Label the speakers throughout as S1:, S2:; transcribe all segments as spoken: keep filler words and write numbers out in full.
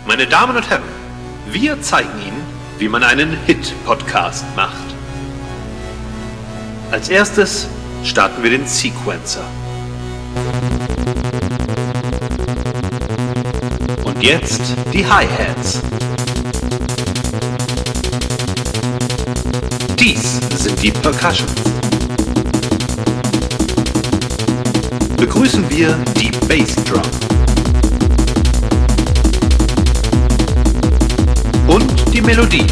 S1: Meine Damen und Herren, wir zeigen Ihnen, wie man einen Hit-Podcast macht. Als erstes starten wir den Sequencer. Und jetzt die Hi-Hats. Dies sind die Percussions. Begrüßen wir die Bassdrum. Und die Melodie.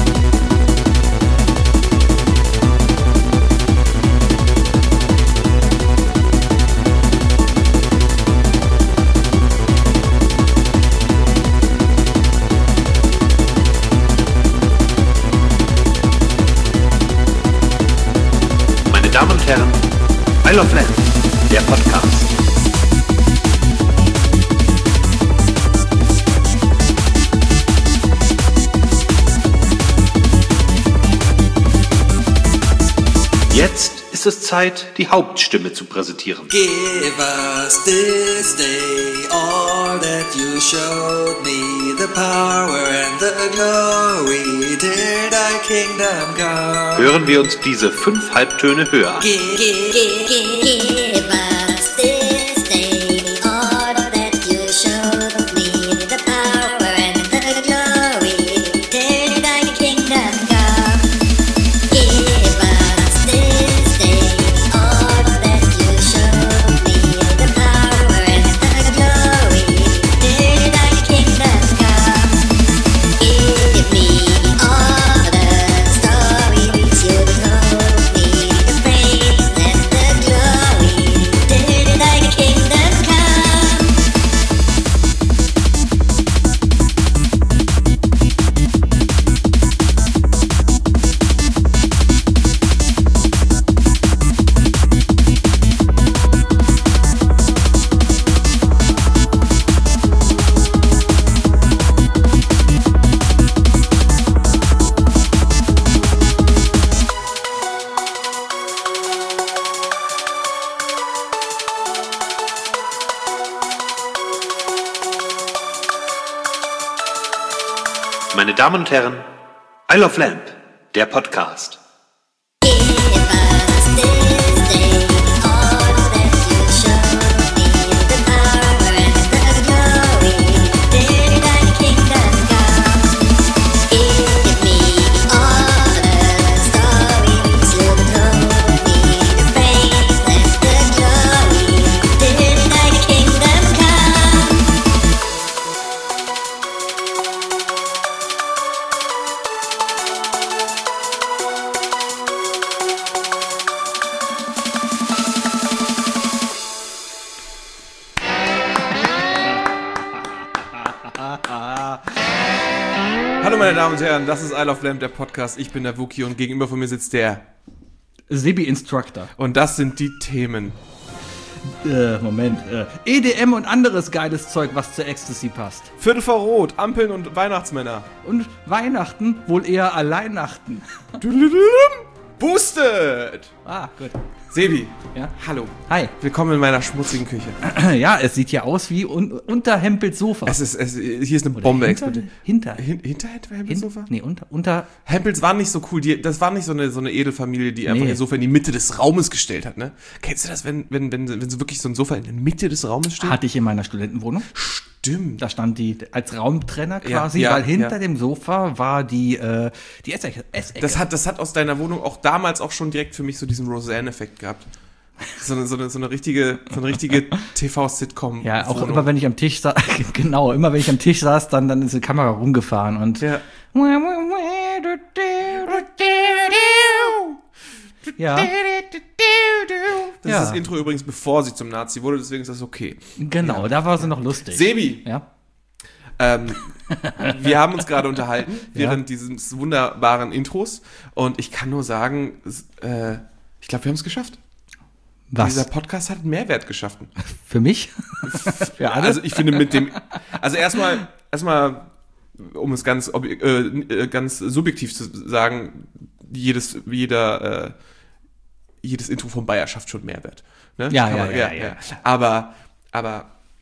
S1: Meine Damen und Herren, Isle of Lamp, der Podcast. Jetzt ist es Zeit, die Hauptstimme zu präsentieren.
S2: Give us this day all that you showed me, the power and the glory, till thy kingdom come.
S1: Hören wir uns diese fünf Halbtöne höher an.
S2: Give, give, give, give us this day all that you showed me, the power and the glory, till thy kingdom come. Give us this day all that you showed me, the power and the glory, till thy kingdom come. Give me all the stories you told me, the praise and the glory, till thy kingdom come.
S1: Meine Damen und Herren, Isle of Lamp, der Podcast.
S2: Give us this day all that you showed me, the power and the glory, till thy kingdom come. Give me all the stories you told me, the praise and the glory, till thy kingdom come.
S3: Hallo meine Damen und Herren, das ist Isle of Lamp, der Podcast. Ich bin der Wookie und gegenüber von mir sitzt der.
S4: Sebi-Instructor.
S3: Und das sind die Themen.
S4: Äh, Moment. Äh, E D M und anderes geiles Zeug, was zur Ecstasy passt.
S3: Viertel vor Rot, Ampeln und Weihnachtsmänner.
S4: Und Weihnachten wohl eher Alleinachten.
S3: Boosted!
S4: Ah, gut.
S3: Sebi,
S4: Ja?
S3: hallo.
S4: Hi.
S3: Willkommen in meiner schmutzigen Küche.
S4: Ja, es sieht ja aus wie un unter Hempels Sofa.
S3: Es ist, es, hier ist eine
S4: Oder
S3: Bombe
S4: hinter,
S3: explodiert.
S4: hinter,
S3: Hin, hinter Hempels
S4: hin,
S3: Sofa?
S4: Nee, unter, unter,
S3: Hempels waren nicht so cool. Die, das war nicht so eine, so eine Edelfamilie, die einfach
S4: Nee.
S3: ihr Sofa in die Mitte des Raumes gestellt hat, ne? Kennst du das, wenn, wenn, wenn, wenn so wirklich so ein Sofa in der Mitte des Raumes steht?
S4: hatte ich in meiner Studentenwohnung.
S3: Stimmt.
S4: Da stand die als Raumtrenner
S3: Ja,
S4: quasi,
S3: ja,
S4: weil hinter
S3: ja.
S4: dem Sofa war die, äh, die Essecke. Essecke.
S3: Das hat, das hat aus deiner Wohnung auch damals auch schon direkt für mich so diesen Roseanne-Effekt gehabt. So eine, so eine, so eine richtige, so eine richtige T V-Sitcom.
S4: Ja, auch immer wenn ich am Tisch saß, genau, immer wenn ich am Tisch saß, dann, dann ist die Kamera rumgefahren und
S3: Ja.
S4: ja,
S3: Das
S4: Ja.
S3: ist das Intro übrigens, bevor sie zum Nazi wurde, deswegen ist das okay.
S4: genau, da war sie noch lustig.
S3: Sebi,
S4: Ja,
S3: ähm, wir haben uns gerade unterhalten während
S4: Ja.
S3: dieses wunderbaren Intros und ich kann nur sagen, es, äh, ich glaube, wir haben es geschafft.
S4: was?
S3: Dieser Podcast hat einen Mehrwert geschaffen.
S4: Für mich? Für alle?
S3: Also ich finde mit dem, also erstmal, erstmal, um es ganz, ob, äh, ganz subjektiv zu sagen, jedes, jeder, äh, jedes Intro von Bayer schafft schon Mehrwert. Ne?
S4: Ja,
S3: Kann
S4: ja,
S3: man-
S4: ja, ja.
S3: Aber, aber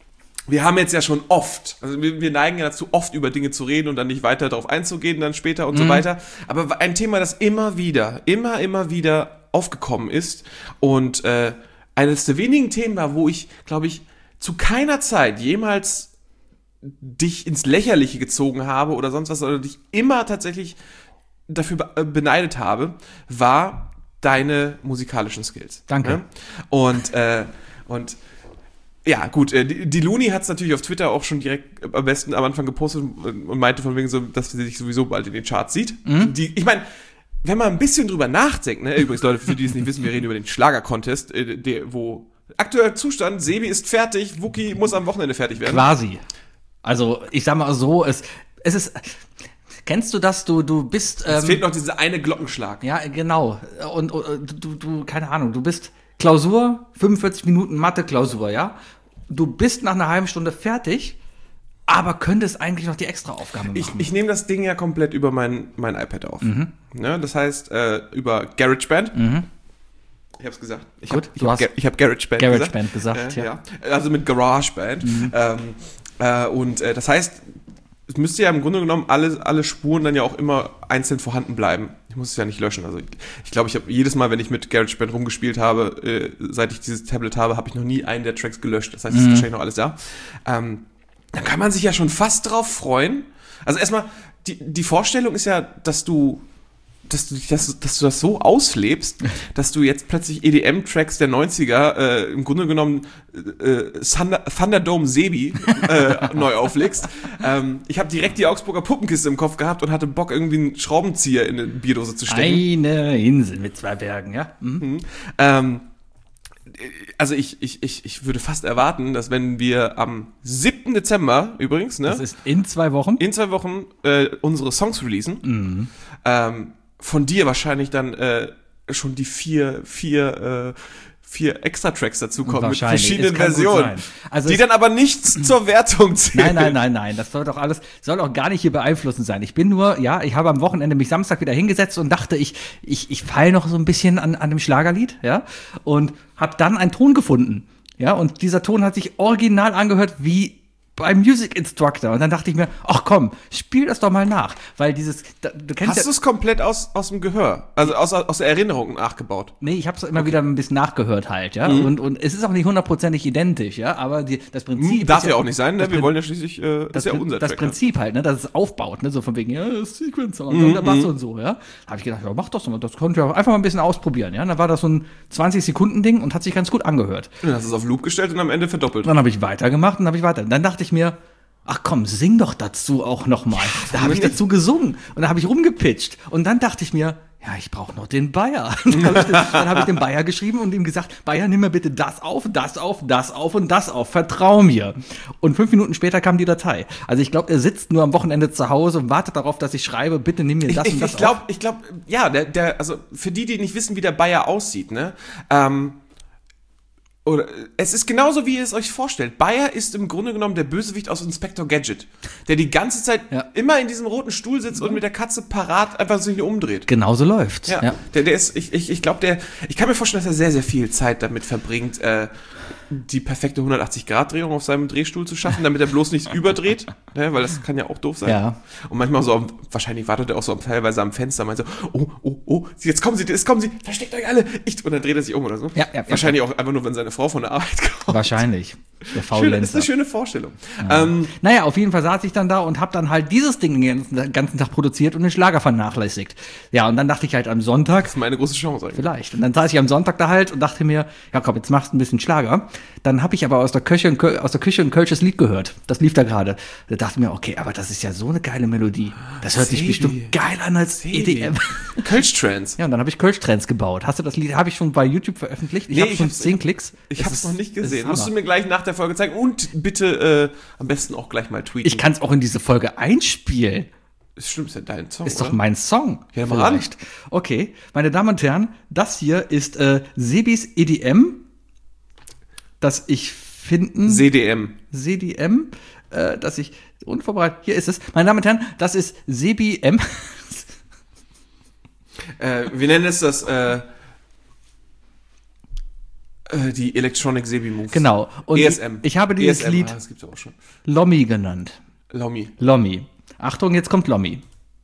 S3: wir haben jetzt ja schon oft, also wir, wir neigen ja dazu, oft über Dinge zu reden und dann nicht weiter darauf einzugehen, dann später und mhm. so weiter. Aber ein Thema, das immer wieder, immer, immer wieder aufgekommen ist und äh, eines der wenigen Themen war, wo ich, glaube ich, zu keiner Zeit jemals dich ins Lächerliche gezogen habe oder sonst was, sondern dich immer tatsächlich dafür be- beneidet habe, war deine musikalischen Skills.
S4: Danke.
S3: Ja? Und, äh, und ja, gut, äh, die, die Luni hat es natürlich auf Twitter auch schon direkt am besten am Anfang gepostet und, und meinte von wegen so, dass sie sich sowieso bald in den Charts sieht. Mhm. Die, ich meine, wenn man ein bisschen drüber nachdenkt, ne, übrigens Leute, für die es nicht wissen, wir reden über den Schlager-Contest, äh, der, wo aktueller Zustand, Sebi ist fertig, Wookie muss am Wochenende fertig werden.
S4: Quasi. Also, ich sag mal so, es, es ist, kennst du das, du, du bist, ähm,
S3: es fehlt noch dieser eine Glockenschlag.
S4: Ja, genau. Und, und du, du, keine Ahnung, du bist Klausur, fünfundvierzig Minuten Mathe-Klausur, ja? Du bist nach einer halben Stunde fertig, aber könntest eigentlich noch die extra Aufgabe machen.
S3: Ich, ich nehme das Ding ja komplett über mein, mein iPad auf. Mhm. Ne, das heißt, äh, über GarageBand. Mhm. Ich hab's gesagt. Ich
S4: Gut,
S3: hab, ich
S4: du
S3: hab,
S4: hast
S3: ich hab GarageBand,
S4: GarageBand gesagt. gesagt
S3: äh,
S4: ja.
S3: ja. Also mit GarageBand. Mhm. Ähm, äh, und äh, das heißt, es müsste ja im Grunde genommen alle, alle Spuren dann ja auch immer einzeln vorhanden bleiben. Ich muss es ja nicht löschen. Also ich glaube, ich, glaub, ich habe jedes Mal, wenn ich mit GarageBand rumgespielt habe, äh, seit ich dieses Tablet habe, habe ich noch nie einen der Tracks gelöscht. Das heißt, es mhm. ist wahrscheinlich noch alles da. Ähm, dann kann man sich ja schon fast drauf freuen. Also erstmal, die, die Vorstellung ist ja, dass du Dass du, dass, dass du das so auslebst, dass du jetzt plötzlich E D M-Tracks der neunziger äh, im Grunde genommen äh, Thunder, Thunderdome Sebi äh, neu auflegst. Ähm, ich habe direkt die Augsburger Puppenkiste im Kopf gehabt und hatte Bock, irgendwie einen Schraubenzieher in eine Bierdose zu stecken.
S4: Eine Insel mit zwei Bergen, ja. Mhm.
S3: Mhm. Ähm, also ich, ich, ich, ich würde fast erwarten, dass wenn wir am siebten Dezember übrigens, ne?
S4: Das ist in zwei Wochen.
S3: In zwei Wochen äh, unsere Songs releasen. Mhm. Ähm, von dir wahrscheinlich dann äh, schon die vier, vier, äh, vier Extra-Tracks dazukommen mit verschiedenen Versionen, also die dann aber nichts zur Wertung zählen.
S4: Nein, nein, nein, nein, das soll doch alles, soll auch gar nicht hier beeinflussend sein. Ich bin nur, ja, ich habe am Wochenende mich Samstag wieder hingesetzt und dachte, ich, ich, ich feile noch so ein bisschen an, an dem Schlagerlied, ja, und habe dann einen Ton gefunden, ja, und dieser Ton hat sich original angehört wie beim Music Instructor. Und dann dachte ich mir, ach komm, spiel das doch mal nach. Weil dieses, da, du kennst
S3: Hast
S4: ja,
S3: du es komplett aus, aus dem Gehör, also aus, aus der Erinnerung nachgebaut?
S4: Nee, ich habe es immer okay. wieder ein bisschen nachgehört halt, ja. Mhm. Und, und es ist auch nicht hundertprozentig identisch, ja. Aber die, das Prinzip.
S3: Darf ja
S4: ja
S3: auch nicht sein, ne? Wir wollen ja schließlich, äh, das,
S4: das
S3: ist ja unser
S4: Das
S3: Track,
S4: Prinzip halt, ne, dass es aufbaut, ne, so von wegen, ja, das Sequencer und mhm. der Bass und so, ja. Da habe ich gedacht, ja, mach das doch mal, das konnte ich auch einfach mal ein bisschen ausprobieren, ja. Und dann war das so ein zwanzig-Sekunden-Ding und hat sich ganz gut angehört.
S3: Dann hast du es auf Loop gestellt und am Ende verdoppelt.
S4: Dann habe ich weitergemacht und habe ich weiter. Und dann dachte ich mir, ach komm, sing doch dazu auch noch mal. Da habe ich dazu gesungen und da habe ich rumgepitcht. Und dann dachte ich mir, ja, ich brauche noch den Bayer. Dann habe ich, den, dann hab ich den Bayer geschrieben und ihm gesagt, Bayer, nimm mir bitte das auf, das auf, das auf und das auf. Vertrau mir. Und fünf Minuten später kam die Datei. Also ich glaube, er sitzt nur am Wochenende zu Hause und wartet darauf, dass ich schreibe, bitte nimm mir das
S3: ich,
S4: und das
S3: ich glaub,
S4: auf.
S3: Ich glaube, ja, der, der, also für die, die nicht wissen, wie der Bayer aussieht, ne, ähm, Oder, es ist genauso, wie ihr es euch vorstellt. Bayer ist im Grunde genommen der Bösewicht aus Inspector Gadget, der die ganze Zeit ja. immer in diesem roten Stuhl sitzt und mit der Katze parat einfach sich umdreht.
S4: Genauso läuft's.
S3: Ja,
S4: ja.
S3: Der, der ist, ich, ich, ich glaube, der, ich kann mir vorstellen, dass er sehr, sehr viel Zeit damit verbringt, äh, die perfekte hundertachtzig-Grad-Drehung auf seinem Drehstuhl zu schaffen, damit er bloß nicht überdreht, ne, weil das kann ja auch doof sein.
S4: Ja.
S3: Und manchmal so, wahrscheinlich wartet er auch so teilweise am Fenster, meint so, oh, oh, oh, jetzt kommen sie, jetzt kommen sie, versteckt euch alle. Ich, und dann dreht er sich um oder so.
S4: Ja, ja,
S3: wahrscheinlich
S4: ja.
S3: auch einfach nur, wenn seine Frau von der Arbeit kommt.
S4: Wahrscheinlich. Der
S3: Schön, das ist eine schöne Vorstellung.
S4: Ja.
S3: Ähm,
S4: naja, auf jeden Fall saß ich dann da und hab dann halt dieses Ding den ganzen, den ganzen Tag produziert und den Schlager vernachlässigt. Ja, und dann dachte ich halt am Sonntag.
S3: Das ist meine große Chance eigentlich.
S4: Vielleicht. Und dann saß ich am Sonntag da halt und dachte mir, ja komm, jetzt machst du ein bisschen Schlager. Dann habe ich aber aus der Küche, aus der Küche ein kölsches Lied gehört. Das lief da gerade. Da dachte ich mir, okay, aber das ist ja so eine geile Melodie. Das hört sich bestimmt geil an als E D M.
S3: Kölsch-Trance.
S4: Ja, und dann habe ich Kölsch-Trance gebaut. Hast du das Lied, habe ich schon bei YouTube veröffentlicht? Ich
S3: nee,
S4: habe schon
S3: hab's,
S4: zehn Klicks.
S3: Ich habe es noch nicht gesehen. Musst du mir gleich nach der Folge zeigen und bitte äh, am besten auch gleich mal tweeten.
S4: Ich kann es auch in diese Folge einspielen.
S3: Das stimmt, ist ja dein Song,
S4: Ist
S3: oder?
S4: doch mein Song.
S3: Ja, mal ran.
S4: Okay, meine Damen und Herren, das hier ist äh, Sebis E D M, das ich finden...
S3: C D M.
S4: C D M, äh, das ich unvorbereitet... Hier ist es. Meine Damen und Herren, das ist Sebi M.
S3: äh, wir nennen es das... Äh, Äh, die Electronic Sebi Moves.
S4: Genau. Und
S3: E S M.
S4: ich habe dieses
S3: E S M,
S4: Lied
S3: ah, das gibt's auch schon.
S4: Lommi genannt.
S3: Lommi.
S4: Lommi. Achtung, jetzt kommt Lommi.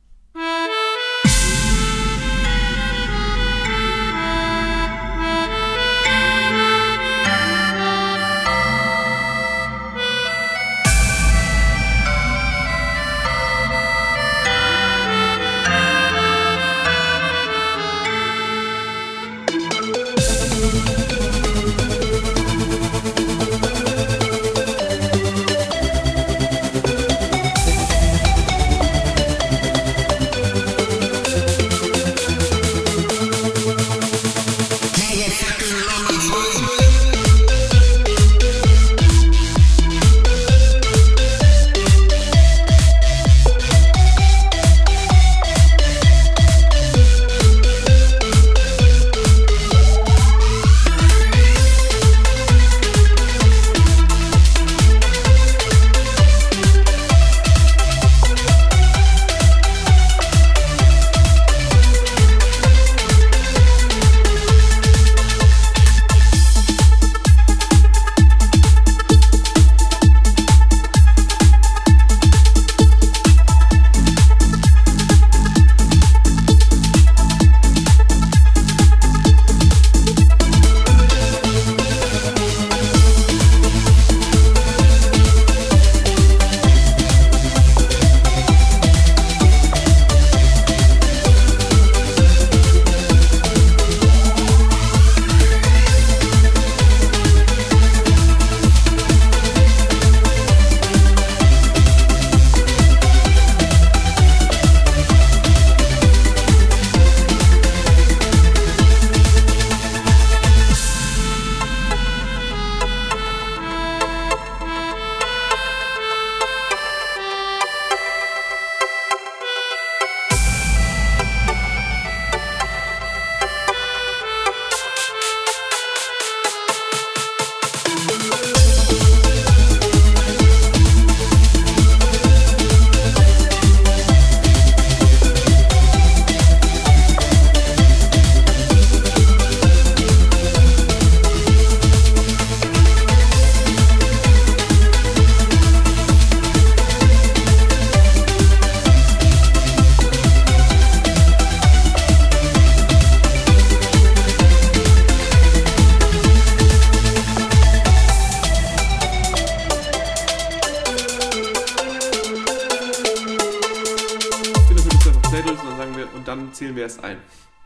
S3: zählen wir erst ein.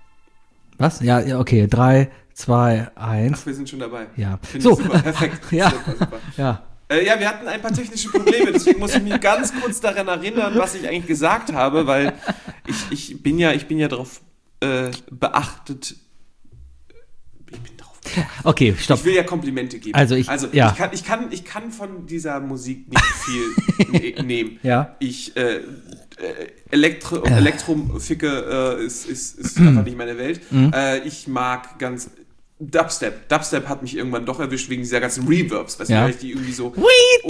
S4: Was? Ja, ja, okay. Drei, zwei, eins.
S3: Ach, wir sind schon dabei.
S4: Ja.
S3: Finde
S4: So.
S3: ich super, perfekt.
S4: Ja.
S3: Super, super.
S4: Ja.
S3: Äh, ja, wir hatten ein paar technische Probleme, deswegen muss ich mich ganz kurz daran erinnern, was ich eigentlich gesagt habe, weil ich, ich bin ja, ich bin ja darauf äh, beachtet. Ich bin darauf beachtet.
S4: Okay, stopp.
S3: Ich will ja Komplimente geben.
S4: Also ich-
S3: also
S4: ja.
S3: ich, kann, ich, kann, ich kann von dieser Musik nicht viel ne- nehmen.
S4: Ja.
S3: Ich, äh, äh, Elektro, Elektroficke äh, ist, ist, ist einfach nicht meine Welt.
S4: Mhm.
S3: Äh, ich mag ganz Dubstep. Dubstep hat mich irgendwann doch erwischt wegen dieser ganzen Reverbs. Weißt
S4: Ja.
S3: du, weil ich die irgendwie so...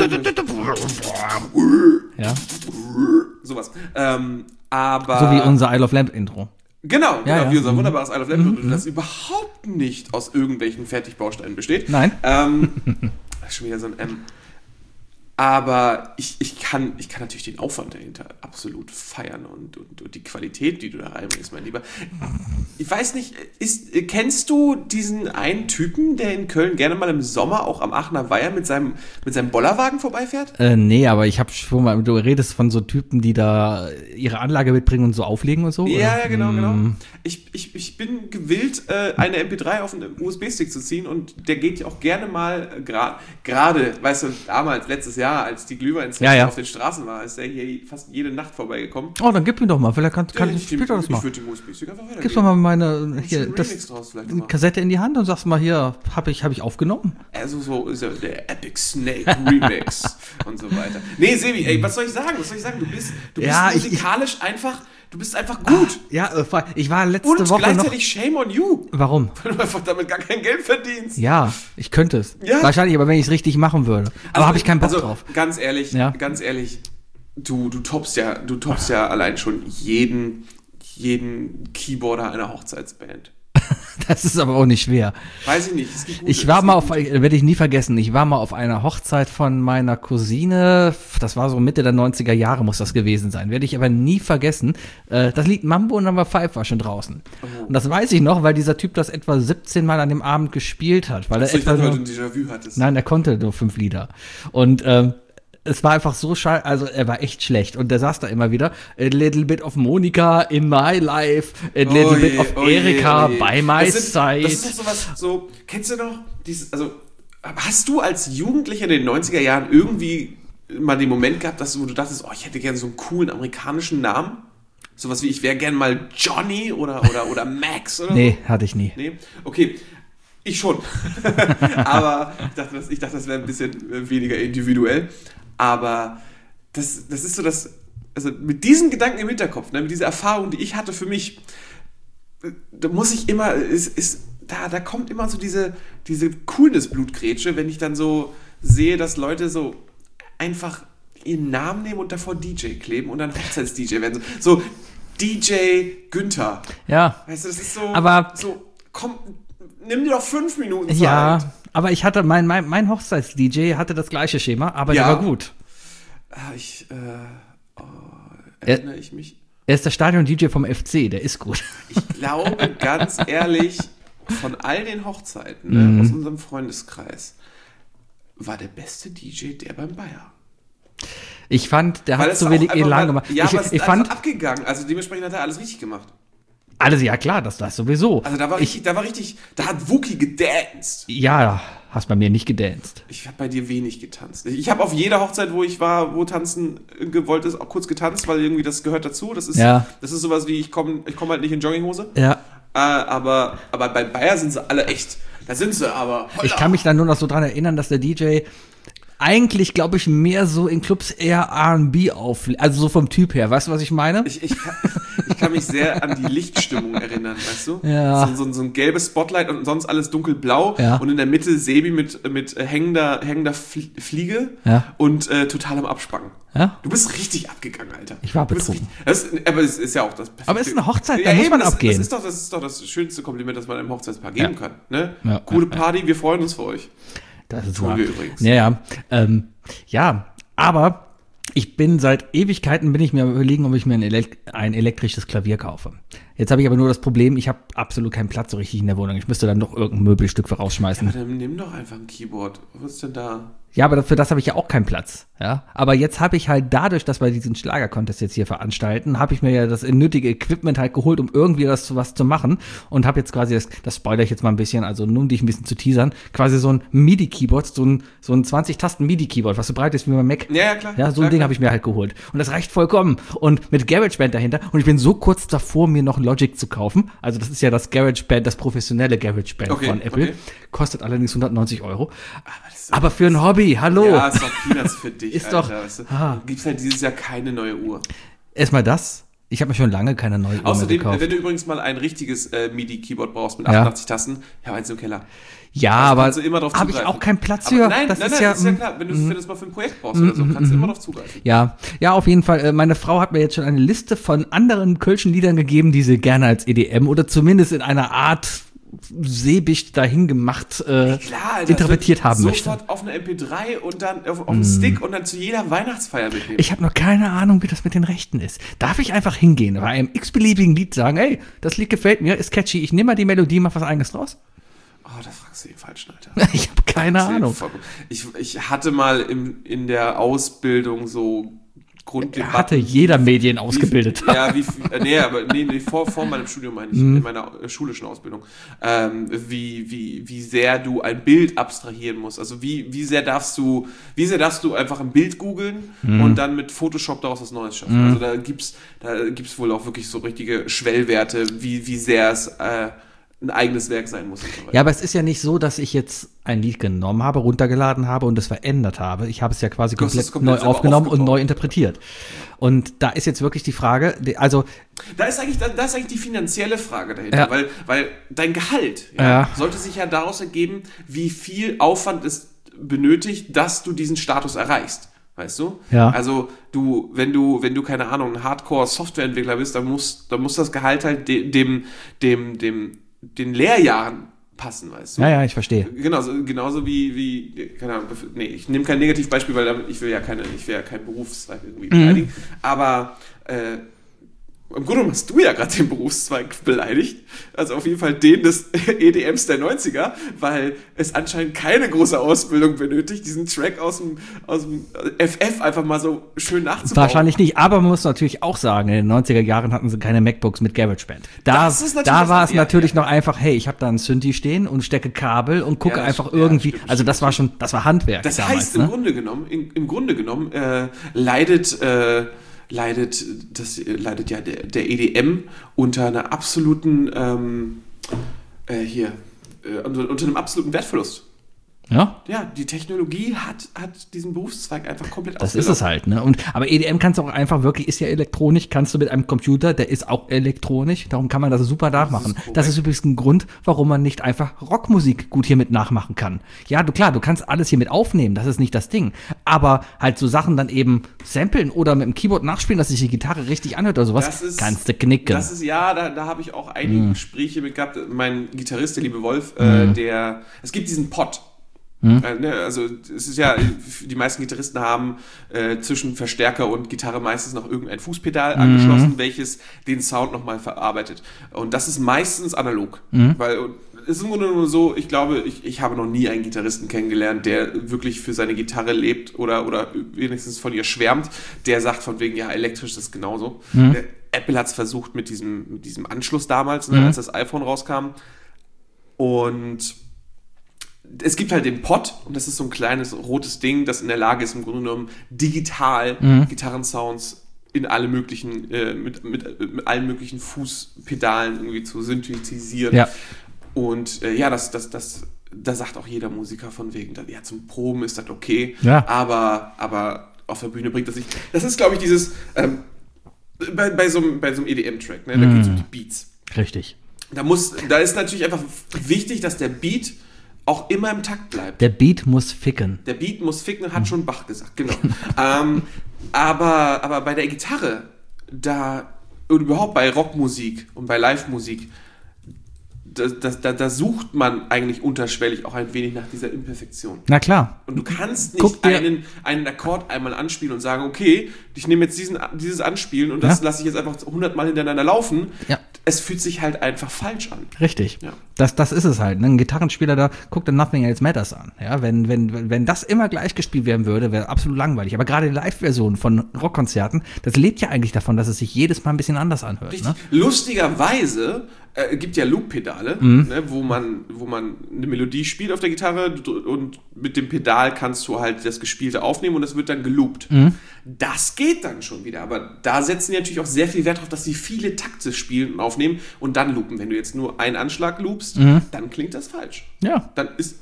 S4: Ja.
S3: Sowas. Ähm, aber...
S4: So wie unser Isle of Lamp Intro.
S3: Genau,
S4: Ja,
S3: genau
S4: ja.
S3: wie unser
S4: Mhm.
S3: wunderbares Isle of Lamp, mhm. das überhaupt nicht aus irgendwelchen Fertigbausteinen besteht.
S4: Nein.
S3: Ähm, das ist schon wieder so ein M. Aber ich, ich, kann, ich kann natürlich den Aufwand dahinter absolut feiern und, und, und die Qualität, die du da reinbringst, mein Lieber. Ich weiß nicht, ist, kennst du diesen einen Typen, der in Köln gerne mal im Sommer auch am Aachener Weiher mit seinem, mit seinem Bollerwagen vorbeifährt?
S4: Äh, nee, aber ich habe schon mal, du redest von so Typen, die da ihre Anlage mitbringen und so auflegen und so?
S3: Ja,
S4: oder?
S3: ja, genau, genau.
S4: Mm.
S3: Ich, ich, ich bin gewillt, äh, eine M P drei auf einen U S B-Stick zu ziehen und der geht ja auch gerne mal äh, gra- gerade, weißt du, damals, letztes Jahr, als die Glühwein
S4: Ja, ja.
S3: auf den Straßen war, ist der hier fast jede Nacht vorbeigekommen.
S4: Oh, dann gib mir doch mal, vielleicht kann, kann ich später das
S3: Ich
S4: machen.
S3: würde den U S B-Stick einfach weitergeben.
S4: Gibst doch mal meine hier,
S3: einen
S4: das,
S3: Remix draus vielleicht
S4: die
S3: mal.
S4: Kassette in die Hand und sagst mal hier, habe ich, hab ich aufgenommen?
S3: Also so ist ja der Epic Snake Remix und so weiter. Nee, Sebi, ey, was soll ich sagen? Was soll ich sagen? Du bist, du bist
S4: Ja, ich-
S3: musikalisch einfach, du bist einfach gut.
S4: Ja, äh, ich war letzte
S3: und
S4: Woche noch...
S3: gleichzeitig shame on you,
S4: Warum?
S3: weil du einfach damit gar kein Geld verdienst.
S4: Ja, ich könnte es.
S3: Ja.
S4: Wahrscheinlich, aber wenn ich es richtig machen würde. Aber habe ich keinen Bock
S3: also,
S4: drauf.
S3: Ganz ehrlich,
S4: Ja.
S3: ganz ehrlich, du, du toppst ja, du toppst ja allein schon jeden, jeden Keyboarder einer Hochzeitsband.
S4: Das ist aber auch nicht schwer.
S3: Weiß ich nicht. Es gibt gute,
S4: Ich war
S3: es
S4: mal
S3: gibt
S4: auf,
S3: gute.
S4: werde ich nie vergessen, ich war mal auf einer Hochzeit von meiner Cousine, das war so Mitte der neunziger Jahre muss das gewesen sein, werde ich aber nie vergessen. Äh, Das Lied Mambo und dann war Five war schon draußen.
S3: Oh.
S4: Und das weiß ich noch, weil dieser Typ das etwa siebzehn Mal an dem Abend gespielt hat. Weil er
S3: Achso, ich
S4: etwa
S3: dachte, weil
S4: nur,
S3: du ein Déjà-vu hattest.
S4: nein, er konnte nur fünf Lieder. Und ähm, es war einfach so scheiße, also er war echt schlecht. Und der saß da immer wieder, a little bit of Monica in my life, a little
S3: Oh
S4: bit
S3: je,
S4: of
S3: oh je,
S4: Erika
S3: oh je.
S4: by my
S3: das sind,
S4: side.
S3: Das ist doch sowas, so, kennst du noch, dieses, also, hast du als Jugendlicher in den neunziger Jahren irgendwie mal den Moment gehabt, dass du, wo du dachtest, oh, ich hätte gerne so einen coolen amerikanischen Namen? Sowas wie, ich wäre gern mal Johnny oder, oder, oder Max oder
S4: Nee, hatte ich nie.
S3: so? Nee? Okay. Ich schon. Aber ich dachte, das, ich dachte, das wäre ein bisschen weniger individuell. Aber das, das ist so das, also mit diesen Gedanken im Hinterkopf, ne, mit dieser Erfahrung, die ich hatte für mich, da muss ich immer, ist, ist, da, da kommt immer so diese, diese Coolness-Blutgrätsche, wenn ich dann so sehe, dass Leute so einfach ihren Namen nehmen und davor D J kleben und dann Hochzeits-D J werden. So D J Günther.
S4: Ja.
S3: Weißt du, das ist so,
S4: Aber-
S3: so komm, nimm dir doch fünf Minuten Zeit.
S4: Ja, aber ich hatte, mein, mein, mein Hochzeits-D J hatte das gleiche Schema, aber
S3: Ja.
S4: der war gut.
S3: Ah, ich, äh, oh, erinnere ich mich.
S4: Er ist der Stadion-D J vom F C, der ist gut.
S3: Ich glaube, ganz ehrlich, von all den Hochzeiten ne,
S4: Mhm.
S3: aus unserem Freundeskreis war der beste D J der beim Bayer.
S4: Ich fand, der
S3: Weil
S4: hat
S3: es
S4: zu
S3: auch
S4: wenig
S3: einfach
S4: Elan
S3: mal-
S4: gemacht.
S3: Ja,
S4: ich
S3: aber es ist
S4: ich
S3: einfach
S4: fand,
S3: abgegangen. Also dementsprechend hat er alles richtig gemacht.
S4: alles, ja klar, das, das sowieso.
S3: Also da war richtig, da war richtig, da hat Wookie gedanced.
S4: Ja, hast bei mir nicht gedanced.
S3: Ich habe bei dir wenig getanzt. Ich habe auf jeder Hochzeit, wo ich war, wo tanzen gewollt ist, auch kurz getanzt, weil irgendwie das gehört dazu. Das ist,
S4: Ja.
S3: das ist sowas wie, ich komme ich komm halt nicht in Jogginghose.
S4: Ja.
S3: Äh, aber, aber bei Bayer sind sie alle echt. Da sind sie aber. Holla.
S4: Ich kann mich dann nur noch so dran erinnern, dass der D J eigentlich, glaube ich, mehr so in Clubs eher R und B auflegt. Also so vom Typ her. Weißt du, was ich meine?
S3: Ich, ich, kann, ich kann mich sehr an die Lichtstimmung erinnern, weißt du?
S4: Ja.
S3: So, so, so ein gelbes Spotlight und sonst alles dunkelblau.
S4: Ja.
S3: Und in der Mitte Sebi mit, mit hängender, hängender Flie- Fliege
S4: Ja.
S3: und äh, total am Abspannen.
S4: Ja?
S3: Du bist richtig abgegangen, Alter.
S4: Ich war
S3: Du bist
S4: betrunken.
S3: richtig- Das, aber es ist ja auch das perfekte.
S4: Aber es ist eine Hochzeit, da muss
S3: eben,
S4: man
S3: das,
S4: abgehen.
S3: Das ist, doch, das ist doch das schönste Kompliment, das man einem Hochzeitspaar geben
S4: Ja.
S3: kann. Ne?
S4: Ja,
S3: Gute
S4: ja,
S3: Party, wir freuen uns für euch.
S4: Das ist
S3: Tun
S4: wahr.
S3: wir übrigens.
S4: Ja, ja. Ähm, ja, aber ich bin seit Ewigkeiten, bin ich mir am überlegen, ob ich mir ein, Elek- ein elektrisches Klavier kaufe. Jetzt habe ich aber nur das Problem, ich habe absolut keinen Platz so richtig in der Wohnung. Ich müsste dann doch irgendein Möbelstück für rausschmeißen.
S3: Aber dann nimm doch einfach ein Keyboard. Was ist denn da?
S4: Ja, aber für das habe ich ja auch keinen Platz. Ja, aber jetzt habe ich halt dadurch, dass wir diesen Schlager-Contest jetzt hier veranstalten, habe ich mir ja das nötige Equipment halt geholt, um irgendwie das zu was zu machen und habe jetzt quasi, das, das spoilere ich jetzt mal ein bisschen, also nur um dich ein bisschen zu teasern, quasi so ein MIDI-Keyboard, so ein, so ein zwanzig-Tasten-MIDI-Keyboard, was so breit ist wie mein Mac.
S3: Ja, ja, klar.
S4: Ja, so ein
S3: Klar,
S4: Ding
S3: klar.
S4: habe ich mir halt geholt. Und das reicht vollkommen. Und mit GarageBand dahinter. Und ich bin so kurz davor, mir noch Logic zu kaufen. Also das ist ja das GarageBand, das professionelle GarageBand
S3: Okay,
S4: von Apple.
S3: okay.
S4: Kostet allerdings hundertneunzig Euro.
S3: Aber, das ist
S4: Aber für ein Hobby, hallo.
S3: Ja, ist doch Peanuts für dich,
S4: Ist
S3: Alter.
S4: doch-
S3: Weißt du?
S4: Ah.
S3: Du gibst halt dieses Jahr keine neue Uhr.
S4: Erstmal das. Ich habe mir schon lange keine neue Uhr mehr
S3: Außerdem,
S4: gekauft.
S3: wenn du übrigens mal ein richtiges äh, MIDI-Keyboard brauchst mit
S4: Ja.
S3: achtundachtzig Tasten, ich habe eins im Keller.
S4: Ja,
S3: Also
S4: aber
S3: kannst du immer drauf
S4: habe ich
S3: zugreifen.
S4: auch keinen Platz
S3: Aber
S4: für.
S3: nein,
S4: das
S3: nein,
S4: ist
S3: nein,
S4: ja,
S3: das ist ja
S4: mm,
S3: klar. Wenn du wenn du es mal für ein Projekt brauchst oder so, kannst du immer drauf zugreifen.
S4: ja, ja, auf jeden Fall. Äh, Meine Frau hat mir jetzt schon eine Liste von anderen kölschen Liedern gegeben, die sie gerne als E D M oder zumindest in einer Art Seebicht dahin gemacht äh,
S3: Klar, Alter,
S4: interpretiert
S3: das wird
S4: haben möchte.
S3: sofort auf eine M P drei und dann auf, auf einen Stick und dann zu jeder Weihnachtsfeier mitnehmen.
S4: Ich habe noch keine Ahnung, wie das mit den Rechten ist. Darf ich einfach hingehen, bei einem x-beliebigen Lied sagen, hey, das Lied gefällt mir, ist catchy, ich nehme mal die Melodie, mach was eigenes draus?
S3: Oh, da fragst du den Falschen, Alter.
S4: Ich habe keine Ahnung.
S3: Ich, ich hatte mal im, in der Ausbildung so Grunddebatten.
S4: Hatte jeder Medien ausgebildet.
S3: Wie, ja, wie, äh, nee, aber nee, nee, vor, vor meinem Studium meine ich,
S4: Mhm.
S3: in meiner äh, schulischen Ausbildung, ähm, wie, wie, wie sehr du ein Bild abstrahieren musst. Also wie, wie sehr darfst du, wie sehr darfst du einfach ein Bild googeln
S4: Mhm.
S3: und dann mit Photoshop daraus was Neues schaffen. Also da gibt's, da gibt's wohl auch wirklich so richtige Schwellwerte, wie, wie sehr es äh, ein eigenes Werk sein muss und so weiter.
S4: Ja, aber es ist ja nicht so, dass ich jetzt ein Lied genommen habe, runtergeladen habe und es verändert habe. Ich habe es ja quasi
S3: Du hast
S4: komplett,
S3: es komplett
S4: neu
S3: selber
S4: aufgenommen und
S3: aufgebaut.
S4: neu interpretiert. Und da ist jetzt wirklich die Frage, die- also
S3: Da ist eigentlich, da, da ist eigentlich die finanzielle Frage dahinter,
S4: Ja.
S3: weil, weil dein Gehalt ja,
S4: Ja.
S3: sollte sich ja daraus ergeben, wie viel Aufwand es benötigt, dass du diesen Status erreichst. Weißt du?
S4: Ja.
S3: Also du, wenn du, wenn du, keine Ahnung, ein Hardcore-Softwareentwickler bist, dann muss, dann muss das Gehalt halt de, dem, dem, dem den Lehrjahren passen, weißt du?
S4: Ja, ja, ich verstehe.
S3: Genauso, genauso wie, wie, keine Ahnung, nee, ich nehme kein Negativbeispiel, weil damit, ich will ja keine, ich will ja keinen Berufszweig irgendwie beleidigen, mhm. aber äh, im Grunde hast du ja gerade den Berufszweig beleidigt, also auf jeden Fall den des E D Ms der neunziger, weil es anscheinend keine große Ausbildung benötigt, diesen Track aus dem, aus dem F F einfach mal so schön nachzubauen.
S4: Wahrscheinlich nicht, aber man muss natürlich auch sagen, in den neunziger Jahren hatten sie keine MacBooks mit GarageBand. Da, da war es ja, natürlich ja, noch einfach, hey, ich habe da einen Synthi stehen und stecke Kabel und gucke ja, einfach ja, irgendwie, stimmt, also das stimmt, war schon, das war Handwerk.
S3: Das
S4: damals,
S3: heißt im
S4: ne?
S3: Grunde genommen, in, im Grunde genommen äh, leidet äh, leidet, das leidet ja der, der E D M unter einer absoluten, ähm, äh, hier, äh, unter, unter einem absoluten Wertverlust.
S4: Ja?
S3: Ja, die Technologie hat, hat diesen Berufszweig einfach komplett
S4: Das ist es halt, ne? Und, aber E D M kannst du auch einfach wirklich, ist ja elektronisch, kannst du mit einem Computer, der ist auch elektronisch, darum kann man das super nachmachen. Das ist, das ist übrigens ein Grund, warum man nicht einfach Rockmusik gut hier mit nachmachen kann. Ja, du klar, du kannst alles hier mit aufnehmen, das ist nicht das Ding. Aber halt so Sachen dann eben samplen oder mit dem Keyboard nachspielen, dass sich die Gitarre richtig anhört oder sowas, das ist, kannst du knicken.
S3: Das ist, ja, da, da habe ich auch einige mm. Gespräche mit gehabt. Mein Gitarrist, der liebe Wolf, äh, mm. der, es gibt diesen Pod. Hm. Also es ist ja, die meisten Gitarristen haben äh, zwischen Verstärker und Gitarre meistens noch irgendein Fußpedal mhm. angeschlossen, welches den Sound nochmal verarbeitet. Und das ist meistens analog. Mhm. Weil es ist im Grunde nur so, ich glaube, ich, ich habe noch nie einen Gitarristen kennengelernt, der wirklich für seine Gitarre lebt oder, oder wenigstens von ihr schwärmt, der sagt von wegen, ja, elektrisch ist genauso. Mhm. Apple hat es versucht mit diesem, mit diesem Anschluss damals, ne, mhm. als das iPhone rauskam. Und es gibt halt den Pod und das ist so ein kleines rotes Ding, das in der Lage ist, im Grunde genommen digital mhm. Gitarrensounds in alle möglichen, äh, mit, mit, mit allen möglichen Fußpedalen irgendwie zu synthetisieren. Ja. Und äh, ja, das, das, das, da sagt auch jeder Musiker von wegen, ja, zum Proben ist das okay, ja. aber, aber auf der Bühne bringt das nicht. Das ist, glaube ich, dieses, ähm, bei, bei, so, bei so einem E D M-Track, ne, da mhm. geht es um die Beats.
S4: Richtig.
S3: Da, muss, da ist natürlich einfach wichtig, dass der Beat auch immer im Takt bleibt.
S4: Der Beat muss ficken.
S3: Der Beat muss ficken, hat schon Bach gesagt, genau. ähm, aber, aber bei der Gitarre, da, und überhaupt bei Rockmusik und bei Live-Musik, da, da, da, da sucht man eigentlich unterschwellig auch ein wenig nach dieser Imperfektion.
S4: Na klar.
S3: Und du kannst nicht einen, einen Akkord einmal anspielen und sagen, okay, ich nehme jetzt diesen, dieses Anspielen und das ja. lasse ich jetzt einfach hundertmal hintereinander laufen. Ja. Es fühlt sich halt einfach falsch an.
S4: Richtig. Ja. Das, das ist es halt. Ne? Ein Gitarrenspieler, da guckt dann Nothing Else Matters an. Ja, wenn, wenn, wenn das immer gleich gespielt werden würde, wäre absolut langweilig. Aber gerade die Live-Version von Rockkonzerten, das lebt ja eigentlich davon, dass es sich jedes Mal ein bisschen anders anhört.
S3: Richtig.
S4: Ne?
S3: Lustigerweise äh, gibt ja Loop-Pedale, mhm. ne, wo man, wo man eine Melodie spielt auf der Gitarre und mit dem Pedal kannst du halt das Gespielte aufnehmen und es wird dann geloopt. Mhm. Das geht dann schon wieder, aber da setzen die natürlich auch sehr viel Wert darauf, dass sie viele Takte spielen und aufnehmen und dann loopen. Wenn du jetzt nur einen Anschlag loopst, mhm. dann klingt das falsch.
S4: Ja.
S3: Dann ist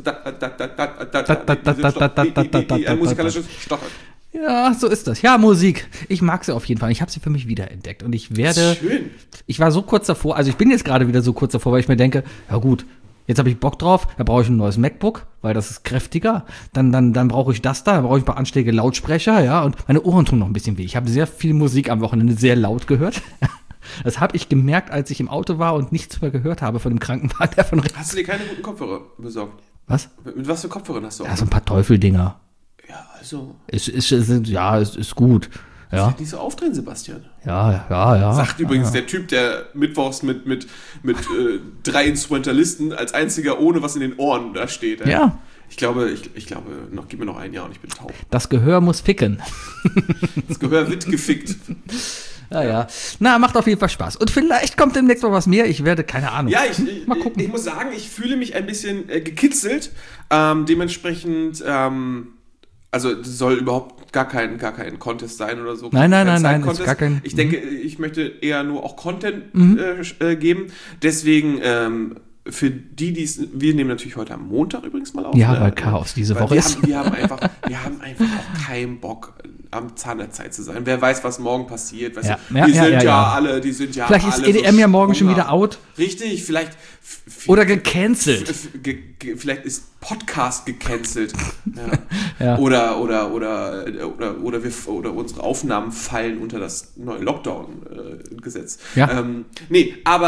S3: ein musikalisches Stottern.
S4: Ja, so ist das. Ja, Musik. Ich mag sie auf jeden Fall. Ich habe sie für mich wiederentdeckt und ich werde.
S3: Schön.
S4: Ich war so kurz davor, also ich bin jetzt gerade wieder so kurz davor, weil ich mir denke, ja gut, jetzt habe ich Bock drauf, da brauche ich ein neues MacBook, weil das ist kräftiger. Dann, dann, dann brauche ich das da, dann brauche ich ein paar anständige Lautsprecher, ja, und meine Ohren tun noch ein bisschen weh. Ich habe sehr viel Musik am Wochenende sehr laut gehört. Das habe ich gemerkt, als ich im Auto war und nichts mehr gehört habe von dem Krankenwagen. Der von
S3: hast du dir keine guten Kopfhörer besorgt?
S4: Was?
S3: Mit, mit was für Kopfhörern hast du auch?
S4: Ja, so ein paar Teufeldinger.
S3: Ja, also.
S4: Es ist, es ist, ja, es ist gut. Ja.
S3: Nicht so aufdrehen, Sebastian.
S4: Ja, ja, ja.
S3: Sagt übrigens
S4: ja.
S3: der Typ, der mittwochs mit, mit, mit äh, drei Instrumentalisten als einziger ohne was in den Ohren da steht. Ey.
S4: Ja.
S3: Ich glaube, ich, ich glaube, noch, gib mir noch ein Jahr und ich bin taub.
S4: Das Gehör muss ficken.
S3: Das Gehör wird gefickt.
S4: Ja, ja. Na, macht auf jeden Fall Spaß. Und vielleicht kommt demnächst noch was mehr. Ich werde, keine Ahnung.
S3: Ja, ich, Mal gucken. ich, ich muss sagen, ich fühle mich ein bisschen äh, gekitzelt. Ähm, dementsprechend, ähm, also das soll überhaupt gar kein, gar kein Contest sein oder so.
S4: Nein, nein, nein, nein, ist gar kein.
S3: Ich denke, ich möchte eher nur auch Content mhm. äh, geben. Deswegen, ähm, für die, die es, wir nehmen natürlich heute am Montag übrigens mal auf.
S4: Ja,
S3: ne?
S4: weil Chaos diese
S3: weil
S4: Woche
S3: wir
S4: ist.
S3: Haben, wir, haben einfach, wir haben einfach auch keinen Bock, am Zahn der Zeit zu sein. Wer weiß, was morgen passiert. Weißt
S4: ja.
S3: du?
S4: Ja,
S3: die
S4: ja,
S3: sind ja,
S4: ja, ja
S3: alle, die sind ja
S4: Vielleicht
S3: alle
S4: ist E D M
S3: so
S4: ja morgen
S3: Hunger.
S4: schon wieder out.
S3: Richtig, vielleicht. F-
S4: Oder gecancelt.
S3: F- ge- ge- vielleicht ist Podcast gecancelt. Ja.
S4: Ja.
S3: Oder, oder, oder, oder, oder, wir, oder unsere Aufnahmen fallen unter das neue Lockdown-Gesetz.
S4: Ja.
S3: Ähm, nee, aber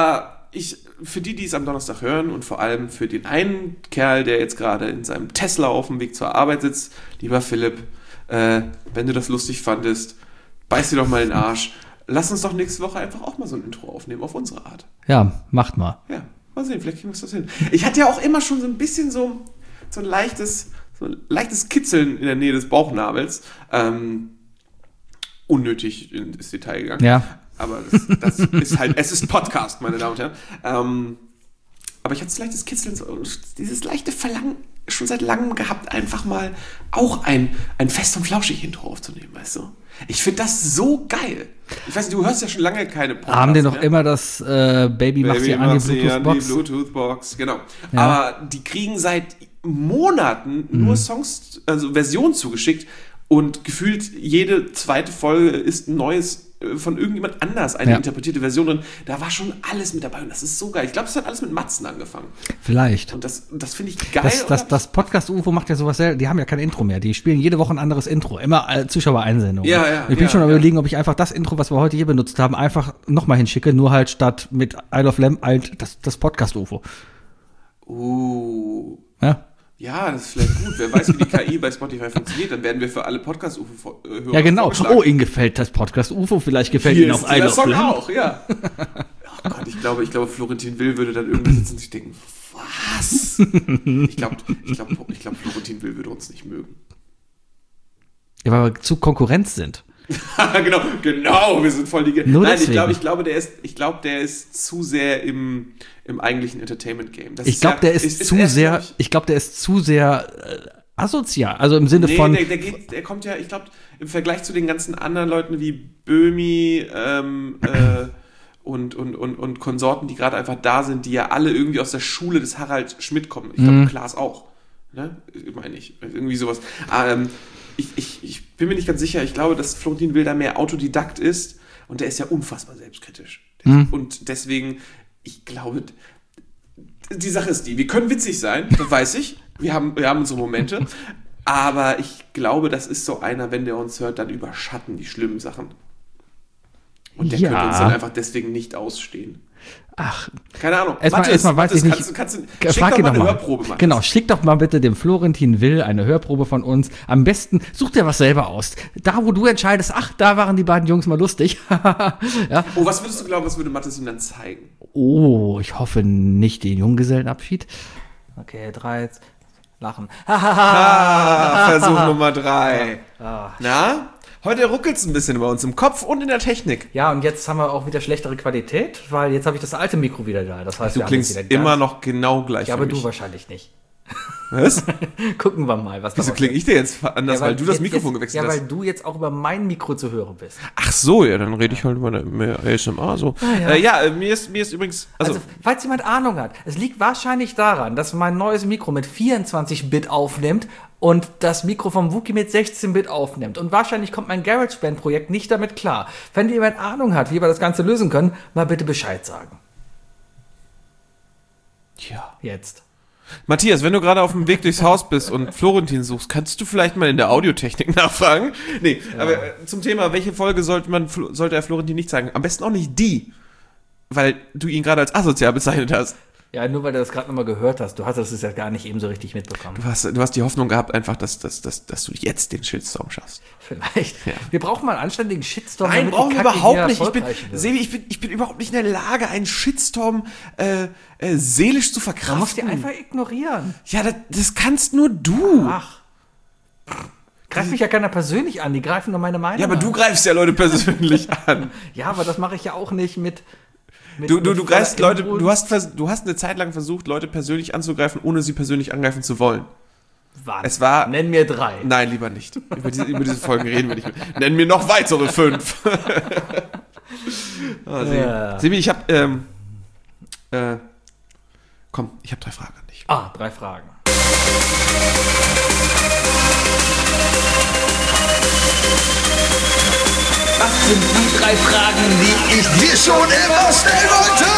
S3: ich, für die, die es am Donnerstag hören und vor allem für den einen Kerl, der jetzt gerade in seinem Tesla auf dem Weg zur Arbeit sitzt, lieber Philipp, äh, wenn du das lustig fandest, beiß dir doch mal den Arsch. Lass uns doch nächste Woche einfach auch mal so ein Intro aufnehmen, auf unsere Art.
S4: Ja, macht mal.
S3: Ja, mal sehen, vielleicht kriegen wir das hin. Ich hatte ja auch immer schon so ein bisschen so, so ein leichtes, so ein leichtes Kitzeln in der Nähe des Bauchnabels. Ähm, unnötig ins Detail gegangen.
S4: Ja.
S3: Aber das, das ist halt, es ist Podcast, meine Damen und Herren. Ähm, aber ich hatte das leichtes Kitzeln, so, dieses leichte Verlangen schon seit langem gehabt, einfach mal auch ein, ein fest und flauschig Intro aufzunehmen, weißt du? Ich finde das so geil. Ich weiß nicht, du hörst ja schon lange keine Podcasts
S4: Haben die noch
S3: mehr.
S4: immer das äh, Baby, mach sie an die Bluetooth-Box?
S3: Die Bluetooth-Box, genau.
S4: Ja.
S3: Aber die kriegen seit Monaten nur Songs, also Versionen zugeschickt und gefühlt jede zweite Folge ist ein neues von irgendjemand anders, eine
S4: Ja.
S3: interpretierte Version drin. Da war schon alles mit dabei und das ist so geil. Ich glaube, es hat alles mit Matzen angefangen.
S4: Vielleicht.
S3: Und das, das finde ich geil.
S4: Das,
S3: und
S4: das,
S3: hab
S4: das Podcast-U F O macht ja sowas selber. Die haben ja kein Intro mehr. Die spielen jede Woche ein anderes Intro. Immer äh, Zuschauereinsendungen.
S3: Ja, ja,
S4: ich bin
S3: ja,
S4: schon am
S3: ja.
S4: überlegen, ob ich einfach das Intro, was wir heute hier benutzt haben, einfach nochmal hinschicke. Nur halt statt mit Isle of Lamb halt das, das Podcast-U F O.
S3: ich, uh,
S4: Ja?
S3: ja, das ist vielleicht gut. Wer weiß, wie die K I bei Spotify funktioniert, dann werden wir für alle Podcast-U F O-Hörer
S4: Ja, genau.
S3: vorgeschlagen.
S4: Oh, Ihnen gefällt das Podcast-U F O. Vielleicht gefällt
S3: Hier
S4: Ihnen
S3: ist
S4: auch Isle
S3: dieser
S4: of
S3: Song
S4: Lamb.
S3: auch, ja. Oh Gott, ich glaube, ich glaube, Florentin Will würde dann irgendwie sitzen und sich denken, was? Ich glaube, ich glaube, ich glaube, Florentin Will würde uns nicht mögen.
S4: Ja, weil wir zu Konkurrenz sind.
S3: genau, genau, wir sind voll die... Ge-
S4: Nur
S3: Nein, ich
S4: deswegen.
S3: glaube, ich glaube, der ist, ich glaube, der ist zu sehr im, im eigentlichen Entertainment-Game. Das
S4: Ich glaube,
S3: ja-
S4: der ist, zu
S3: erst,
S4: sehr,
S3: glaub ich,
S4: ich glaube, der ist zu sehr äh, asozial. Also im Sinne
S3: Nee,
S4: von,
S3: der, der, geht, der kommt ja, ich glaube, im Vergleich zu den ganzen anderen Leuten wie Böhmi ähm, äh, und, und, und, und Konsorten, die gerade einfach da sind, die ja alle irgendwie aus der Schule des Harald Schmidt kommen. Ich glaube,
S4: Mhm.
S3: Klaas auch. Ne? Meine ich. Irgendwie sowas. Ähm, ich, ich, ich bin mir nicht ganz sicher. Ich glaube, dass Florentin Will da mehr Autodidakt ist und der ist ja unfassbar selbstkritisch.
S4: Mhm.
S3: Und deswegen, ich glaube, die Sache ist die, wir können witzig sein, das weiß ich. Wir haben, wir haben unsere Momente. Aber ich glaube, das ist so einer, wenn der uns hört, dann überschatten die schlimmen Sachen. Und der
S4: Ja.
S3: könnte uns dann einfach deswegen nicht ausstehen.
S4: ach,
S3: Keine Ahnung.
S4: Erstmal-
S3: Mathis,
S4: erstmal weiß
S3: Mathis,
S4: ich nicht.
S3: Kannst, du- kannst, du- schick
S4: frag
S3: doch
S4: ihn
S3: mal
S4: doch
S3: eine
S4: mal.
S3: Hörprobe, Mathis.
S4: Genau, schick doch mal bitte dem Florentin Will eine Hörprobe von uns. Am besten such dir was selber aus. Da, wo du entscheidest, ach, da waren die beiden Jungs mal lustig. ja.
S3: Oh, was würdest du glauben, was würde Mathis ihm dann zeigen?
S4: Oh, ich hoffe nicht den Junggesellenabschied. Okay, drei, lachen.
S3: Ah, Versuch Nummer drei.
S4: Ah.
S3: Na? Heute ruckelt es ein bisschen bei uns im Kopf und in der Technik.
S4: Ja, und jetzt haben wir auch wieder schlechtere Qualität, weil jetzt habe ich das alte Mikro wieder da. Das heißt,
S3: Du
S4: wir haben
S3: klingst
S4: jetzt wieder
S3: immer
S4: ganz-
S3: noch genau gleich
S4: Ja,
S3: für
S4: aber
S3: mich.
S4: du wahrscheinlich nicht.
S3: Was?
S4: Gucken wir mal, was
S3: Wieso
S4: daraus
S3: klinge ich dir jetzt anders,
S4: Ja,
S3: weil du das
S4: jetzt-
S3: Mikrofon
S4: jetzt,
S3: gewechselt
S4: Ja, weil
S3: hast?
S4: du jetzt auch über mein Mikro zu hören bist.
S3: Ach so, ja, dann rede ich halt über eine mehr A S M R so.
S4: Ah, ja.
S3: Äh, ja, äh, mir ist, mir ist übrigens, also,
S4: Also, falls jemand Ahnung hat, es liegt wahrscheinlich daran, dass mein neues Mikro mit vierundzwanzig Bit aufnimmt und das Mikro vom Wookie mit sechzehn Bit aufnimmt. Und wahrscheinlich kommt mein GarageBand-Projekt nicht damit klar. Wenn jemand Ahnung hat, wie wir das Ganze lösen können, mal bitte Bescheid sagen.
S3: ja.
S4: Jetzt.
S3: Matthias, wenn du gerade auf dem Weg durchs Haus bist und Florentin suchst, kannst du vielleicht mal in der Audiotechnik nachfragen? Nee, aber äh, zum Thema, welche Folge sollte man, sollte er Florentin nicht sagen? Am besten auch nicht die, weil du ihn gerade als asozial bezeichnet hast.
S4: Ja, nur weil du das gerade nochmal gehört hast. Du hast das ja gar nicht eben so richtig mitbekommen.
S3: Du hast, du hast die Hoffnung gehabt, einfach, dass, dass, dass, dass du jetzt den Shitstorm schaffst.
S4: Vielleicht.
S3: Ja.
S4: Wir brauchen mal einen anständigen Shitstorm.
S3: Nein,
S4: damit die
S3: brauchen wir
S4: Kacke
S3: überhaupt
S4: hier
S3: nicht. Ich bin,
S4: erfolgreich wird.
S3: Sebi, ich bin, ich bin überhaupt nicht in der Lage, einen Shitstorm äh, äh, seelisch zu
S4: Man muss
S3: verkraften.
S4: die einfach ignorieren.
S3: Ja, das, das kannst nur du.
S4: Ach. Greift mich ja keiner persönlich an, die greifen nur meine Meinung
S3: Ja, aber
S4: an.
S3: du greifst ja Leute persönlich an.
S4: Ja, aber das mache ich ja auch nicht mit. mit
S3: Du, du,
S4: mit
S3: du greifst
S4: voller
S3: Leute,
S4: Inbrunst.
S3: du hast, vers- du hast eine Zeit lang versucht, Leute persönlich anzugreifen, ohne sie persönlich angreifen zu wollen.
S4: Wann?
S3: Es war-
S4: Nenn mir drei.
S3: Nein, lieber nicht. Über diese, über diese Folgen reden wir nicht mehr. Nenn mir noch weitere fünf. oh, Sebi.
S4: Ja.
S3: Sebi, ich hab, ähm, äh, komm, ich hab drei Fragen an dich.
S4: Ah, drei Fragen.
S5: Was sind die drei Fragen, die ich dir schon immer stellen wollte?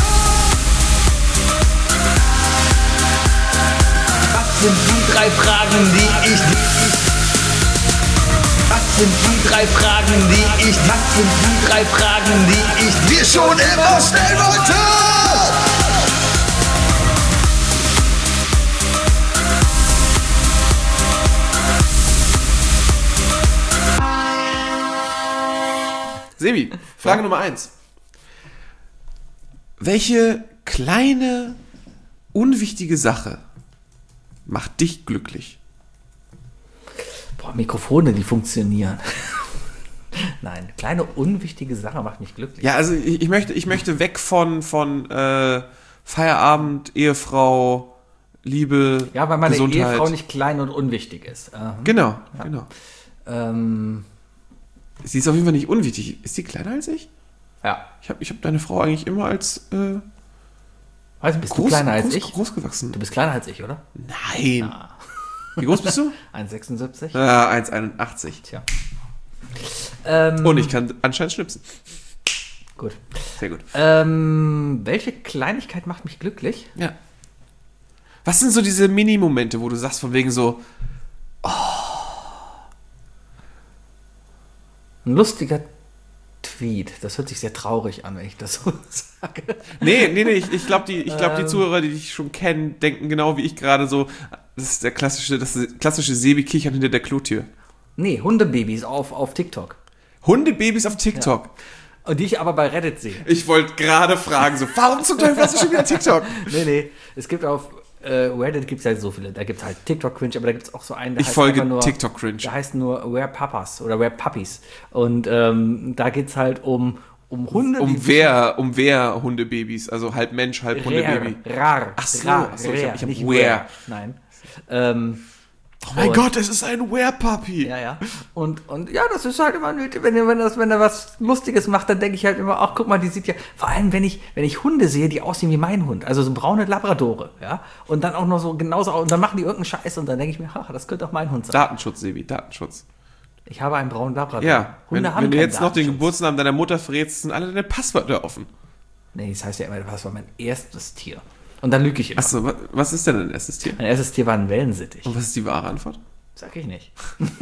S5: Was sind die drei Fragen, die ich Was sind die drei Fragen, die ich Was sind die drei Fragen, die ich dir schon immer stellen wollte?
S3: Sebi, Frage Nummer eins. Welche kleine, unwichtige Sache macht dich glücklich?
S4: Boah, Mikrofone, die funktionieren. Nein, kleine unwichtige Sache macht mich glücklich.
S3: Ja, also ich, ich möchte, ich möchte weg von, von äh, Feierabend, Ehefrau, Liebe,
S4: Ja, weil meine
S3: Gesundheit.
S4: Ehefrau nicht klein und unwichtig ist. Aha.
S3: Genau,
S4: Ja.
S3: genau.
S4: Ähm,
S3: Sie ist auf jeden Fall nicht unwichtig. Ist sie kleiner als ich?
S4: ja.
S3: Ich habe ich hab deine Frau eigentlich immer als äh,
S4: Weißt du, bist
S3: groß,
S4: du kleiner als
S3: groß,
S4: ich?
S3: groß gewachsen.
S4: Du bist kleiner als ich, oder?
S3: Nein. Wie groß bist du?
S4: eins Komma sechsundsiebzig?
S3: Ja, eins Komma einundachtzig.
S4: Tja. Ähm,
S3: Und ich kann anscheinend schnipsen.
S4: Gut.
S3: Sehr gut.
S4: Ähm, welche Kleinigkeit macht mich glücklich?
S3: Ja. Was sind so diese Mini-Momente, wo du sagst von wegen so,
S4: Ein lustiger Tweet. Das hört sich sehr traurig an, wenn ich das so sage.
S3: nee, nee, nee, ich, ich glaube, die, ich glaub, die
S4: Ähm.
S3: Zuhörer, die dich schon kennen, denken genau wie ich gerade so, das ist der klassische, das ist klassische Sebi-Kichern hinter der Klotür.
S4: Nee, Hundebabys auf, auf TikTok.
S3: Hundebabys auf TikTok.
S4: Und die ich aber bei Reddit sehe.
S3: Ich wollte gerade fragen, so, warum zum Teufel hast du schon wieder TikTok?
S4: Nee, nee. Es gibt auf äh, Reddit gibt es halt so viele. Da gibt es halt TikTok-Cringe, aber da gibt es auch so einen, der
S3: Ich
S4: heißt
S3: folge
S4: einfach nur,
S3: TikTok-Cringe.
S4: Der heißt nur Where Papas oder Where Puppies. Und ähm, da geht es halt um, um Hunde.
S3: Um
S4: die
S3: wer, um wer Hundebabys, also halb Mensch, halb Hundebaby.
S4: Rar. Rar.
S3: Ach so,
S4: rar,
S3: ach so, ich hab- ich hab
S4: nicht
S3: Where.
S4: Where. Nein. Ähm,
S3: Oh mein
S4: Und-
S3: Gott, es ist ein Were-Puppy.
S4: Ja, ja. Und, und ja, das ist halt immer nötig. Wenn, wenn, das, wenn er was Lustiges macht, dann denke ich halt immer, ach, guck mal, die sieht ja, vor allem, wenn ich, wenn ich Hunde sehe, die aussehen wie mein Hund, also so braune Labradore, ja, und dann auch noch so genauso, und dann machen die irgendeinen Scheiß und dann denke ich mir, ach, das könnte auch mein Hund sein.
S3: Datenschutz, Sebi, Datenschutz.
S4: Ich habe einen braunen Labrador.
S3: Ja, wenn,
S4: Hunde haben
S3: wenn du
S4: keinen
S3: jetzt noch den
S4: Datenschutz.
S3: Geburtsnamen deiner Mutter verrätst, sind alle deine Passwörter offen.
S4: Nee, das heißt ja immer, das war mein erstes Tier. Und dann lüge ich immer.
S3: Achso, wa- was ist denn dein erstes Tier?
S4: Mein erstes Tier war ein Wellensittich.
S3: Und was ist die wahre Antwort?
S4: Sag ich nicht.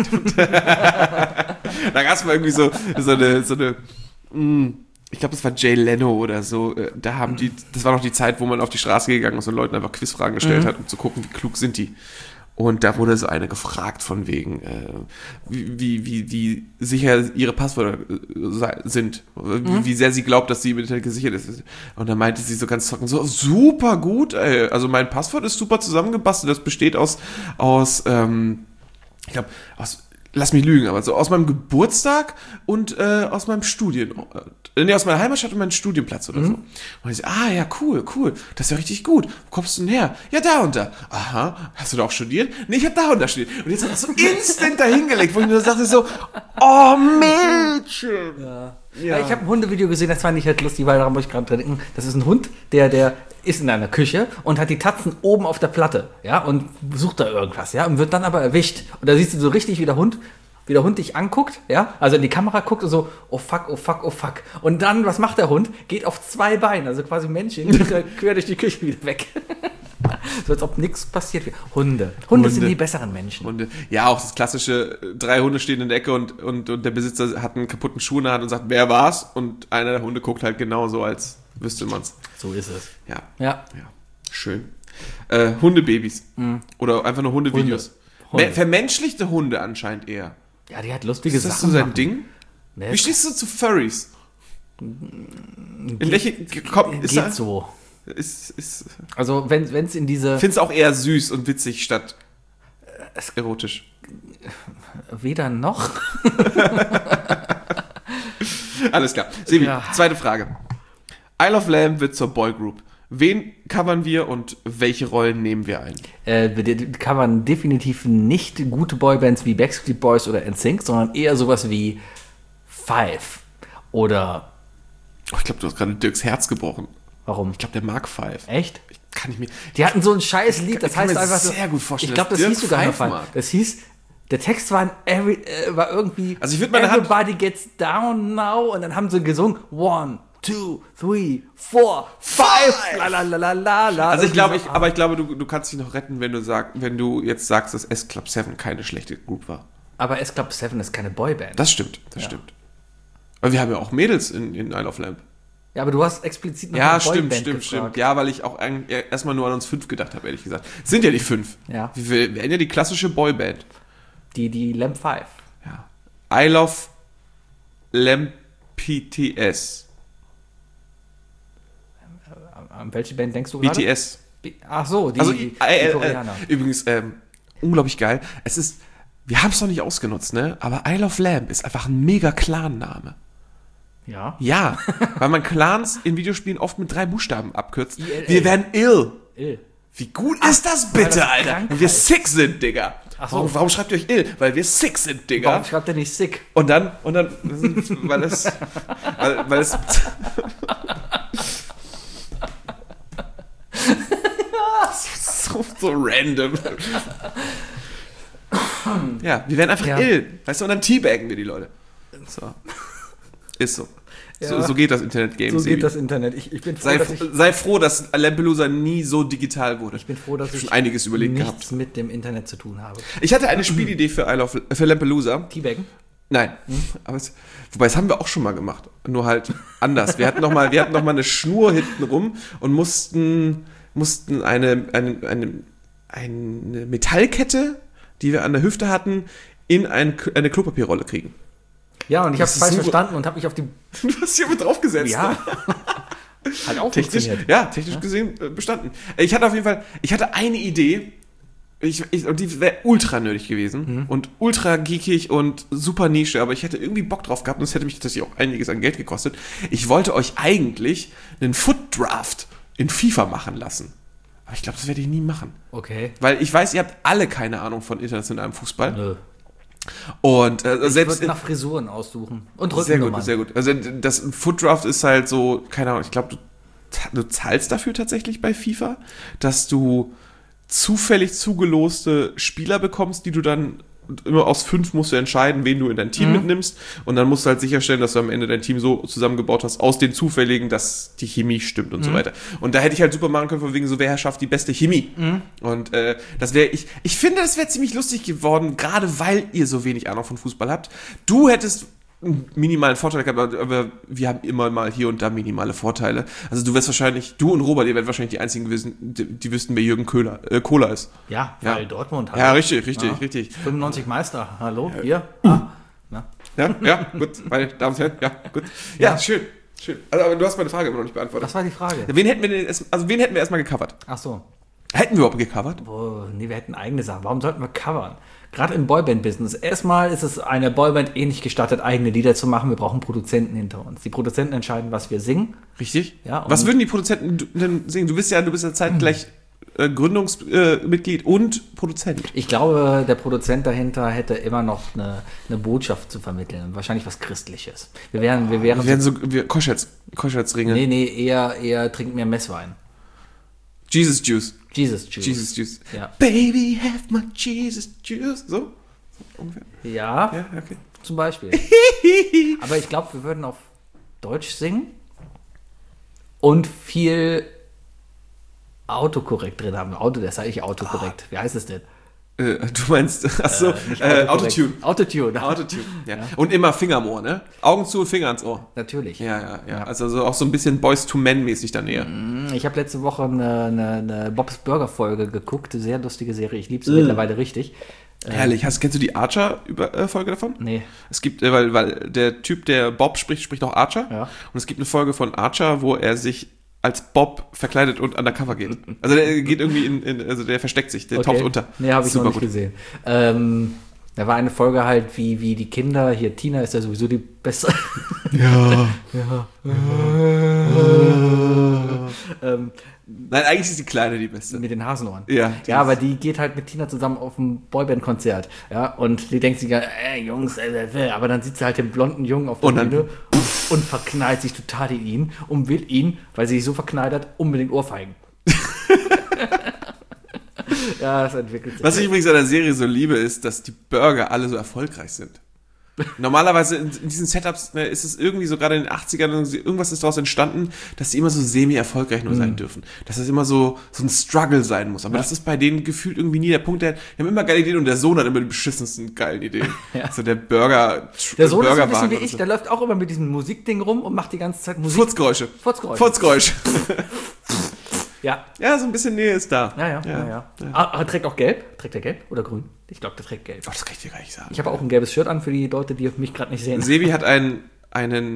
S3: Da gab es mal irgendwie so, so eine, so eine mh, ich glaube, das war Jay Leno oder so. äh, Da haben die, das war noch die Zeit, wo man auf die Straße gegangen ist und Leuten einfach Quizfragen gestellt hat, um zu gucken, wie klug sind die. Und da wurde so eine gefragt von wegen, äh, wie, wie, wie, wie sicher ihre Passwörter äh, sei- sind, wie, wie sehr sie glaubt, dass sie im Internet gesichert ist. Und dann meinte sie so ganz trocken, so super gut, ey. Also mein Passwort ist super zusammengebastelt, das besteht aus, aus ähm, ich glaube, aus, lass mich lügen, aber so aus meinem Geburtstag und äh, aus meinem Studien, äh, nee, aus meiner Heimatstadt und meinem Studienplatz oder so. Und ich so, ah ja, cool, cool, das ist ja richtig gut. Wo kommst du denn her? Ja, da und da. Aha, hast du da auch studiert? Nee, ich habe da und da studiert. Und jetzt hat er so instant dahingelegt, wo ich nur dachte so, oh Mädchen.
S4: Ja. Ja, ich habe ein Hundevideo gesehen, das fand ich halt lustig, weil daran muss ich gerade dran denken. Das ist ein Hund, der, der ist in einer Küche und hat die Tatzen oben auf der Platte, ja, und sucht da irgendwas, ja, und wird dann aber erwischt. Und da siehst du so richtig, wie der Hund, wie der Hund dich anguckt, ja, also in die Kamera guckt und so, oh fuck, oh fuck, oh fuck. Und dann, was macht der Hund? Geht auf zwei Beinen, also quasi Männchen, quer durch die Küche wieder weg. So als ob nichts passiert. Hunde. Hunde. Hunde sind die besseren Menschen.
S3: Hunde. Ja, auch das klassische, äh, drei Hunde stehen in der Ecke und, und, und der Besitzer hat einen kaputten Schuh in der Hand und sagt, wer war's? Und einer der Hunde guckt halt genauso, als wüsste man's.
S4: So ist es.
S3: Ja,
S4: Ja.
S3: ja, schön. Äh, Hundebabys. Oder einfach nur Hundevideos.
S4: Hunde.
S3: Me- Vermenschlichte Hunde anscheinend eher.
S4: Ja, die hat lustige
S3: Ist das
S4: Sachen
S3: so sein
S4: machen.
S3: Ding?
S4: Nee,
S3: Wie stehst du zu Furries? In welche, kommt, ist
S4: geht
S3: da,
S4: so.
S3: Ist, ist,
S4: Also wenn es in diese
S3: ich finde es auch eher süß und witzig statt erotisch.
S4: weder noch.
S3: Alles klar. Sebi,
S4: Ja.
S3: zweite Frage. Isle of Lamb wird zur Boygroup. Wen covern wir und welche Rollen nehmen wir ein?
S4: Äh, wir kann man definitiv nicht gute Boybands wie Backstreet Boys oder N Sync, sondern eher sowas wie Five oder
S3: Oh, ich glaube, du hast gerade Dirks Herz gebrochen.
S4: warum?
S3: Ich glaube, der mag Five.
S4: Echt?
S3: Ich kann nicht mehr.
S4: Die hatten so ein scheiß Lied, das
S3: Ich kann
S4: heißt
S3: mir
S4: einfach so.
S3: sehr gut vorstellen,
S4: Ich glaube, das
S3: dass
S4: hieß
S3: Dirk
S4: sogar nur
S3: Five
S4: Five.
S3: mag.
S4: Das hieß, der Text war, ein every, äh, war irgendwie
S3: Also ich würd meine Hand-
S4: Everybody gets down now und dann haben sie gesungen One, two, three, four, five. La, la, la, la, la, la.
S3: Also ich
S4: Irgendwie
S3: glaube,
S4: so.
S3: ich, aber ich glaube, du, du kannst dich noch retten, wenn du sag, wenn du jetzt sagst, dass S Club sieben keine schlechte Group war.
S4: Aber S Club sieben ist keine Boyband.
S3: Das stimmt, das stimmt. Aber wir haben ja auch Mädels in, in Isle of Lamb.
S4: Ja, aber du hast explizit nach
S3: Ja,
S4: einer
S3: stimmt,
S4: Boyband
S3: stimmt,
S4: gefragt.
S3: stimmt. Ja, weil ich auch ein, ja, erstmal nur an uns fünf gedacht habe, ehrlich gesagt. Sind ja die fünf.
S4: Ja.
S3: Wir wären ja die klassische Boyband.
S4: Die, die Lamb five.
S3: Ja. Isle of Lamb P T S.
S4: An welche Band denkst du gerade?
S3: B T S.
S4: B- Ach so, die,
S3: Also,
S4: die,
S3: äh,
S4: die
S3: äh,
S4: Koreaner.
S3: äh, übrigens, ähm, unglaublich geil. Es ist, wir haben es noch nicht ausgenutzt, ne? Aber Isle of Lamp ist einfach ein mega Clan-Name.
S4: Ja.
S3: Ja, weil man Clans in Videospielen oft mit drei Buchstaben abkürzt.
S4: I L L.
S3: Wir werden ill.
S4: Ill.
S3: Wie gut ist das
S4: weil
S3: bitte,
S4: das
S3: Alter?
S4: krank
S3: Wenn wir
S4: heißt.
S3: sick sind, Digga.
S4: Ach so.
S3: Warum, warum schreibt ihr euch ill? Weil wir sick sind, Digga.
S4: Warum schreibt er nicht sick?
S3: Und dann, und dann, weil es, weil, weil es, so, so random. Ja, wir werden einfach
S4: Ja.
S3: ill. Weißt du, und dann teabaggen wir die Leute. So. Ist so. So,
S4: Ja.
S3: so geht das Internet-Game.
S4: So
S3: Sebi.
S4: geht das Internet. Ich, ich bin froh,
S3: Sei,
S4: dass ich,
S3: sei froh, dass Lampelusa nie so digital wurde.
S4: ich bin froh, dass
S3: hab
S4: ich
S3: schon einiges überlegt
S4: nichts
S3: gehabt.
S4: mit dem Internet zu tun habe.
S3: Ich hatte eine Spielidee für, Isle of, für Lampelusa.
S4: Teabaggen?
S3: Nein. Aber es, wobei, das haben wir auch schon mal gemacht. Nur halt anders. Wir hatten noch mal, wir hatten noch mal eine Schnur hinten rum und mussten, mussten eine, eine, eine, eine Metallkette, die wir an der Hüfte hatten, in ein, eine Klopapierrolle kriegen.
S4: Ja, und ich habe
S3: Das
S4: es
S3: ist
S4: falsch
S3: super.
S4: verstanden und habe mich auf die...
S3: Du hast hier mit draufgesetzt.
S4: Ja. Hat auch
S3: Technisch,
S4: funktioniert.
S3: ja, technisch gesehen äh, bestanden. Ich hatte auf jeden Fall, ich hatte eine Idee, ich, ich, und die wäre ultra nötig gewesen und ultra geekig und super Nische, aber ich hätte irgendwie Bock drauf gehabt und es hätte mich tatsächlich auch einiges an Geld gekostet. Ich wollte euch eigentlich einen Foot Draft in FIFA machen lassen. Aber ich glaube, das werde ich nie machen.
S4: Okay.
S3: Weil ich weiß, ihr habt alle keine Ahnung von internationalem Fußball.
S4: Nö.
S3: Und äh,
S4: Ich
S3: selbst
S4: würde nach Frisuren aussuchen. Und
S3: sehr
S4: Rückennummern.
S3: gut, sehr gut. Also das Foot Draft ist halt so, keine Ahnung, ich glaube, du, du zahlst dafür tatsächlich bei FIFA, dass du zufällig zugeloste Spieler bekommst, die du dann immer aus fünf musst du entscheiden, wen du in dein Team
S4: Mhm.
S3: mitnimmst und dann musst du halt sicherstellen, dass du am Ende dein Team so zusammengebaut hast, aus den zufälligen, dass die Chemie stimmt und
S4: Mhm.
S3: so weiter. Und da hätte ich halt super machen können, von wegen so, wer schafft die beste Chemie.
S4: Mhm.
S3: Und äh, das wäre, ich, ich finde, das wäre ziemlich lustig geworden, gerade weil ihr so wenig Ahnung von Fußball habt. Du hättest einen minimalen Vorteil gehabt, aber- aber wir haben immer mal hier und da minimale Vorteile. Also du wirst wahrscheinlich, du und Robert, ihr werdet wahrscheinlich die einzigen gewesen, die, die wüssten, wer Jürgen Köhler, äh, Kohler ist.
S4: Ja,
S3: Ja.
S4: weil Dortmund hat.
S3: Ja, richtig, richtig,
S4: Ja.
S3: richtig.
S4: fünfundneunzig Meister. Hallo, hier. Ah. Na.
S3: Ja, ja, gut, meine Damen und Herren, ja, gut. Ja,
S4: Ja.
S3: schön, schön. Also, aber du hast meine Frage immer noch nicht beantwortet.
S4: Was war die Frage?
S3: Wen hätten wir denn, erst, also wen hätten wir erstmal gecovert?
S4: Ach so.
S3: Hätten wir überhaupt gecovert?
S4: Boah, nee, wir hätten eigene Sachen. Warum sollten wir covern? Gerade im Boyband-Business. Erstmal ist es einer Boyband eh nicht gestattet, eigene Lieder zu machen. Wir brauchen Produzenten hinter uns. Die Produzenten entscheiden, was wir singen.
S3: Richtig?
S4: Ja, und-
S3: Was würden die Produzenten denn singen? Du bist ja, du bist ja zeitgleich äh, Gründungsmitglied äh, und Produzent.
S4: Ich glaube, der Produzent dahinter hätte immer noch eine, eine Botschaft zu vermitteln. Wahrscheinlich was Christliches. Wir wären, wir wären.
S3: Wir werden so, wir, Koschetz, Koschetz-Ringe.
S4: nee, nee, eher, eher trinkt mehr Messwein.
S3: Jesus Juice.
S4: Jesus Juice.
S3: Jesus Juice.
S4: Ja.
S3: Baby, have my Jesus Juice. So? So ungefähr.
S4: Ja,
S3: Ja, okay.
S4: zum Beispiel. Aber ich glaube, wir würden auf Deutsch singen und viel Autokorrekt drin haben. Auto, das sage ich Autokorrekt. Wie heißt es denn?
S3: Äh, du meinst, achso,
S4: Nicht
S3: äh,
S4: Autokorrekt.
S3: Autotune.
S4: Autotune.
S3: Autotune, ja. Und immer Finger am Ohr, ne? Augen zu, Finger ans Ohr.
S4: Natürlich.
S3: Ja, ja, ja. Also so, auch so ein bisschen Boys to Men mäßig dann eher.
S4: Ich habe letzte Woche eine, eine, eine Bob's Burger Folge geguckt. Sehr lustige Serie. Ich liebe sie mittlerweile richtig.
S3: Herrlich. Hast, kennst du die Archer-Folge davon?
S4: Nee.
S3: Es gibt, äh, weil, weil der Typ, der Bob spricht, spricht auch Archer.
S4: Ja.
S3: Und es gibt eine Folge von Archer, wo er sich als Bob verkleidet und undercover geht. Also der geht irgendwie in, in also der versteckt sich, der taucht unter.
S4: Nee, habe ich
S3: Super
S4: noch nicht
S3: gut.
S4: gesehen. Ähm, da war eine Folge halt, wie, wie die Kinder, hier Tina ist ja sowieso die beste.
S3: Ja.
S4: ähm,
S3: Nein, eigentlich ist die Kleine die Beste.
S4: mit den Hasenohren.
S3: Ja, die
S4: ja,
S3: ist-
S4: aber die geht halt mit Tina zusammen auf ein Boyband-Konzert. Ja, und die denkt sich, ja, ey, Jungs, äh, äh, aber dann sieht sie halt den blonden Jungen auf der
S3: Und dann-
S4: Bühne und, und verknallt sich total in ihn und will ihn, weil sie sich so verknallt hat, unbedingt ohrfeigen. Ja, das entwickelt sich.
S3: Was ich übrigens an der Serie so liebe, ist, dass die Burger alle so erfolgreich sind. Normalerweise in, in diesen Setups ne, ist es irgendwie so gerade in den achtzigern, irgendwas ist daraus entstanden, dass die immer so semi-erfolgreich nur
S4: Mhm.
S3: sein dürfen. Dass das immer so, so ein Struggle sein muss. Aber das ist bei denen gefühlt irgendwie nie der Punkt. Der, die haben immer geile Ideen und der Sohn hat immer die beschissensten geilen Ideen.
S4: Ja.
S3: So der Burger,
S4: Der Sohn ist so ein bisschen
S3: Burgerwagen
S4: wie
S3: und
S4: ich,
S3: so.
S4: der läuft auch immer mit diesem Musikding rum und macht die ganze Zeit Musik.
S3: Furzgeräusche.
S4: Furzgeräusche.
S3: Furzgeräusche.
S4: Ja.
S3: Ja, so ein bisschen Nähe ist da.
S4: Ja, ja, ja. ja. Ah, ah, trägt auch gelb? Trägt er gelb oder grün? Ich glaube, der trägt gelb.
S3: Oh, das kann ich dir gar nicht sagen.
S4: Ich habe auch ein gelbes Shirt an für die Leute, die mich gerade nicht sehen.
S3: Sebi hat einen, einen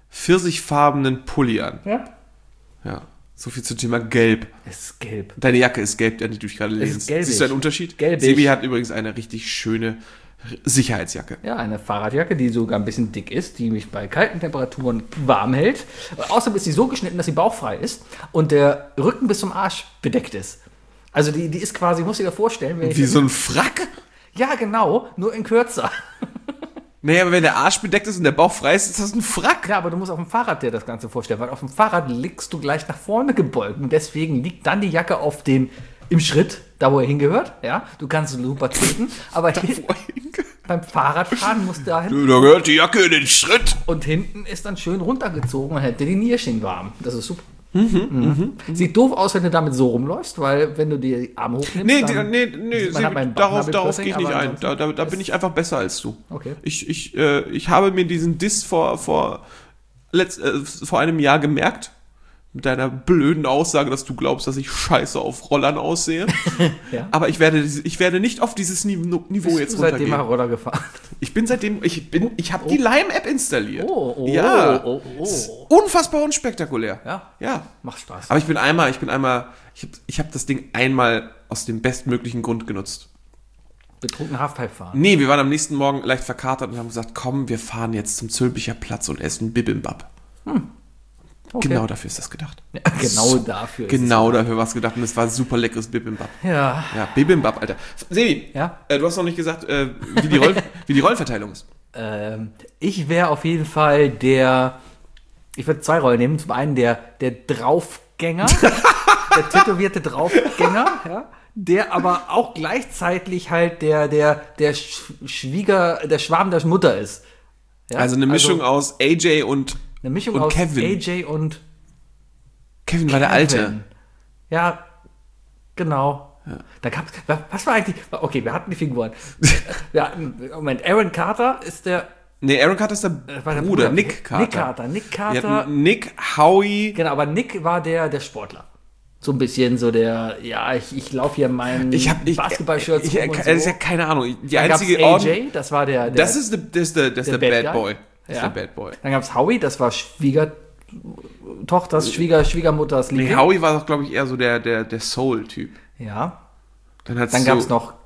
S3: pfirsichfarbenen Pulli an.
S4: Ja.
S3: Ja, so viel zum Thema Gelb.
S4: Es ist gelb.
S3: Deine Jacke ist gelb, die du dich gerade
S4: ist
S3: lehnst.
S4: gelbig.
S3: Siehst du einen Unterschied?
S4: Gelbig.
S3: Sebi hat übrigens eine richtig schöne Sicherheitsjacke.
S4: Ja, eine Fahrradjacke, die sogar ein bisschen dick ist, die mich bei kalten Temperaturen warm hält. Außerdem ist sie so geschnitten, dass sie bauchfrei ist und der Rücken bis zum Arsch bedeckt ist. Also die, die ist quasi, muss ich dir vorstellen. Wenn
S3: Wie
S4: ich
S3: so ein Frack?
S4: ja, genau, nur in kürzer.
S3: Naja, aber wenn der Arsch bedeckt ist und der Bauch frei ist, ist das ein Frack.
S4: Ja, aber du musst auf dem Fahrrad dir das Ganze vorstellen, weil auf dem Fahrrad liegst du gleich nach vorne gebeugt und deswegen liegt dann die Jacke auf dem, im Schritt, da wo er hingehört. Ja, du kannst super treten, aber hin, beim Fahrradfahren musst du da hin.
S3: Da gehört die Jacke in den Schritt.
S4: Und hinten ist dann schön runtergezogen und hält dir die Nierchen warm. Das ist super. Mhm, mhm. Sieht doof aus, wenn du damit so rumläufst, weil wenn du die Arme hochnimmst,
S3: Nee,
S4: dann
S3: nee, nee,
S4: sieht man halt meinen
S3: darauf, darauf
S4: Bauchnabelpressing,
S3: gehe ich nicht
S4: aber
S3: ein. Da, da, da bin ich einfach besser als du.
S4: Okay.
S3: Ich, ich, äh, ich habe mir diesen Diss vor, vor, letzt, äh, vor einem Jahr gemerkt. Mit deiner blöden Aussage, dass du glaubst, dass ich scheiße auf Rollern aussehe.
S4: Ja.
S3: Aber ich werde, ich werde nicht auf dieses Niveau, Niveau
S4: Bist
S3: jetzt
S4: du seitdem mal
S3: runtergehen.
S4: Roller gefahren?
S3: Ich bin seitdem, ich bin, ich habe die Lime-App installiert.
S4: Oh, oh,
S3: ja.
S4: oh, oh,
S3: Ist
S4: oh.
S3: unfassbar unspektakulär.
S4: Ja.
S3: Ja.
S4: Macht Spaß.
S3: Aber ich bin einmal, ich bin einmal, ich habe ich hab das Ding einmal aus dem bestmöglichen Grund genutzt.
S4: Betrunken Halfpipe fahren.
S3: Nee, wir waren am nächsten Morgen leicht verkatert und haben gesagt, komm, wir fahren jetzt zum Zülpicher Platz und essen Bibimbap.
S4: Okay.
S3: Genau dafür ist das gedacht.
S4: Ja, genau dafür. ist
S3: Genau dafür war es gedacht und es war super leckeres Bibimbap.
S4: es. Ja.
S3: Ja, Bibimbap, Alter. Sebi,
S4: Ja?
S3: äh, du hast noch nicht gesagt, äh, wie, die Roll, wie die Rollenverteilung ist.
S4: Ähm, ich wäre auf jeden Fall der. Ich würde zwei Rollen nehmen. Zum einen der, der Draufgänger, der tätowierte Draufgänger, ja, der aber auch gleichzeitig halt der, der, der Sch- Schwieger, der Schwarm der Mutter ist. Ja?
S3: Also eine Mischung aus A J und,
S4: eine Mischung
S3: und
S4: aus
S3: Kevin.
S4: A J und
S3: Kevin war der Alte.
S4: Kevin. Ja, genau. Da gab's, was war eigentlich, okay, wir hatten die Figuren. Wir hatten, Moment, Aaron Carter ist der,
S3: Nee, Aaron Carter ist der,
S4: war der
S3: Bruder,
S4: Bruder.
S3: Nick Carter.
S4: Nick Carter, Nick
S3: Wir
S4: Carter.
S3: hatten Nick, Howie.
S4: Genau, aber Nick war der, der Sportler. So ein bisschen so der, ja, ich, ich laufe hier meinen
S3: Ich habe ich,
S4: Basketball-Shirts
S3: ich, ich,
S4: rum und
S3: Das ist
S4: so.
S3: ja keine Ahnung. Die
S4: Dann gab's
S3: einzige
S4: A
S3: Ordnung.
S4: J, das war der, der
S3: Das ist, der, das ist der, das ist der,
S4: der
S3: Bad,
S4: Bad Guy.
S3: Boy. Das ist
S4: Ja.
S3: der Bad Boy.
S4: Dann gab es Howie, das war Schwiegertochters, Schwieger, Schwiegermutters
S3: Nee,
S4: Liebling.
S3: Howie war doch, glaube ich, eher so der, der, der Soul-Typ.
S4: Ja.
S3: Dann, hat's
S4: Dann
S3: so
S4: gab es noch,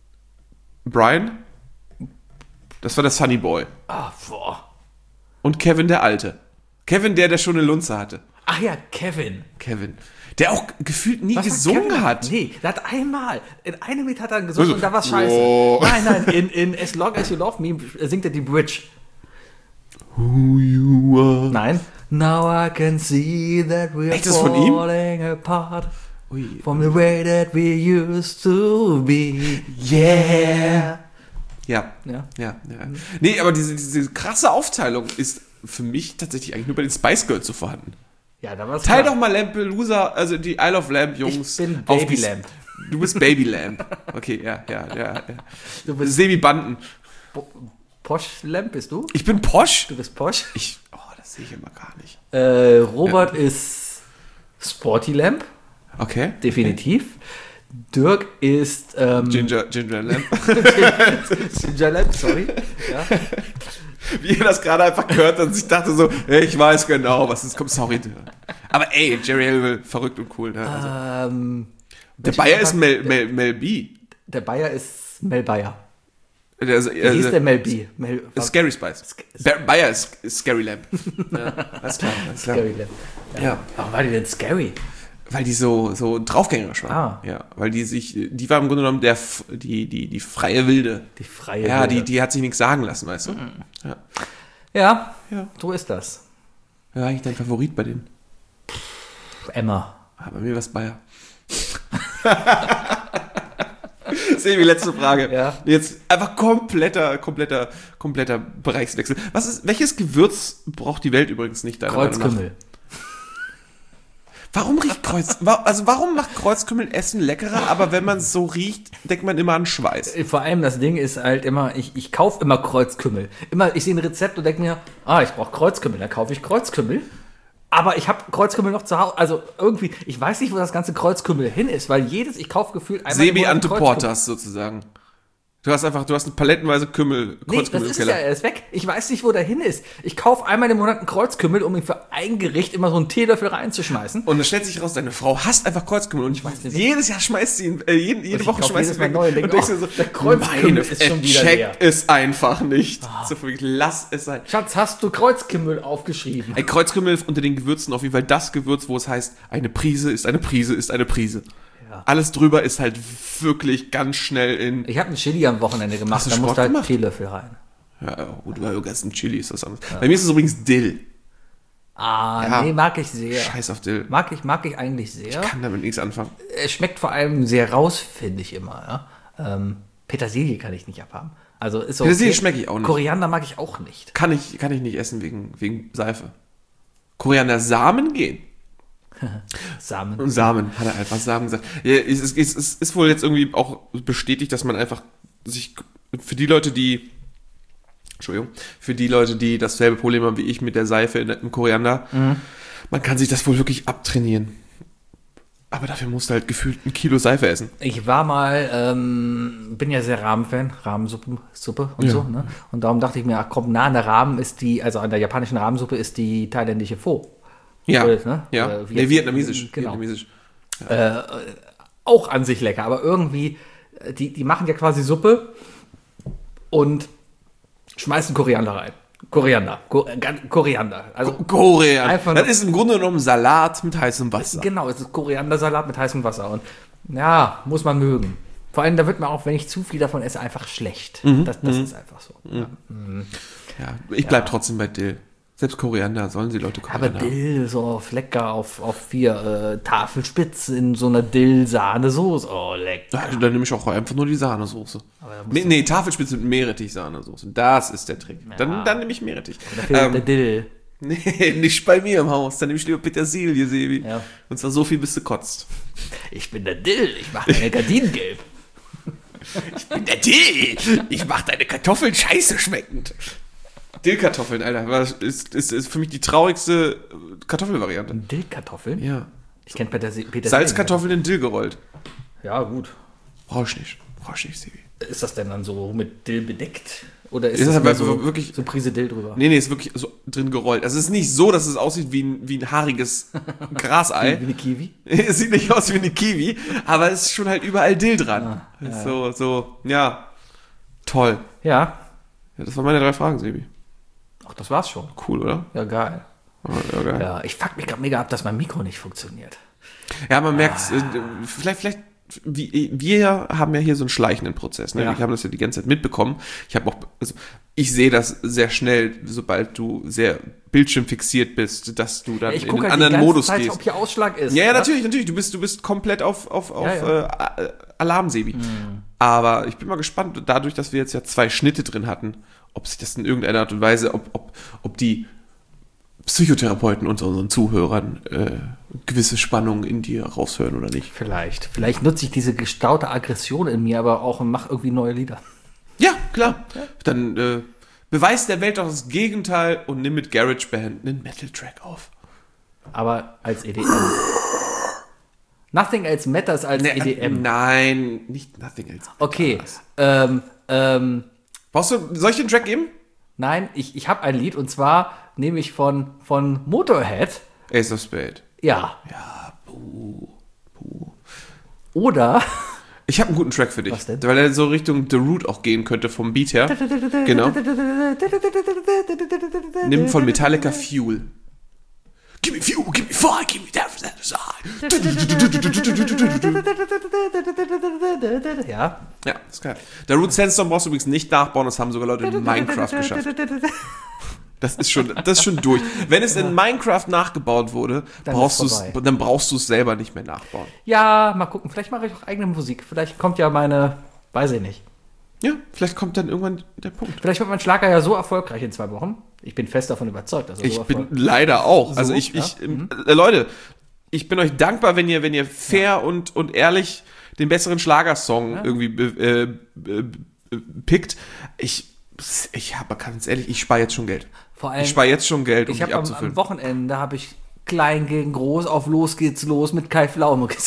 S3: Brian. Das war der Sunny Boy.
S4: ah, boah.
S3: Und Kevin der Alte. Kevin, der, der schon eine Lunze hatte.
S4: Ach ja, Kevin.
S3: Kevin. Der auch gefühlt nie
S4: Was war
S3: gesungen
S4: Kevin?
S3: hat.
S4: Nee, der hat einmal, in einem Lied hat er gesungen
S3: Also,
S4: und da war scheiße.
S3: oh.
S4: Nein, nein, in, in As Long As You Love Me singt er die Bridge.
S3: Who you are.
S4: Nein. Now I can see that we're
S3: Echt, das ist von ihm?
S4: falling apart
S3: Ui.
S4: from the way that we used to be. Yeah.
S3: Ja.
S4: Ja.
S3: Ja, ja. Nee, aber diese, diese krasse Aufteilung ist für mich tatsächlich eigentlich nur bei den Spice Girls so vorhanden.
S4: Ja, da war's
S3: Teil
S4: klar.
S3: doch mal Lampelusa, also die Isle of Lamp Jungs.
S4: Ich bin
S3: auf
S4: Baby
S3: die-
S4: Lamp.
S3: Du bist Baby Lamp. Okay, ja, ja, ja. ja.
S4: Du bist
S3: Sebi Banden.
S4: Bo- Posh Lamp, bist du?
S3: Ich bin Posch.
S4: Du bist Posh.
S3: Ich, oh, das sehe ich immer gar nicht.
S4: Äh, Robert ist Sporty Lamp,
S3: Okay.
S4: definitiv. Dirk ist ähm,
S3: Ginger, Ginger Lamp.
S4: Ginger Lamp, sorry. Ja.
S3: Wie ihr das gerade einfach gehört und ich dachte so, hey, ich weiß genau, was ist, komm, sorry. Aber ey, Jerry Halliwell, verrückt und cool. Ne? Also,
S4: Ähm,
S3: der
S4: welcher
S3: Bayer ist
S4: war-
S3: Mel, Mel, Mel B.
S4: Der Bayer ist Mel Bayer.
S3: Der, ist-
S4: Wie hieß
S3: äh,
S4: der Mel B? Mel,
S3: Scary Spice. Ba- Bayer ist, ist Scary Lamp. Ja, alles klar, alles klar.
S4: Scary Lamp.
S3: Ja,
S4: Warum war die denn scary?
S3: weil die so, so draufgängerisch war.
S4: Ah.
S3: Ja, weil die sich, die war im Grunde genommen der, F- die, die, die freie Wilde.
S4: Die freie
S3: Ja, die,
S4: Wilde.
S3: die hat sich nichts sagen lassen, weißt du? Ja.
S4: Ja,
S3: Ja.
S4: so ist das.
S3: Wer war eigentlich dein Favorit bei denen?
S4: Emma.
S3: Ah, bei mir war es Bayer. Sebi, letzte Frage.
S4: Ja.
S3: Jetzt einfach kompletter, kompletter, kompletter Bereichswechsel. Was ist, welches Gewürz braucht die Welt übrigens nicht? deiner Meinung nach?
S4: Kreuzkümmel.
S3: Warum riecht Kreuz, wa- also warum macht Kreuzkümmel Essen leckerer, aber wenn man es so riecht, denkt man immer an Schweiß?
S4: Vor allem das Ding ist halt immer, ich, ich kaufe immer Kreuzkümmel. Immer, ich sehe ein Rezept und denke mir, ah, ich brauche Kreuzkümmel, dann kaufe ich Kreuzkümmel. Aber ich habe Kreuzkümmel noch zu Hause. Also irgendwie, ich weiß nicht, wo das ganze Kreuzkümmel hin ist, weil jedes, ich kaufe gefühlt einmal im
S3: Sebi
S4: Monat
S3: Ante
S4: Kreuzkümmel.
S3: Portas sozusagen. Du hast einfach, du hast eine palettenweise Kümmel,
S4: Nee, das
S3: Kreuzkümmel im
S4: ist es
S3: Keller.
S4: ja, er ist weg. Ich weiß nicht, wo der hin ist. Ich kaufe einmal im Monat einen Kreuzkümmel, um ihm für ein Gericht immer so einen Teelöffel reinzuschmeißen.
S3: Und es stellt sich raus, deine Frau hasst einfach Kreuzkümmel und ich weiß
S4: nicht.
S3: jedes Jahr schmeißt sie ihn, äh, jeden, jede
S4: ich
S3: Woche
S4: kauf
S3: schmeißt
S4: jedes
S3: sie
S4: Mal
S3: weg.
S4: neu und denk,
S3: denkst
S4: oh,
S3: dir so,
S4: der Kreuzkümmel
S3: meine,
S4: ist schon
S3: er
S4: wieder
S3: checkt
S4: leer.
S3: es einfach nicht. So, wirklich, lass es sein.
S4: Schatz, hast du Kreuzkümmel aufgeschrieben?
S3: Ein Kreuzkümmel unter den Gewürzen auf jeden Fall das Gewürz, wo es heißt, eine Prise ist eine Prise ist eine Prise.
S4: Ja.
S3: Alles drüber ist halt wirklich ganz schnell in...
S4: Ich habe einen Chili am Wochenende gemacht,
S3: Hast du
S4: da
S3: Sport
S4: musste halt
S3: gemacht?
S4: Teelöffel rein.
S3: Ja, gut, weil du ein Chili ist das anderes. Bei mir ist es übrigens Dill.
S4: Ah,
S3: Ja.
S4: nee, mag ich sehr.
S3: Scheiß auf Dill.
S4: Mag ich, mag ich eigentlich sehr.
S3: Kann damit nichts anfangen.
S4: Es schmeckt vor allem sehr raus, finde ich immer. Ja? Ähm, Petersilie kann ich nicht abhaben. Also ist okay.
S3: Petersilie schmecke ich auch nicht.
S4: Koriander mag ich auch nicht.
S3: Kann ich, kann ich nicht essen wegen, wegen Seife. Koriander-Samen gehen.
S4: Samen.
S3: Und Samen, hat er einfach Samen gesagt. Ja, es, ist, es ist, ist wohl jetzt irgendwie auch bestätigt, dass man einfach sich für die Leute, die Entschuldigung, für die Leute, die dasselbe Problem haben wie ich mit der Seife in, im Koriander,
S4: Mhm.
S3: man kann sich das wohl wirklich abtrainieren. Aber dafür musst du halt gefühlt ein Kilo Seife essen.
S4: Ich war mal, ähm, bin ja sehr Ramen-Fan, Rahmensuppe Suppe und
S3: Ja.
S4: so. Ne? Und darum dachte ich mir, ach komm, nah an der Ramen ist die, also an der japanischen Rahmensuppe ist die thailändische Pho.
S3: Ja,
S4: Oder, ne?
S3: ja.
S4: Oder
S3: Nee, vietnamesisch.
S4: Genau.
S3: Vietnamesisch.
S4: Auch an sich lecker, aber irgendwie, äh, die, die machen ja quasi Suppe und schmeißen Koriander rein. Koriander. Ko äh, gan- Koriander. Also,
S3: Koriander.
S4: Einfach
S3: Das
S4: nur-
S3: ist im Grunde genommen Salat mit heißem Wasser.
S4: genau, es ist Koriandersalat mit heißem Wasser. Und ja, muss man mögen. Vor allem, da wird man auch, wenn ich zu viel davon esse, einfach schlecht.
S3: Mhm,
S4: Das, das ist einfach so. Ja.
S3: Ja, ich bleib trotzdem bei Dill. Selbst Koriander, sollen sie Leute
S4: Aber
S3: Koriander haben.
S4: Dill, so auf lecker, auf, auf vier äh, Tafelspitz in so einer Dill-Sahnesoße. Oh, lecker.
S3: Ja, dann nehme ich auch einfach nur die Sahnesoße.
S4: da musst
S3: Nee, nee, Tafelspitze mit Meerrettich-Sahnesoße. Das ist der Trick. Dann, dann nehme ich Meerrettich.
S4: Da fehlt
S3: Ähm,
S4: der Dill.
S3: nee, nicht bei mir im Haus. Dann nehme ich lieber Petersilie, Sebi.
S4: Ja.
S3: Und zwar so viel, bis du kotzt.
S4: Ich bin der Dill, ich mache deine Gardinen gelb.
S3: Ich bin der Dill. Ich mache deine Kartoffeln scheiße schmeckend. Dillkartoffeln, Alter, war- ist, ist, ist für mich die traurigste Kartoffelvariante.
S4: Dillkartoffeln?
S3: Ja.
S4: Ich kenne Petersil Petersilien.
S3: Salzkartoffeln in Dill gerollt.
S4: Ja, gut.
S3: Brauch ich nicht. Brauch ich nicht, Sebi.
S4: Ist das denn dann so mit Dill bedeckt? Oder ist,
S3: Ist
S4: das
S3: das
S4: nur
S3: aber
S4: so,
S3: wirklich-
S4: so Prise Dill drüber?
S3: Nee, nee, ist wirklich so drin gerollt. Also es ist nicht so, dass es aussieht wie ein, wie ein haariges Grasei.
S4: Wie eine Kiwi?
S3: Es sieht nicht aus wie eine Kiwi, aber es ist schon halt überall Dill dran. Ist so, so, ja. Toll.
S4: Ja.
S3: Ja, das waren meine drei Fragen, Sebi.
S4: Ach, das war's schon.
S3: Cool, oder?
S4: Ja, geil.
S3: Ja, geil. Ja,
S4: Ja, ich fuck mich gerade mega ab, dass mein Mikro nicht funktioniert.
S3: man merkt, äh, vielleicht, vielleicht, wie, wir haben ja hier so einen schleichenden Prozess. Ne?
S4: Ja.
S3: Wir haben das ja die ganze Zeit mitbekommen. Ich habe auch, also ich sehe das sehr schnell, sobald du sehr bildschirmfixiert bist, dass du dann
S4: Ich
S3: in
S4: gucke
S3: einen
S4: halt die
S3: anderen
S4: ganze
S3: Modus
S4: Zeit,
S3: gehst.
S4: ob hier Ausschlag ist.
S3: Ja, ja,
S4: ne?
S3: natürlich, natürlich. Du bist, du bist komplett auf, auf, auf
S4: Ja, ja.
S3: Äh, Alarm, Sebi. Aber ich bin mal gespannt, dadurch, dass wir jetzt ja zwei Schnitte drin hatten, ob sich das in irgendeiner Art und Weise, ob, ob, ob die Psychotherapeuten unter unseren Zuhörern äh, gewisse Spannungen in dir raushören oder nicht.
S4: Vielleicht. Vielleicht nutze ich diese gestaute Aggression in mir aber auch und mache irgendwie neue Lieder.
S3: Ja, klar. Dann äh, beweis der Welt doch das Gegenteil und nimm mit GarageBand einen Metal-Track auf.
S4: Aber als E D M. Nothing else matters als E D M.
S3: Nein, nicht Nothing Else.
S4: Okay. Ähm, ähm,
S3: Brauchst du, soll ich den Track geben?
S4: nein, ich, ich habe ein Lied und zwar nehme ich von, von Motorhead.
S3: Ace of Spade.
S4: Ja.
S3: Ja, puh, puh.
S4: Oder
S3: Ich habe einen guten Track für dich.
S4: Was denn?
S3: Weil er so Richtung The Root auch gehen könnte vom Beat her. Genau. Nimm von Metallica Fuel. Give me fuel, give me fire, give me that
S4: ja.
S3: Ja, ist geil. Der Root Sandstorm brauchst du übrigens nicht nachbauen, das haben sogar Leute in Minecraft geschafft. Das ist schon, das ist schon durch. Wenn es in Minecraft nachgebaut wurde,
S4: Dann
S3: brauchst
S4: ist
S3: du's,
S4: vorbei.
S3: dann brauchst du es selber nicht mehr nachbauen.
S4: Ja, mal gucken. Vielleicht mache ich auch eigene Musik. Vielleicht kommt ja meine, weiß ich nicht.
S3: Ja, vielleicht kommt dann irgendwann der Punkt.
S4: Vielleicht wird mein Schlager ja so erfolgreich in zwei Wochen. Ich bin fest davon überzeugt, dass er
S3: Ich
S4: so
S3: bin
S4: erfolgreich
S3: leider auch.
S4: So,
S3: Also ich,
S4: ja.
S3: ich äh, Leute, ich bin euch dankbar, wenn ihr, wenn ihr fair und, und ehrlich den besseren Schlagersong irgendwie äh, äh, äh, pickt. Ich, ich habe ganz ehrlich, ich spare jetzt schon Geld.
S4: Vor allem,
S3: Ich spare jetzt schon Geld, um
S4: ich
S3: dich
S4: habe am,
S3: abzufüllen.
S4: am Wochenende habe ich klein gegen groß auf Los geht's los mit Kai Pflaume gesehen.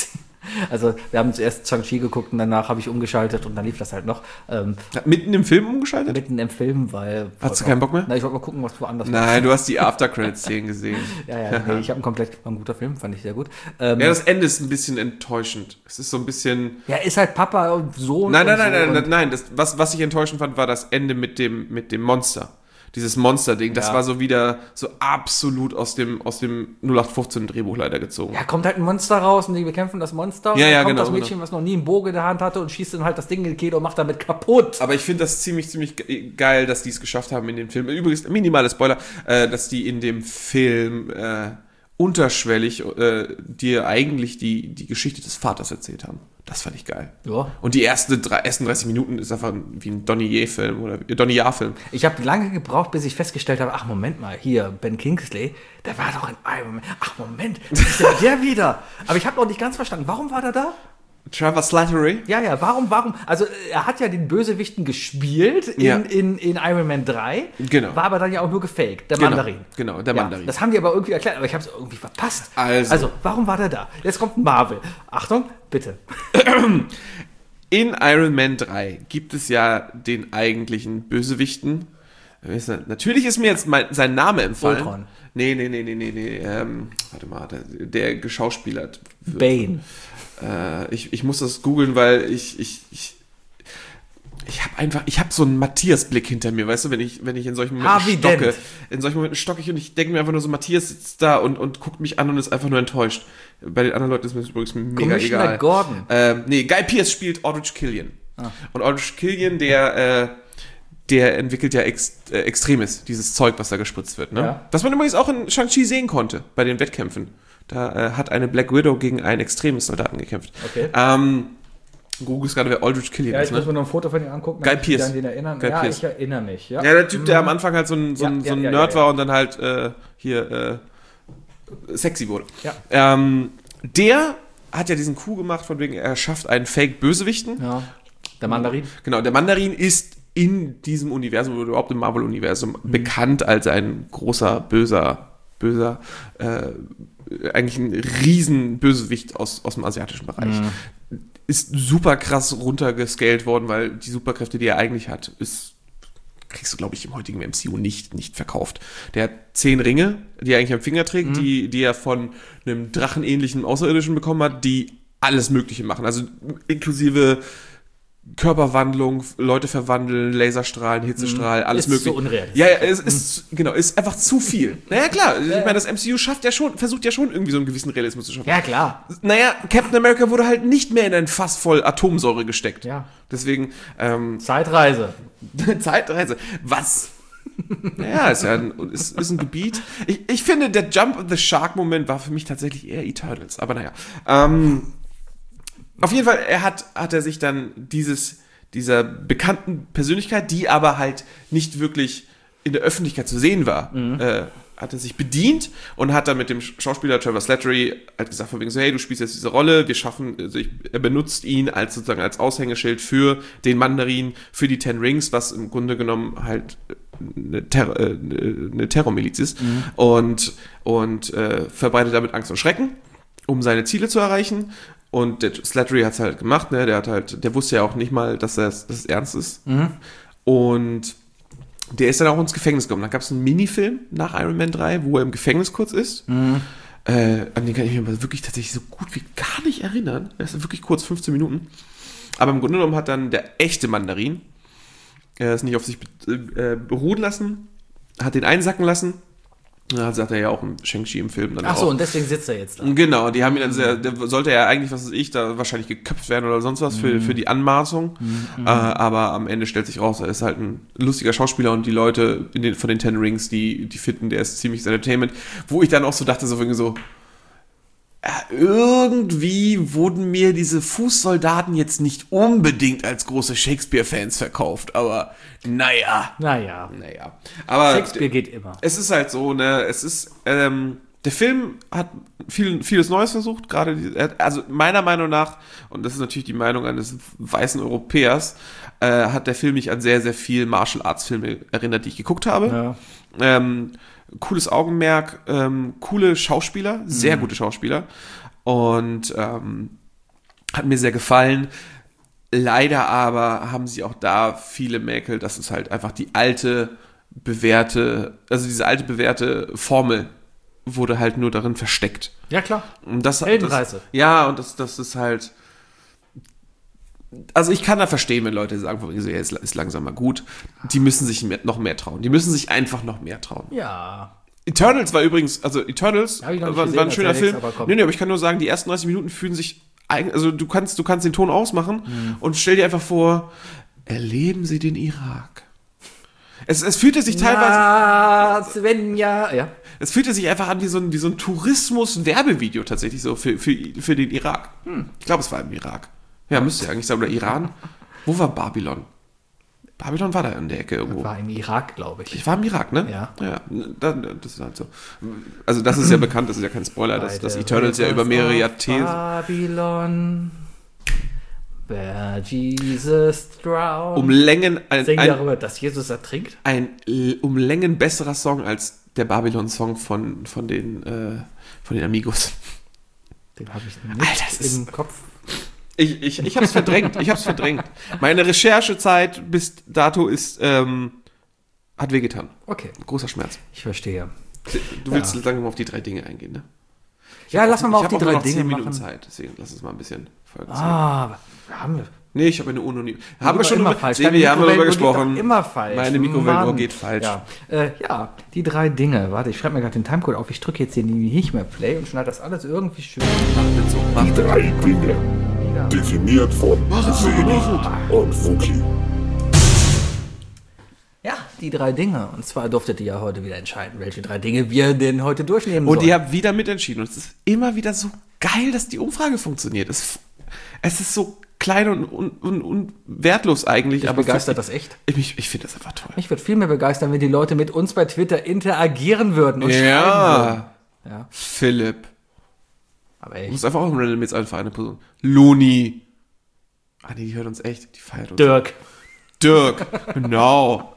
S4: Also wir haben zuerst Shang-Chi geguckt und danach habe ich umgeschaltet und dann lief das halt noch. Ähm,
S3: Ja, mitten im Film umgeschaltet?
S4: mitten im Film, weil...
S3: Hattest du keinen Bock mehr?
S4: Na, ich wollte mal gucken, was woanders
S3: Nein, du hast die After-Credits-Szenen gesehen.
S4: Ja, ja, nee, ich habe ihn komplett... War ein guter Film, fand ich sehr gut. Ähm,
S3: Ja, das Ende ist ein bisschen enttäuschend. Es ist so ein bisschen...
S4: ja, ist halt Papa und Sohn.
S3: Nein, nein,
S4: und
S3: nein,
S4: so
S3: nein,
S4: und-
S3: nein, nein. Das, was, was ich enttäuschend fand, war das Ende mit dem, mit dem Monster. Dieses Monster-Ding, das
S4: Ja.
S3: war so wieder so absolut aus dem, aus dem null acht fünfzehn Drehbuch leider gezogen.
S4: Ja, kommt halt ein Monster raus und die bekämpfen das Monster. Und
S3: Ja,
S4: dann
S3: ja,
S4: kommt
S3: genau,
S4: das Mädchen,
S3: genau.
S4: was noch nie einen Bogen in der Hand hatte und schießt dann halt das Ding in die Kehle und macht damit kaputt.
S3: Aber ich finde das ziemlich, ziemlich ge- geil, dass die es geschafft haben in dem Film. Übrigens, minimale Spoiler, äh, dass die in dem Film äh, unterschwellig äh, dir eigentlich die, die Geschichte des Vaters erzählt haben. Das fand ich geil.
S4: Ja.
S3: Und die erste, drei, ersten dreißig Minuten ist einfach wie ein Donnie-Yen-Film oder äh, Donnie-Yen-Film.
S4: Ich habe lange gebraucht, bis ich festgestellt habe, ach Moment mal, hier, Ben Kingsley, der war doch in Iron Man. Ach Moment, was ist denn der wieder? Aber ich habe noch nicht ganz verstanden, warum war der da?
S3: Trevor Slattery.
S4: Ja, ja, warum, warum? Also er hat ja den Bösewichten gespielt in,
S3: Ja.
S4: in, in Iron Man drei,
S3: Genau.
S4: war aber dann ja auch nur gefaked, der
S3: Genau,
S4: Mandarin.
S3: genau, der
S4: Ja,
S3: Mandarin.
S4: das haben die aber irgendwie erklärt, aber ich habe es irgendwie verpasst.
S3: Also.
S4: also, warum war der da? Jetzt kommt Marvel. Achtung, bitte.
S3: In Iron Man drei gibt es ja den eigentlichen Bösewichten. Natürlich ist mir jetzt mein, sein Name entfallen.
S4: Ultron.
S3: Nee, nee, nee, nee, nee, nee. Ähm, warte mal, der, der geschauspielert wird.
S4: Bane.
S3: Äh, ich, ich muss das googeln, weil ich, ich, ich, ich habe einfach, ich habe so einen Matthias-Blick hinter mir, weißt du, wenn ich, wenn ich in solchen Momenten
S4: Harvey
S3: stocke.
S4: Dent.
S3: In solchen Momenten stocke ich und ich denke mir einfach nur so, Matthias sitzt da und, und guckt mich an und ist einfach nur enttäuscht. Bei den anderen Leuten ist mir das übrigens mega
S4: Commissioner
S3: egal.
S4: Gordon.
S3: Ähm, nee, Guy Pearce spielt Aldrich Killian. Und Aldrich Killian, der, äh, der entwickelt ja Ex, äh, Extremis, dieses Zeug, was da gespritzt wird. Ne?
S4: Ja.
S3: Was man übrigens auch in Shang-Chi sehen konnte, bei den Wettkämpfen. Da äh, hat eine Black Widow gegen einen Extremis-Soldaten gekämpft.
S4: Okay.
S3: Ähm, Google ist gerade, wer Aldrich Killian
S4: Ja,
S3: ist,
S4: ich muss
S3: ne?
S4: mir noch ein Foto von ihm angucken.
S3: Guy
S4: damit ich mich
S3: Pearce.
S4: an den erinnern.
S3: Guy
S4: ja,
S3: Pearce.
S4: ich erinnere mich. Ja,
S3: Ja, der Typ, der am Anfang halt so ein, so ein,
S4: Ja,
S3: so ein
S4: ja,
S3: Nerd
S4: ja, ja.
S3: war und dann halt äh, hier äh, sexy wurde.
S4: Ja.
S3: Ähm, der hat ja diesen Coup gemacht, von wegen, er schafft einen Fake-Bösewichten.
S4: ja. Der Mandarin.
S3: Genau, der Mandarin ist in diesem Universum oder überhaupt im Marvel-Universum
S4: Mhm.
S3: bekannt als ein großer, böser, böser, äh, eigentlich ein riesen Bösewicht aus, aus dem asiatischen Bereich.
S4: Mhm.
S3: Ist super krass runtergescaled worden, weil die Superkräfte, die er eigentlich hat, ist kriegst du, glaube ich, im heutigen M C U nicht, nicht verkauft. Der hat zehn Ringe, die er eigentlich am Finger trägt,
S4: Mhm.
S3: die, die er von einem drachenähnlichen Außerirdischen bekommen hat, die alles Mögliche machen. Also inklusive Körperwandlung, Leute verwandeln, Laserstrahlen, Hitzestrahl, alles
S4: Ist
S3: mögliche.
S4: so unrealistisch.
S3: Ja, ja, es ist, genau, ist einfach zu viel. Naja, klar, ich meine, das M C U schafft ja schon, versucht ja schon irgendwie so einen gewissen Realismus zu schaffen.
S4: Ja, klar.
S3: Naja, Captain America wurde halt nicht mehr in ein Fass voll Atomsäure gesteckt.
S4: Ja.
S3: Deswegen, ähm,
S4: Zeitreise.
S3: Zeitreise. Was? Naja, ist ja ein, ist, ist ein Gebiet. Ich, ich finde, der Jump of the Shark-Moment war für mich tatsächlich eher Eternals. Aber naja. Ähm, auf jeden Fall, er hat, hat er sich dann dieses, dieser bekannten Persönlichkeit, die aber halt nicht wirklich in der Öffentlichkeit zu sehen war,
S4: Mhm.
S3: äh, hat er sich bedient und hat dann mit dem Schauspieler Trevor Slattery halt gesagt, von wegen so, hey, du spielst jetzt diese Rolle, wir schaffen, also ich, er benutzt ihn als sozusagen als Aushängeschild für den Mandarin, für die Ten Rings, was im Grunde genommen halt eine, Terror, äh, eine Terrormiliz ist und, und äh, verbreitet damit Angst und Schrecken, um seine Ziele zu erreichen. Und der Slattery hat es halt gemacht, ne? Der hat halt, der wusste ja auch nicht mal, dass das, dass es ernst ist.
S4: Mhm.
S3: Und der ist dann auch ins Gefängnis gekommen. Dann gab es einen Minifilm nach Iron Man drei, wo er im Gefängnis kurz ist.
S4: Mhm.
S3: Äh, an den kann ich mich aber wirklich tatsächlich so gut wie gar nicht erinnern. Der ist wirklich kurz, fünfzehn Minuten. Aber im Grunde genommen hat dann der echte Mandarin er es nicht auf sich be- äh, beruhen lassen, hat den einsacken lassen. Da sagt er ja auch im Shang-Chi im Film dann
S4: Ach so,
S3: auch.
S4: und deswegen sitzt er jetzt da.
S3: Genau, die haben ihn dann sehr, der sollte ja eigentlich, was weiß ich, da wahrscheinlich geköpft werden oder sonst was für, für die Anmaßung. Äh, aber am Ende stellt sich raus, er ist halt ein lustiger Schauspieler und die Leute in den, von den Ten Rings, die, die finden, der ist ziemlich Entertainment. Wo ich dann auch so dachte, so irgendwie so, äh, irgendwie wurden mir diese Fußsoldaten jetzt nicht unbedingt als große Shakespeare-Fans verkauft, aber naja.
S4: Naja,
S3: Naja. Aber
S4: Shakespeare geht immer.
S3: es ist halt so, ne, es ist, ähm, der Film hat viel, vieles Neues versucht, gerade, die, er- also meiner Meinung nach, und das ist natürlich die Meinung eines weißen Europäers, äh, hat der Film mich an sehr, sehr viel Martial Arts Filme erinnert, die ich geguckt habe.
S4: Ja.
S3: Ähm, cooles Augenmerk, ähm, coole Schauspieler, sehr gute Schauspieler und ähm, Hat mir sehr gefallen. Leider aber haben sie auch da viele Mäkel, dass es halt einfach die alte, bewährte, also diese alte, bewährte Formel wurde halt nur darin versteckt.
S4: Ja, klar.
S3: Und das,
S4: Heldenreise.
S3: das, ja, und das, das ist halt, also ich kann da verstehen, wenn Leute sagen, ja, ist, ist langsam mal gut. Die müssen sich mehr, noch mehr trauen. Die müssen sich einfach noch mehr trauen.
S4: Ja.
S3: Eternals war übrigens, also Eternals
S4: Hab ich noch nicht
S3: war,
S4: gesehen,
S3: war ein schöner
S4: erzähl
S3: Film.
S4: nix, aber komm.
S3: Nee, nee, aber ich kann nur sagen, die ersten dreißig Minuten fühlen sich, eigen- also du kannst, du kannst den Ton ausmachen
S4: Mhm.
S3: und stell dir einfach vor, erleben sie den Irak. Es, es fühlte sich teilweise,
S4: Ja, Svenja. Ja.
S3: es fühlte sich einfach an wie so ein, wie so ein Tourismus-Werbevideo tatsächlich so für, für, für den Irak.
S4: Hm.
S3: Ich glaube, es war im Irak. Ja, müsste ja eigentlich sein, oder Iran. Wo war Babylon? Babylon war da in der Ecke irgendwo.
S4: War im Irak, glaube ich.
S3: Ich war im Irak, ne?
S4: Ja.
S3: Ja, da- das ist halt so. Also das ist ja bekannt, das ist ja kein Spoiler, dass, dass Eternals ja über mehrere Jahrzehnte...
S4: Babylon, where Jesus drowned.
S3: Um Längen ein,
S4: Sing
S3: ein,
S4: darüber, dass Jesus ertrinkt.
S3: ein l- um Längen besserer Song als der Babylon-Song von, von, den, äh, von den Amigos.
S4: Den habe ich nicht
S3: Alter, das ist-
S4: im Kopf.
S3: Ich, ich, ich hab's verdrängt, ich hab's verdrängt. Meine Recherchezeit bis dato ist, ähm, hat wehgetan.
S4: Okay,
S3: Großer Schmerz.
S4: ich verstehe.
S3: Du willst
S4: Ja.
S3: langsam mal auf die drei Dinge eingehen, ne?
S4: Ja, lass mal
S3: Ich
S4: auf
S3: hab
S4: die
S3: auch nur
S4: drei
S3: noch
S4: Dinge
S3: zehn Minuten
S4: machen.
S3: Zeit, deswegen lass uns mal ein bisschen Folgen ziehen.
S4: Ah, haben wir.
S3: Nee, ich habe eine Uno nie. Haben wir
S4: Immer-
S3: schon
S4: immer
S3: drüber,
S4: falsch.
S3: sehen
S4: Deine
S3: wir, haben wir darüber
S4: Mikrowellenuhr geht
S3: gesprochen.
S4: doch immer falsch.
S3: Meine Mikrowellenuhr
S4: Mann.
S3: geht falsch.
S4: Ja, äh, ja, die drei Dinge. Warte, ich schreibe mir gerade den Timecode auf. Ich drücke jetzt hier nicht mehr Play und schneide das alles irgendwie schön.
S6: Die drei Dinge. Definiert von Seni und Wookie.
S4: Ja, die drei Dinge. Und zwar durftet ihr ja heute wieder entscheiden, welche drei Dinge wir denn heute durchnehmen
S3: Und
S4: sollen.
S3: ihr habt wieder mitentschieden. Und es ist immer wieder so geil, dass die Umfrage funktioniert. Es, es ist so klein und, und, und, und wertlos eigentlich.
S4: Mich
S3: aber
S4: begeistert
S3: für-
S4: das echt.
S3: Ich, ich, ich finde das einfach toll.
S4: Mich würde viel mehr begeistern, wenn die Leute mit uns bei Twitter interagieren würden und schreiben würden.
S3: Ja,
S4: Ja,
S3: Philipp.
S4: aber
S3: Du
S4: echt.
S3: musst einfach auch im Random jetzt einfach eine Person. Loni. Ah nee, die hört uns echt. Die feiert uns.
S4: Dirk.
S3: Dirk. Genau.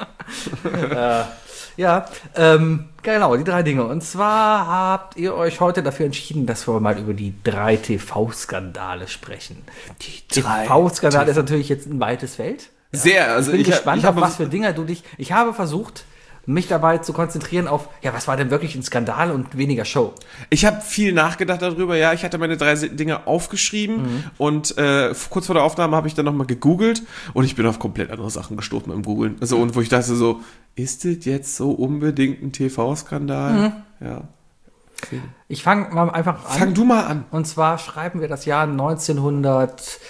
S4: Ja, ähm, genau, die drei Dinge. Und zwar habt ihr euch heute dafür entschieden, dass wir mal über die drei T V-Skandale sprechen. Die
S3: drei
S4: T V-Skandale ist natürlich jetzt ein weites Feld.
S3: Sehr. Also
S4: Ich bin
S3: ich, hab-
S4: gespannt,
S3: ich
S4: auf
S3: habe
S4: was für Dinge du dich... Ich habe versucht, mich dabei zu konzentrieren auf, ja, was war denn wirklich ein Skandal und weniger Show.
S3: Ich habe viel nachgedacht darüber, ja, ich hatte meine drei Dinge aufgeschrieben
S4: Mhm.
S3: und äh, kurz vor der Aufnahme habe ich dann nochmal gegoogelt und ich bin auf komplett andere Sachen gestoßen beim Googlen. Also und wo ich dachte so, ist das jetzt so unbedingt ein T V-Skandal?
S4: Mhm.
S3: Ja.
S4: Ich fange mal einfach an.
S3: Fang du mal an.
S4: Und zwar schreiben wir das Jahr neunzehnhundert...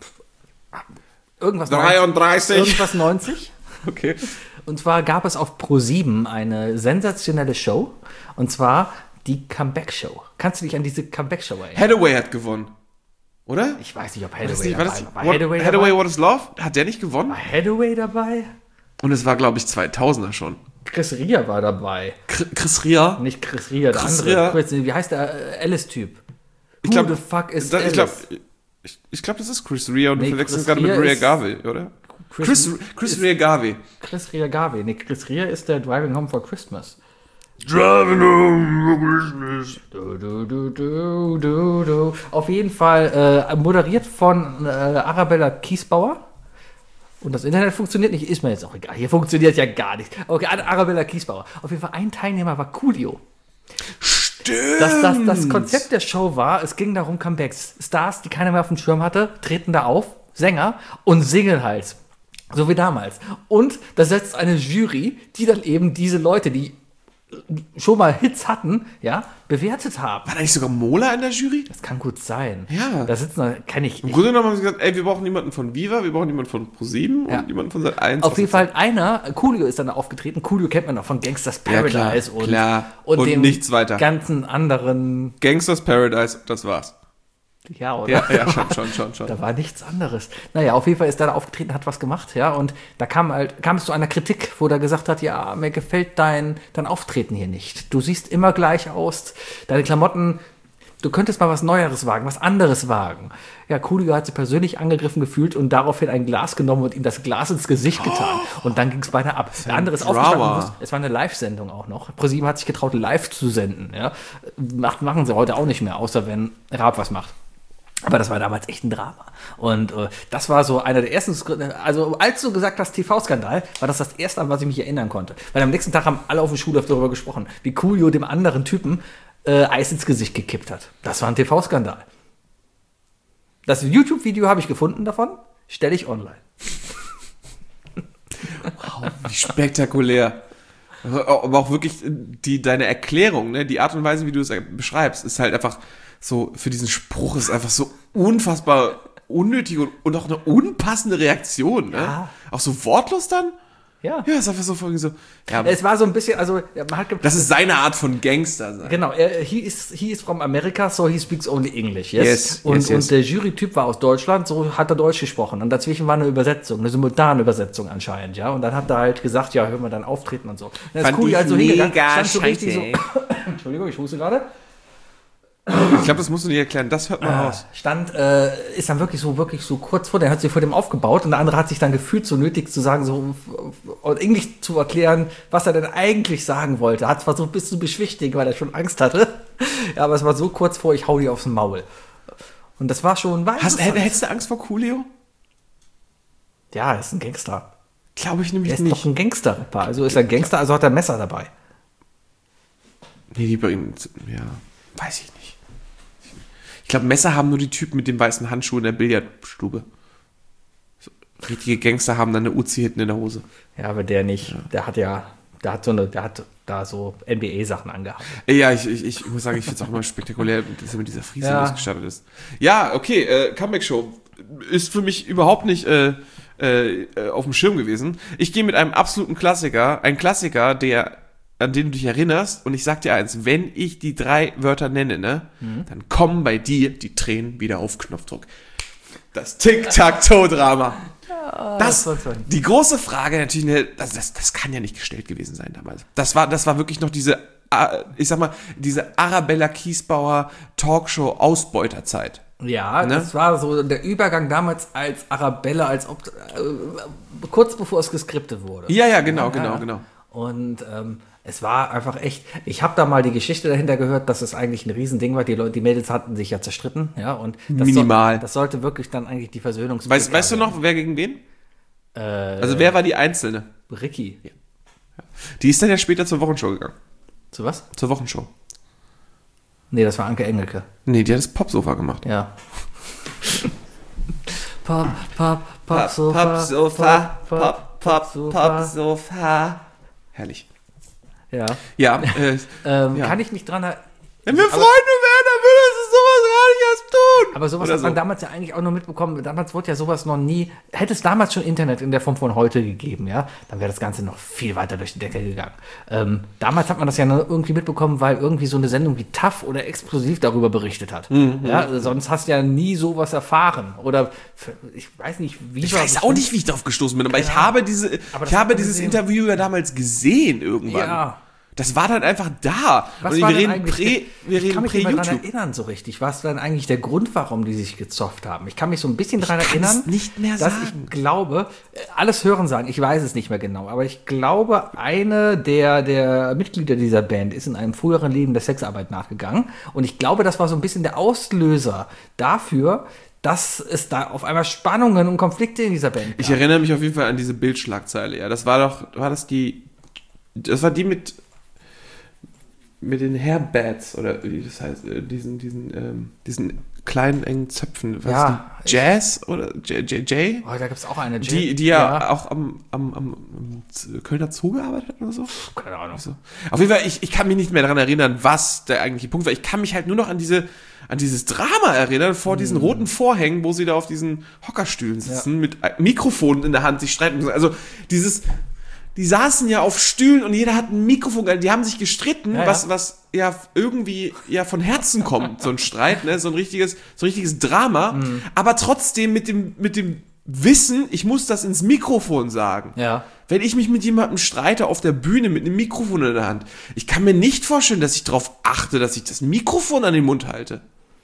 S4: Irgendwas
S3: dreiunddreißig.
S4: Irgendwas neunzig.
S3: Okay.
S4: Und zwar gab es auf ProSieben eine sensationelle Show. Und zwar die Comeback-Show. Kannst du dich an diese Comeback-Show erinnern?
S3: Hathaway hat gewonnen. Oder?
S4: Ich weiß nicht, ob
S3: War das
S4: Hathaway
S3: nicht, war
S4: dabei
S3: das,
S4: war. War
S3: what,
S4: Hathaway,
S3: Hathaway,
S4: dabei?
S3: What is Love? Hat der nicht gewonnen?
S4: War Hathaway dabei?
S3: Und es war, glaube ich, zweitausender schon.
S4: Chris Ria war dabei.
S3: Chris, Chris Ria?
S4: Nicht Chris Ria, der
S3: Chris
S4: andere.
S3: Ria?
S4: Chris, wie heißt der? äh, Alice-Typ.
S3: Ich glaub,
S4: Who the fuck is
S3: da,
S4: Alice?
S3: ich glaube, ich, ich glaub, das ist Chris Ria und
S4: Nee,
S3: du verwechselst
S4: Chris
S3: gerade mit
S4: Ria
S3: Ria
S4: ist-
S3: Garvey, oder?
S4: Chris-
S3: Chris, Chris Ria Garvey.
S4: Chris Ria Garvey. Nee, Chris Ria ist der Driving Home for Christmas.
S3: Driving home for Christmas.
S4: Du, du, du, du, du, du. Auf jeden Fall äh, moderiert von äh, Arabella Kiesbauer. Und das Internet funktioniert nicht, ist mir jetzt auch egal. Hier funktioniert ja gar nichts. Okay, Arabella Kiesbauer. Auf jeden Fall ein Teilnehmer war Coolio.
S3: Stimmt.
S4: Das, das, das Konzept der Show war, es ging darum, Comebacks. Stars, die keiner mehr auf dem Schirm hatte, treten da auf, Sänger und singen halt. So wie damals. Und da setzt eine Jury, die dann eben diese Leute, die schon mal Hits hatten, ja, bewertet haben.
S3: War da nicht sogar Mola in der Jury?
S4: Das kann gut sein.
S3: Ja.
S4: Da sitzen, da kann ich.
S3: Im
S4: ich
S3: Grunde genommen haben sie gesagt, ey, wir brauchen niemanden von Viva, wir brauchen niemanden von ProSieben
S4: Ja.
S3: und niemanden von Sat eins.
S4: auf jeden Fall einer, Coolio ist dann aufgetreten. Coolio kennt man noch von Gangsters
S3: Ja, klar,
S4: Paradise und,
S3: klar.
S4: und,
S3: Und
S4: dem
S3: nichts weiter.
S4: ganzen anderen.
S3: Gangsters Paradise, das war's.
S4: Ja, oder?
S3: Ja, ja, schon, schon, schon, schon.
S4: Da war nichts anderes. Naja, auf jeden Fall ist er da aufgetreten, hat was gemacht, ja. Und da kam halt, kam es zu einer Kritik, wo er gesagt hat, ja, mir gefällt dein, dein Auftreten hier nicht. Du siehst immer gleich aus, deine Klamotten, du könntest mal was Neueres wagen, was anderes wagen. Ja, Coolio hat sich persönlich angegriffen gefühlt und daraufhin ein Glas genommen und ihm das Glas ins Gesicht getan. Und dann ging es beinahe ab. Der andere ist
S3: Drama.
S4: aufgestanden. und wusste- Es war eine Live-Sendung auch noch. ProSieben hat sich getraut, live zu senden. Ja. Macht, machen sie heute auch nicht mehr, außer wenn Raab was macht. Aber das war damals echt ein Drama. Und äh, das war so einer der ersten, also als du gesagt hast T V-Skandal, war das das erste, an was ich mich erinnern konnte. Weil am nächsten Tag haben alle auf dem Schulhof darüber gesprochen, wie Coolio dem anderen Typen äh, Eis ins Gesicht gekippt hat. Das war ein T V-Skandal. Das YouTube-Video habe ich gefunden davon, stelle ich online.
S3: Wow, wie spektakulär. Aber auch wirklich die, deine Erklärung, ne, die Art und Weise, wie du es beschreibst, ist halt einfach so, für diesen Spruch ist einfach so unfassbar unnötig und, und auch eine unpassende Reaktion, ne?
S4: Ja.
S3: Auch so wortlos dann?
S4: Ja.
S3: Ja, ist einfach so folgend so. Ja,
S4: Es war so ein bisschen, also man hat ge-
S3: das ist seine Art von Gangster sein.
S4: Genau, er, he, is, he is from America, so he speaks only English. Yes.
S3: Yes,
S4: und,
S3: yes, yes.
S4: und der Jurytyp war aus Deutschland, so hat er Deutsch gesprochen. Und dazwischen war eine Übersetzung, eine simultane Übersetzung anscheinend, ja. Und dann hat er halt gesagt, ja, hör mal dann auftreten und so. Und dann
S3: Fand
S4: ist Coolio
S3: ich
S4: halt so hingegangen,
S3: mega
S4: stand so richtig so.
S3: scheiße.
S4: Entschuldigung, ich huste gerade.
S3: Ich glaube, das musst du nicht erklären, das hört man raus.
S4: Stand, äh, ist dann wirklich so, wirklich so kurz vor, der hat sich vor dem aufgebaut und der andere hat sich dann gefühlt so nötig zu sagen, so, und Englisch zu erklären, was er denn eigentlich sagen wollte. Hat versucht, bis zu beschwichtigen, weil er schon Angst hatte. Ja, aber es war so kurz vor, ich hau dir aufs Maul. Und das war schon, war
S3: Hast,
S4: interessant.
S3: hättest du Angst vor Coolio?
S4: Ja, er ist ein Gangster.
S3: Glaube ich
S4: Er
S3: nämlich
S4: ist
S3: nicht.
S4: doch ein Gangster-Rapper. Also ist er Gangster, also hat er ein Messer dabei.
S3: Nee, die bei ihm, ja, weiß ich nicht. Ich glaube, Messer haben nur die Typen mit den weißen Handschuhen in der Billardstube. So, richtige Gangster haben dann eine Uzi hinten in der Hose.
S4: Ja, aber der nicht. Der hat ja, der hat so eine, der hat da so N B A-Sachen angehabt.
S3: Ja, ich, ich, ich muss sagen, ich finde es auch immer spektakulär, dass er mit dieser Friese
S4: Ja.
S3: ausgestattet ist. Ja, okay, äh, Comeback-Show ist für mich überhaupt nicht äh, äh, auf dem Schirm gewesen. Ich gehe mit einem absoluten Klassiker, ein Klassiker, der an den du dich erinnerst, und ich sag dir eins, wenn ich die drei Wörter nenne, ne,
S4: Mhm.
S3: dann kommen bei dir die Tränen wieder auf Knopfdruck. Das Tic-Tac-Toe-Drama. Das,
S4: das war toll.
S3: die große Frage natürlich, ne, das, das, das kann ja nicht gestellt gewesen sein damals. Das war, das war wirklich noch diese, äh, ich sag mal, diese Arabella Kiesbauer Talkshow-Ausbeuterzeit.
S4: Ja,
S3: Ne?
S4: das war so der Übergang damals als Arabella, als ob, äh, kurz bevor es geskriptet wurde.
S3: Ja, ja, genau, genau,
S4: Ja.
S3: genau.
S4: Und ähm, es war einfach echt, ich habe da mal die Geschichte dahinter gehört, dass es eigentlich ein Riesending war. Die Leute, die Mädels hatten sich ja zerstritten, ja, und das
S3: Minimal.
S4: Soll, das sollte wirklich dann eigentlich die Versöhnungs.
S3: Weißt, weißt du noch, wer gegen wen?
S4: Äh,
S3: Also wer war die Einzelne?
S4: Ricky.
S3: Die ist dann ja später zur Wochenshow gegangen.
S4: Zu was?
S3: Zur Wochenshow.
S4: Nee, das war Anke Engelke.
S3: Nee, die hat das Popsofa gemacht.
S4: Ja. Pop, Pop, Pop,
S3: Popsofa, Pop, Pop, Popsofa. Herrlich.
S4: Ja.
S3: Ja, äh,
S4: Ähm,
S3: Ja.
S4: Kann ich mich dran erinnern.
S3: wenn wir Freunde wären, dann würde es sowas gar nicht erst tun.
S4: Aber sowas
S3: Oder
S4: hat man
S3: so.
S4: damals ja eigentlich auch nur mitbekommen. Damals wurde ja sowas noch nie, hätte es damals schon Internet in der Form von heute gegeben, ja, dann wäre das Ganze noch viel weiter durch die Decke gegangen. Ähm, damals hat man das ja nur irgendwie mitbekommen, weil irgendwie so eine Sendung wie T A F oder Explosiv darüber berichtet hat.
S3: Mhm,
S4: Ja, sonst hast du ja nie sowas erfahren. Oder ich weiß nicht, wie
S3: Ich weiß auch nicht, wie ich darauf gestoßen bin, aber ich
S4: Ja.
S3: habe diese,
S4: Aber das
S3: ich
S4: hat
S3: habe
S4: man
S3: dieses
S4: gesehen.
S3: Interview ja damals gesehen irgendwann.
S4: Ja.
S3: Das war dann einfach da.
S4: Was
S3: Und
S4: war
S3: wir
S4: denn
S3: reden
S4: eigentlich
S3: prä,
S4: der-
S3: wir
S4: ich
S3: reden
S4: kann mich nicht mehr daran
S3: prä-YouTube.
S4: erinnern so richtig. Was war denn eigentlich der Grund, warum die sich gezofft haben? Ich kann mich so ein bisschen daran
S3: kann
S4: erinnern,
S3: es nicht mehr
S4: dass
S3: sagen.
S4: ich glaube, äh, alles hören sagen, ich weiß es nicht mehr genau, aber ich glaube, eine der, der Mitglieder dieser Band ist in einem früheren Leben der Sexarbeit nachgegangen. Und ich glaube, das war so ein bisschen der Auslöser dafür, dass es da auf einmal Spannungen und Konflikte in dieser Band gab.
S3: Ich erinnere mich auf jeden Fall an diese Bildschlagzeile. Ja, das war doch, war das die, das war die mit, mit den Hairbats oder wie das heißt, äh, diesen, diesen, ähm, diesen kleinen engen Zöpfen. Was
S4: Ja,
S3: ist die? Jazz oder J J J?
S4: Oh, da gibt es auch eine.
S3: Die, die ja, auch am, am, am, am Z- Kölner Zoo gearbeitet hat oder so.
S4: Keine Ahnung.
S3: So. Auf jeden Fall, ich, ich kann mich nicht mehr daran erinnern, was der eigentliche Punkt war. Ich kann mich halt nur noch an diese, an dieses Drama erinnern, vor diesen roten Vorhängen, wo sie da auf diesen Hockerstühlen sitzen, mit Mikrofonen in der Hand sich streiten. Also dieses, die saßen ja auf Stühlen und jeder hat ein Mikrofon, die haben sich gestritten,
S4: Ja,
S3: was,
S4: ja.
S3: was ja irgendwie ja von Herzen kommt, so ein Streit, ne, so ein richtiges, so ein richtiges Drama,
S4: Mhm.
S3: aber trotzdem mit dem, mit dem Wissen, ich muss das ins Mikrofon sagen.
S4: Ja.
S3: Wenn ich mich mit jemandem streite auf der Bühne mit einem Mikrofon in der Hand, ich kann mir nicht vorstellen, dass ich darauf achte, dass ich das Mikrofon an den Mund halte.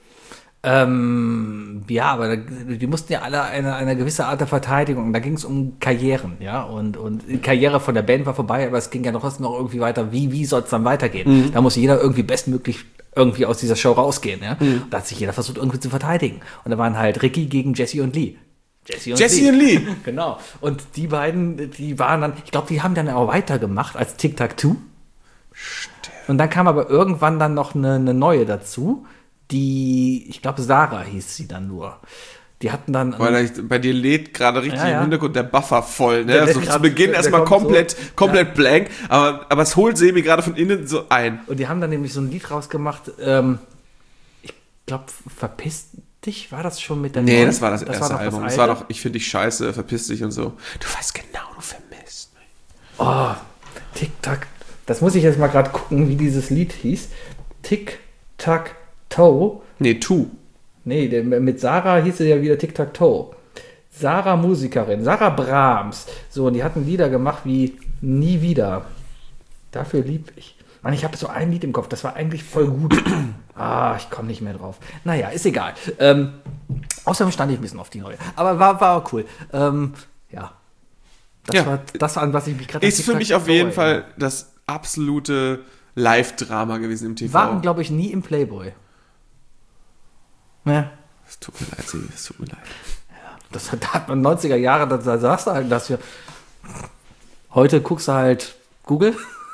S4: Ähm, ja, aber da, die mussten ja alle eine, eine gewisse Art der Verteidigung. Da ging es um Karrieren, ja. Und, und die Karriere von der Band war vorbei, aber es ging ja noch, noch irgendwie weiter. Wie, wie soll es dann weitergehen? Da muss jeder irgendwie bestmöglich irgendwie aus dieser Show rausgehen. Ja?
S3: Mhm.
S4: Da hat sich jeder versucht, irgendwie zu verteidigen. Und da waren halt Ricky gegen Jesse und Lee. Jesse und
S3: Jesse
S4: Lee.
S3: und Lee.
S4: Genau. Und die beiden, die waren dann, ich glaube, die haben dann auch weitergemacht als Tic-Tac-Toe. Und dann kam aber irgendwann dann noch eine, eine neue dazu, die, ich glaube, Sarah hieß sie dann nur. Die hatten dann...
S3: Weil ich, bei dir lädt gerade richtig
S4: Ja, ja.
S3: im Hintergrund der Buffer voll. Ne?
S4: Der lädt
S3: Also zu
S4: grad-
S3: Beginn
S4: der
S3: erstmal
S4: kommt
S3: komplett,
S4: so.
S3: komplett blank, aber, aber es holt Sebi gerade von innen so ein.
S4: Und die haben dann nämlich so ein Lied rausgemacht, ähm, ich glaube, Verpiss dich, war das schon mit der
S3: Nee,
S4: neuen?
S3: das war das, erste
S4: noch
S3: Album. Das
S4: alte?
S3: war doch, ich finde dich scheiße, verpiss dich und so. Du weißt genau, du vermisst mich.
S4: Oh, Tic-Tac. Das muss ich jetzt mal gerade gucken, wie dieses Lied hieß. Tic-Tac-Toe.
S3: Nee, tu.
S4: Nee, der, mit Sarah hieß es ja wieder Tic-Tac-Toe. Sarah Musikerin, Sarah Brahms. So, und die hatten Lieder gemacht wie Nie wieder. Dafür lieb ich. Mann, ich habe so ein Lied im Kopf, das war eigentlich voll gut. Ah, ich komme nicht mehr drauf. Naja, ist egal. Ähm, außerdem stand ich ein bisschen auf die neue. Aber war, war auch cool. Ähm, ja. Das
S3: Ja.
S4: war das, an was ich mich gerade...
S3: Ist für mich auf jeden Fall das absolute Live-Drama gewesen im T V.
S4: Waren, glaube ich, nie im Playboy. Ja.
S3: Es tut mir leid, Sebi, es tut mir leid.
S4: Das hat, da hat man neunziger Jahre, da, da sagst du halt, dass wir. Heute guckst du halt Google.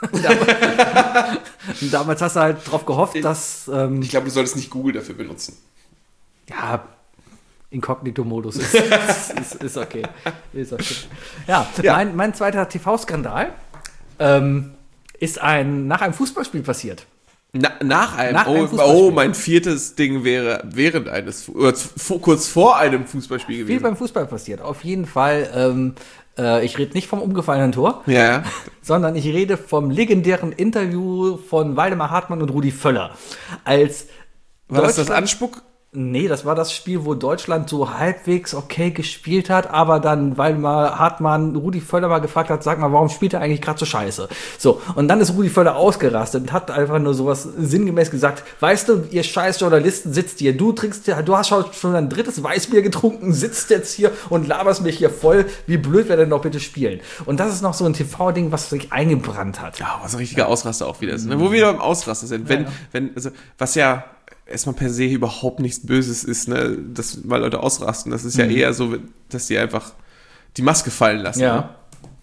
S4: damals, damals hast du halt drauf gehofft, dass. Ähm,
S3: Ich glaube, du solltest nicht Google dafür benutzen.
S4: ja, Inkognito-Modus ist, ist, ist, ist okay. Ist okay. Ja,
S3: Ja.
S4: Mein, mein zweiter T V-Skandal ähm, ist ein, nach einem Fußballspiel passiert.
S3: Na, nach einem,
S4: Nach einem
S3: oh,
S4: Fußballspiel.
S3: oh, mein viertes Ding wäre während eines, Fu- oder zu- vor, kurz vor einem Fußballspiel
S4: Viel
S3: gewesen.
S4: beim Fußball passiert. Auf jeden Fall, ähm, äh, ich rede nicht vom umgefallenen Tor.
S3: Ja, ja.
S4: Sondern ich rede vom legendären Interview von Waldemar Hartmann und Rudi Völler. Als
S3: War das das
S4: Deutschland-
S3: Anspuck?
S4: Nee, das war das Spiel, wo Deutschland so halbwegs okay gespielt hat, aber dann, weil mal Hartmann Rudi Völler mal gefragt hat, sag mal, warum spielt er eigentlich gerade so scheiße? So, und dann ist Rudi Völler ausgerastet und hat einfach nur sowas sinngemäß gesagt, weißt du, ihr scheiß Journalisten sitzt hier, du trinkst, du hast schon ein drittes Weißbier getrunken, sitzt jetzt hier und laberst mich hier voll, wie blöd wir denn doch bitte spielen? Und das ist noch so ein T V-Ding, was sich eingebrannt hat.
S3: Ja, was ein richtiger Ausraster auch wieder ist. Ne? Wo wir wieder im Ausraster sind. Wenn,
S4: Ja, ja.
S3: wenn, also, was ja erstmal per se überhaupt nichts Böses ist, ne, dass mal Leute ausrasten. Das ist ja eher so, dass die einfach die Maske fallen lassen. Ne?
S4: Ja.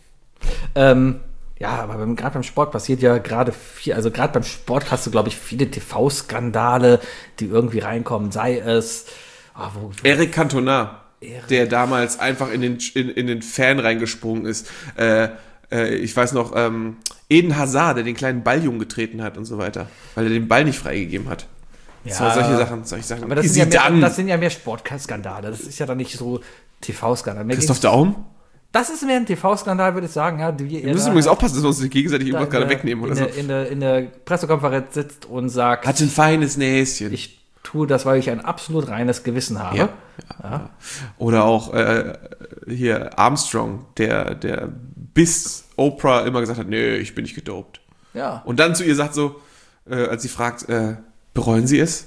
S4: Ähm, ja, aber beim, gerade beim Sport passiert ja gerade viel, also gerade beim Sport hast du, glaube ich, viele T V-Skandale, die irgendwie reinkommen, sei es ah, wo,
S3: Eric Cantona,
S4: Eric.
S3: der damals einfach in den, in, in den Fan reingesprungen ist. Äh, äh, ich weiß noch, ähm, Eden Hazard, der den kleinen Balljungen getreten hat und so weiter, weil er den Ball nicht freigegeben hat.
S4: Ja.
S3: So, solche Sachen, solche Sachen.
S4: aber das
S3: Wie
S4: sind, ja
S3: sie
S4: mehr,
S3: dann?
S4: das sind ja mehr Sportskandale, das ist ja dann nicht so T V-Skandal. Mir
S3: Christoph
S4: geht's-
S3: Daum?
S4: Das ist mehr ein T V-Skandal, würde ich sagen. Ja, die,
S3: Wir müssen übrigens aufpassen, dass wir uns nicht gegenseitig irgendwas gerade wegnehmen oder
S4: in
S3: so.
S4: Der, in, der, in der Pressekonferenz sitzt und sagt,
S3: Hat ein feines Näschen.
S4: ich tue das, weil ich ein absolut reines Gewissen habe.
S3: Ja. Ja. Oder auch äh, hier Armstrong, der, der bis Oprah immer gesagt hat, nee, ich bin nicht gedopt.
S4: Ja.
S3: Und dann zu ihr sagt so, äh, als sie fragt, äh, bereuen Sie es?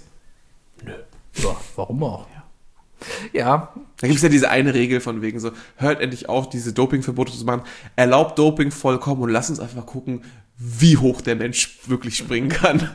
S4: Ja, warum auch? Ja,
S3: Da gibt es ja diese eine Regel von wegen so, hört endlich auf, diese Dopingverbote zu machen, erlaubt Doping vollkommen und lasst uns einfach gucken, wie hoch der Mensch wirklich springen kann.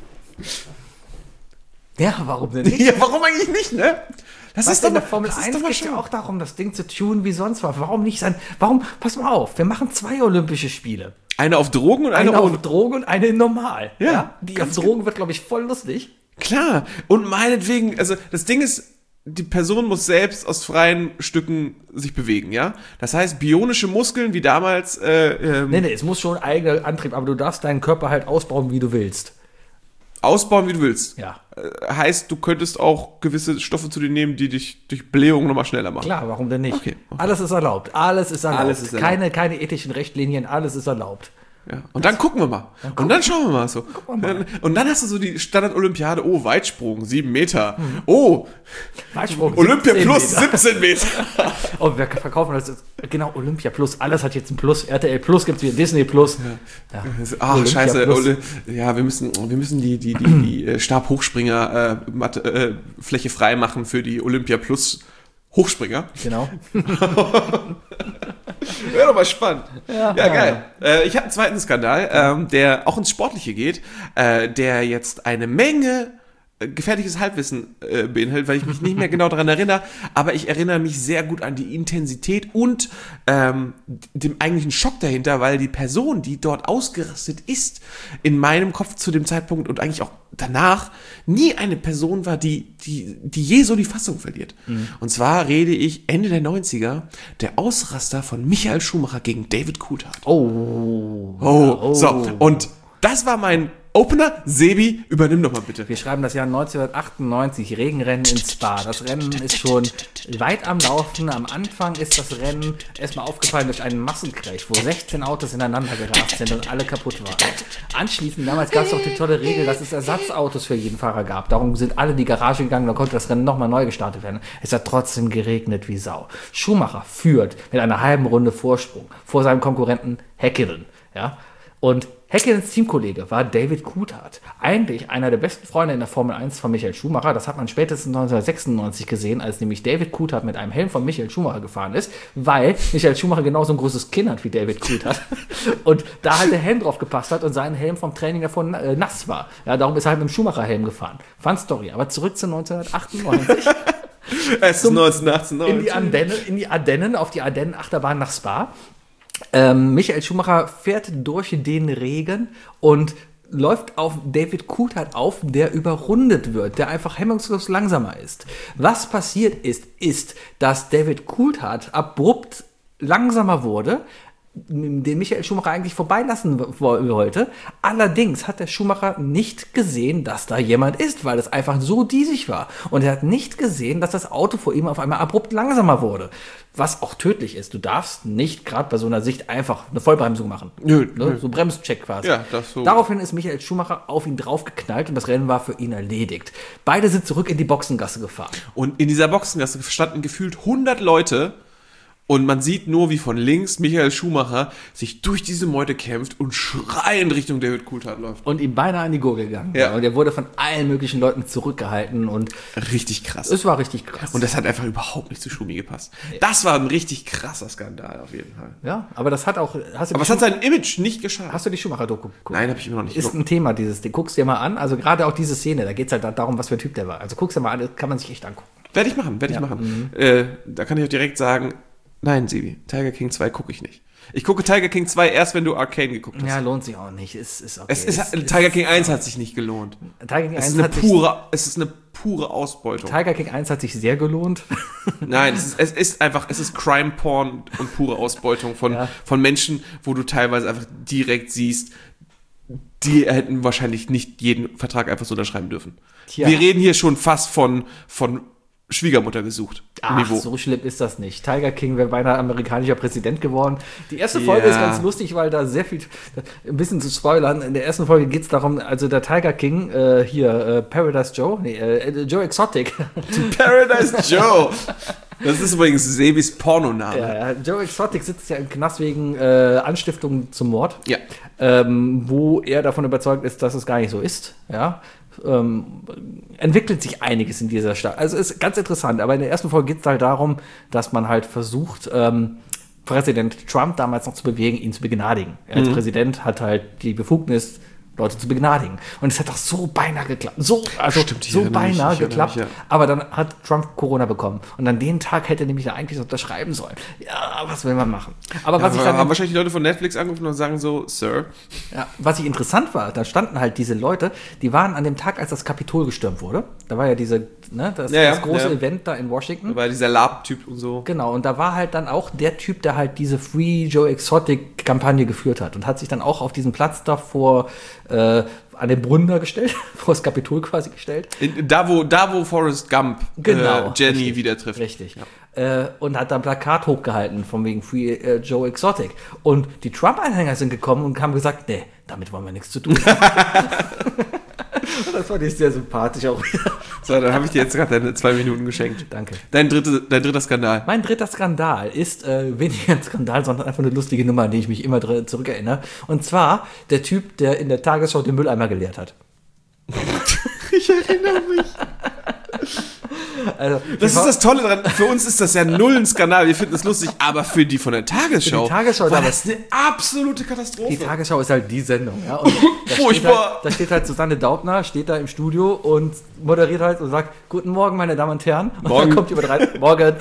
S4: ja, warum denn nicht?
S3: Ja, warum eigentlich nicht, ne? Das
S4: Was
S3: ist doch
S4: in der
S3: mal-
S4: Formel
S3: das ist
S4: eins
S3: doch mal
S4: geht es ja
S3: schön.
S4: auch darum, das Ding zu tunen wie sonst was. Warum nicht sein? Warum? Pass mal auf, wir machen zwei Olympische Spiele.
S3: Eine auf Drogen und eine,
S4: Eine
S3: ohne.
S4: auf Drogen und eine normal.
S3: Ja,
S4: Die auf
S3: ganz
S4: Drogen wird, glaube ich, voll lustig.
S3: Klar. Und meinetwegen, also das Ding ist, die Person muss selbst aus freien Stücken sich bewegen, ja? Das heißt, bionische Muskeln wie damals, äh, ähm,
S4: Nee, nee, es muss schon eigener Antrieb, aber du darfst deinen Körper halt ausbauen, wie du willst.
S3: ausbauen, wie du willst.
S4: Ja.
S3: Äh, heißt, du könntest auch gewisse Stoffe zu dir nehmen, die dich durch Blähung nochmal schneller machen.
S4: Klar, warum denn nicht?
S3: Okay, okay.
S4: Alles ist erlaubt. Alles ist erlaubt.
S3: Alles ist erlaubt.
S4: Keine, keine ethischen Richtlinien, alles ist erlaubt.
S3: Ja. Und dann gucken wir mal. und dann schauen wir mal so.
S4: wir mal.
S3: Und dann hast du so die Standard-Olympiade. Oh, Weitsprung, sieben Meter. Oh,
S4: Weitsprung,
S3: Olympia
S4: siebzehn
S3: plus
S4: Meter.
S3: siebzehn Meter.
S4: Oh, wir verkaufen das jetzt. Genau, Olympia Plus. Alles hat jetzt ein Plus. R T L Plus gibt es wieder, Disney Plus. Ja.
S3: Ach,
S4: Olympia
S3: scheiße.
S4: Plus.
S3: Oli- Ja, wir müssen, wir müssen die, die, die, die äh, Stabhochspringer äh, Matte, äh, Fläche frei machen für die Olympia Plus Hochspringer.
S4: Genau.
S3: Wäre doch mal spannend. Ja, ja geil. Äh, ich habe einen zweiten Skandal, ähm, der auch ins Sportliche geht, äh, der jetzt eine Menge äh, gefährliches Halbwissen äh, beinhaltet, weil ich mich nicht mehr genau daran erinnere, aber ich erinnere mich sehr gut an die Intensität und ähm, dem eigentlichen Schock dahinter, weil die Person, die dort ausgerastet ist, in meinem Kopf zu dem Zeitpunkt und eigentlich auch danach nie eine Person war, die, die, die je so die Fassung verliert. Mhm. Und zwar rede ich Ende der neunziger, der Ausraster von Michael Schumacher gegen David Coulthard.
S4: Oh.
S3: Oh,
S4: oh.
S3: so. Und das war mein Opener. Sebi, übernimm doch mal bitte.
S4: Wir schreiben das Jahr neunzehnhundertachtundneunzig, Regenrennen in Spa. Das Rennen ist schon weit am Laufen. Am Anfang ist das Rennen erstmal aufgefallen durch einen Massencrash, wo sechzehn Autos ineinander gerast sind und alle kaputt waren. Anschließend, damals gab es auch die tolle Regel, dass es Ersatzautos für jeden Fahrer gab. Darum sind alle in die Garage gegangen, da konnte das Rennen nochmal neu gestartet werden. Es hat trotzdem geregnet wie Sau. Schumacher führt mit einer halben Runde Vorsprung vor seinem Konkurrenten Häkkinen. Ja? Und Häkkinens Teamkollege war David Coulthard. Eigentlich einer der besten Freunde in der Formel eins von Michael Schumacher. Das hat man spätestens neunzehnhundertsechsundneunzig gesehen, als nämlich David Coulthard mit einem Helm von Michael Schumacher gefahren ist, weil Michael Schumacher genauso ein großes Kinn hat wie David Coulthard. Und da halt der Helm drauf gepasst hat und sein Helm vom Training davon äh, nass war. Ja, darum ist er halt mit dem Schumacher-Helm gefahren. Fun Story. Aber zurück zu neunzehnhundertachtundneunzig.
S3: Es ist neunzehnhundertachtundneunzig.
S4: In die Ardennen, in die Ardennen, auf die Ardennen-Achterbahn nach Spa. Ähm, Michael Schumacher fährt durch den Regen und läuft auf David Coulthard auf, der überrundet wird, der einfach hemmungslos langsamer ist. Was passiert ist, ist, dass David Coulthard abrupt langsamer wurde, den Michael Schumacher eigentlich vorbeilassen wollte. Allerdings hat der Schumacher nicht gesehen, dass da jemand ist, weil es einfach so diesig war. Und er hat nicht gesehen, dass das Auto vor ihm auf einmal abrupt langsamer wurde. Was auch tödlich ist. Du darfst nicht gerade bei so einer Sicht einfach eine Vollbremsung machen.
S3: Nö,
S4: ne?
S3: nö.
S4: So Bremscheck quasi.
S3: Ja, das so.
S4: Daraufhin ist Michael Schumacher auf ihn draufgeknallt und das Rennen war für ihn erledigt. Beide sind zurück in die Boxengasse gefahren.
S3: Und in dieser Boxengasse standen gefühlt hundert Leute. Und man sieht nur, wie von links Michael Schumacher sich durch diese Meute kämpft und schreiend Richtung David Coulthard läuft.
S4: Und ihm beinahe an die Gurgel gegangen.
S3: Ja.
S4: Und er wurde von allen möglichen Leuten zurückgehalten. Und
S3: richtig krass.
S4: es war richtig krass.
S3: Und das hat einfach überhaupt nicht zu Schumi gepasst. Das war ein richtig krasser Skandal auf jeden Fall.
S4: Ja, aber das hat auch... Hast du
S3: Aber es hat sein Image nicht geschadet.
S4: Hast du die Schumacher-Doku geguckt?
S3: Nein, habe ich immer noch nicht
S4: Ist ein Thema, dieses Ding. Guckst dir mal an. Also gerade auch diese Szene, da geht es halt darum, was für ein Typ der war. Also guckst dir mal an, das kann man sich echt angucken.
S3: Werde ich machen, werde ich
S4: Ja.
S3: machen. Äh, da kann ich auch direkt sagen, nein, Sebi, Tiger King zwei gucke ich nicht. Ich gucke Tiger King zwei erst, wenn du Arcane geguckt hast.
S4: Ja, lohnt sich auch nicht. Ist, ist okay.
S3: Es ist, Tiger King eins hat sich nicht gelohnt.
S4: Tiger King
S3: Es
S4: eins
S3: ist eine
S4: hat sich,
S3: pure, es ist eine pure Ausbeutung.
S4: Tiger King eins hat sich sehr gelohnt.
S3: Nein, es ist, es ist einfach, es ist Crime Porn und pure Ausbeutung von,
S4: Ja.
S3: von Menschen, wo du teilweise einfach direkt siehst, die hätten wahrscheinlich nicht jeden Vertrag einfach so unterschreiben dürfen.
S4: Tja.
S3: Wir reden hier schon fast von, von Schwiegermutter gesucht.
S4: Ach,
S3: Niveau.
S4: so schlimm ist das nicht. Tiger King wäre beinahe amerikanischer Präsident geworden. Die erste Folge
S3: Ja.
S4: ist ganz lustig, weil da sehr viel, ein bisschen zu spoilern, in der ersten Folge geht es darum, also der Tiger King, äh, hier, äh, Paradise Joe, nee, äh, Joe Exotic.
S3: Paradise Joe. Das ist übrigens Sebis Pornoname.
S4: Ja, ja, Joe Exotic sitzt ja im Knast wegen äh, Anstiftung zum Mord,
S3: Ja.
S4: ähm, wo er davon überzeugt ist, dass es gar nicht so ist. Ja, ähm, entwickelt sich einiges in dieser Stadt. Also ist ganz interessant, aber in der ersten Folge geht es halt darum, dass man halt versucht, ähm, Präsident Trump damals noch zu bewegen, ihn zu begnadigen. Er als Präsident hat halt die Befugnis, Leute zu begnadigen. Und es hat doch so beinahe geklappt. So, also
S3: Stimmt, ich
S4: so
S3: erinnere mich,
S4: beinahe
S3: ich erinnere
S4: geklappt.
S3: mich, ja.
S4: Aber dann hat Trump Corona bekommen. Und an den Tag hätte er nämlich da eigentlich unterschreiben sollen. Ja, was will man machen? Aber
S3: Ja,
S4: was ich
S3: aber haben
S4: dann,
S3: wahrscheinlich die Leute von Netflix angerufen und sagen so, Sir,
S4: ja, was ich interessant war, da standen halt diese Leute, die waren an dem Tag, als das Kapitol gestürmt wurde. Da war ja diese, ne, das,
S3: Ja, ja,
S4: das große
S3: ja.
S4: Event da in Washington.
S3: war dieser Lab-Typ und so.
S4: Genau, und da war halt dann auch der Typ, der halt diese Free Joe Exotic Kampagne geführt hat und hat sich dann auch auf diesen Platz da vor, äh, an den Brunnen da gestellt, vor das Kapitol quasi gestellt.
S3: In, da, wo, da, wo Forrest Gump
S4: Genau,
S3: äh, Jenny
S4: richtig,
S3: wieder trifft.
S4: Richtig. Äh, und hat da ein Plakat hochgehalten von wegen Free äh, Joe Exotic. Und die Trump-Anhänger sind gekommen und haben gesagt, nee, damit wollen wir nichts zu tun. Das fand ich sehr sympathisch auch wieder.
S3: So, dann habe ich dir jetzt gerade deine zwei Minuten geschenkt.
S4: Danke.
S3: Dein, dritte, dein dritter Skandal.
S4: Mein dritter Skandal ist äh, weniger ein Skandal, sondern einfach eine lustige Nummer, an die ich mich immer dr- zurückerinnere. Und zwar der Typ, der in der Tagesschau den Mülleimer geleert hat.
S3: Ich erinnere mich.
S4: Also,
S3: Das ist das Tolle dran. Für uns ist das ja null ein Skandal. Wir finden es lustig, aber für die von der Tagesschau,
S4: Für die Tagesschau
S3: war
S4: damals-
S3: das eine absolute Katastrophe.
S4: Die Tagesschau ist halt die Sendung. Ja? Und da, steht
S3: Furchtbar.
S4: halt, da steht halt Susanne Daubner, steht da im Studio und moderiert halt und sagt, guten Morgen, meine Damen und Herren. Und
S3: Morgen.
S4: dann kommt jemand rein, morgen,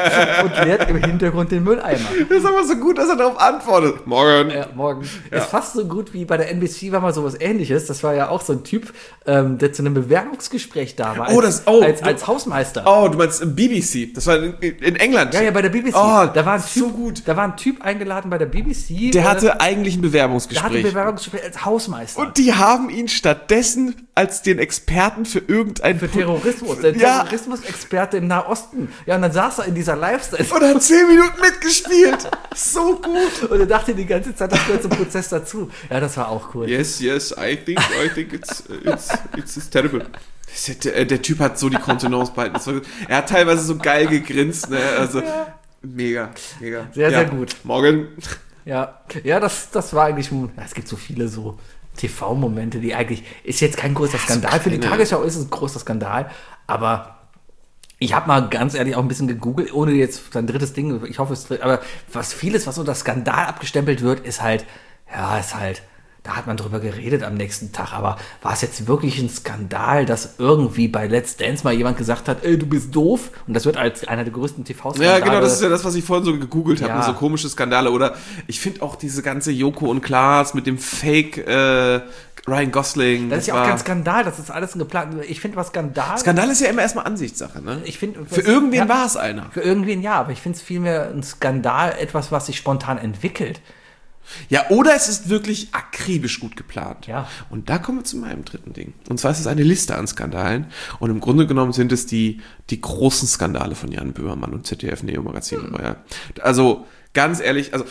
S4: und leert im Hintergrund den Mülleimer.
S3: Das ist aber so gut, dass er darauf antwortet. Morgen.
S4: Ja, morgen. Ist fast so gut wie bei der N B C war mal sowas Ähnliches. Das war ja auch so ein Typ, ähm, der zu einem Bewerbungsgespräch da war. Als,
S3: Oh, das- oh.
S4: als, als Hausmeister.
S3: Oh, du meinst B B C. Das war in, in England.
S4: Ja, ja, bei der B B C.
S3: Oh,
S4: da war ein Typ,
S3: so gut.
S4: Da war ein Typ eingeladen bei der B B C.
S3: Der
S4: äh,
S3: hatte eigentlich ein
S4: der hatte ein
S3: Bewerbungsgespräch.
S4: Bewerbungsgespräch als Hausmeister.
S3: Und die haben ihn stattdessen als den Experten für irgendein...
S4: Für Terrorismus, der
S3: Ja.
S4: Terrorismusexperte im Nahosten. Ja, und dann saß er in dieser Live-Sendung
S3: Und hat zehn Minuten mitgespielt. So gut.
S4: und er dachte die ganze Zeit, das gehört zum Prozess dazu. Ja, das war auch cool.
S3: Yes, yes, I think, I think it's, it's, it's, it's terrible. Der, der Typ hat so die Kontenance behalten. Das war, er hat teilweise so geil gegrinst. Ne? Also, mega, mega.
S4: Sehr,
S3: ja.
S4: sehr gut.
S3: Morgen.
S4: Ja, ja das, das war eigentlich ein, ja, es gibt so viele so T V-Momente, die eigentlich, ist jetzt kein großer Skandal. Für die
S3: kleine-
S4: Tagesschau ist es ein großer Skandal, aber ich habe mal ganz ehrlich auch ein bisschen gegoogelt, ohne jetzt sein drittes Ding, ich hoffe es, aber was vieles, was unter Skandal abgestempelt wird, ist halt, ja, ist halt, da hat man drüber geredet am nächsten Tag, aber war es jetzt wirklich ein Skandal, dass irgendwie bei Let's Dance mal jemand gesagt hat, ey, du bist doof? Und das wird als einer der größten T V-Skandale.
S3: Ja, genau, das ist ja das, was ich vorhin so gegoogelt habe,
S4: Ja.
S3: so komische Skandale. Oder ich finde auch diese ganze Joko und Klaas mit dem Fake äh, Ryan Gosling.
S4: Das ist ja auch kein Skandal, das ist alles ein geplant. Ich finde, was Skandal.
S3: Skandal ist ja immer erstmal Ansichtssache, ne?
S4: Ich finde,
S3: Für irgendwen
S4: ja,
S3: war es einer.
S4: Für irgendwen ja, aber ich finde es vielmehr ein Skandal, etwas, was sich spontan entwickelt.
S3: Ja, oder es ist wirklich akribisch gut geplant.
S4: Ja.
S3: Und da kommen wir zu meinem dritten Ding. Und zwar ist es eine Liste an Skandalen. Und im Grunde genommen sind es die, die großen Skandale von Jan Böhmermann und Z D F Neo Magazin.
S4: Hm.
S3: Ja. Also, ganz ehrlich, also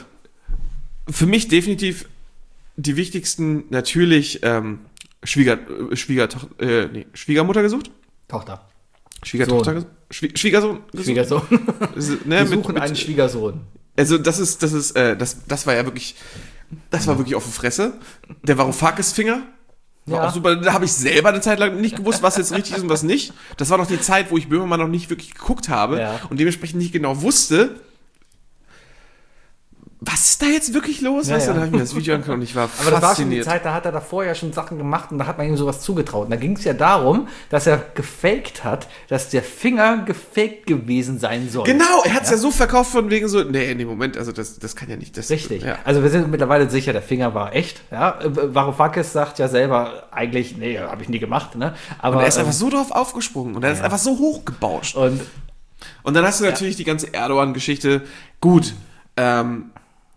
S3: für mich definitiv die wichtigsten natürlich ähm, Schwieger, äh, Schwiegertochter, äh, nee, Schwiegermutter gesucht?
S4: Tochter.
S3: Schwiegertochter
S4: Sohn.
S3: gesucht? Schwie- Schwiegersohn gesucht?
S4: Schwiegersohn.
S3: Also, ne,
S4: Wir
S3: mit-
S4: suchen
S3: mit-
S4: einen Schwiegersohn.
S3: Also das ist, das ist, äh, das, das war ja wirklich, das war wirklich auf die Fresse. Der Varoufakis-Finger war
S4: Ja.
S3: auch super. Da habe ich selber eine Zeit lang nicht gewusst, was jetzt richtig ist und was nicht. Das war noch die Zeit, wo ich Böhmermann noch nicht wirklich geguckt habe
S4: Ja.
S3: und dementsprechend nicht genau wusste, was ist da jetzt wirklich los?
S4: Ja,
S3: weißt du,
S4: ja.
S3: dann habe ich mir das Video angeguckt und ich war
S4: Aber das war schon die
S3: fasziniert.
S4: Zeit, da hat er davor ja schon Sachen gemacht und da hat man ihm sowas zugetraut. Und da ging es ja darum, dass er gefaked hat, dass der Finger gefaked gewesen sein soll.
S3: Genau, er hat es ja. so verkauft von wegen so, nee, in dem Moment, also das, das kann ja nicht. Das,
S4: Richtig.
S3: Ja.
S4: Also wir sind mittlerweile sicher, der Finger war echt. Ja? Varoufakis sagt ja selber eigentlich, nee, habe ich nie gemacht. Ne? Aber
S3: Und er ist
S4: ähm,
S3: einfach so drauf aufgesprungen und er ist einfach so hochgebauscht.
S4: und
S3: Und dann hast du natürlich die ganze Erdogan-Geschichte. Gut, ähm,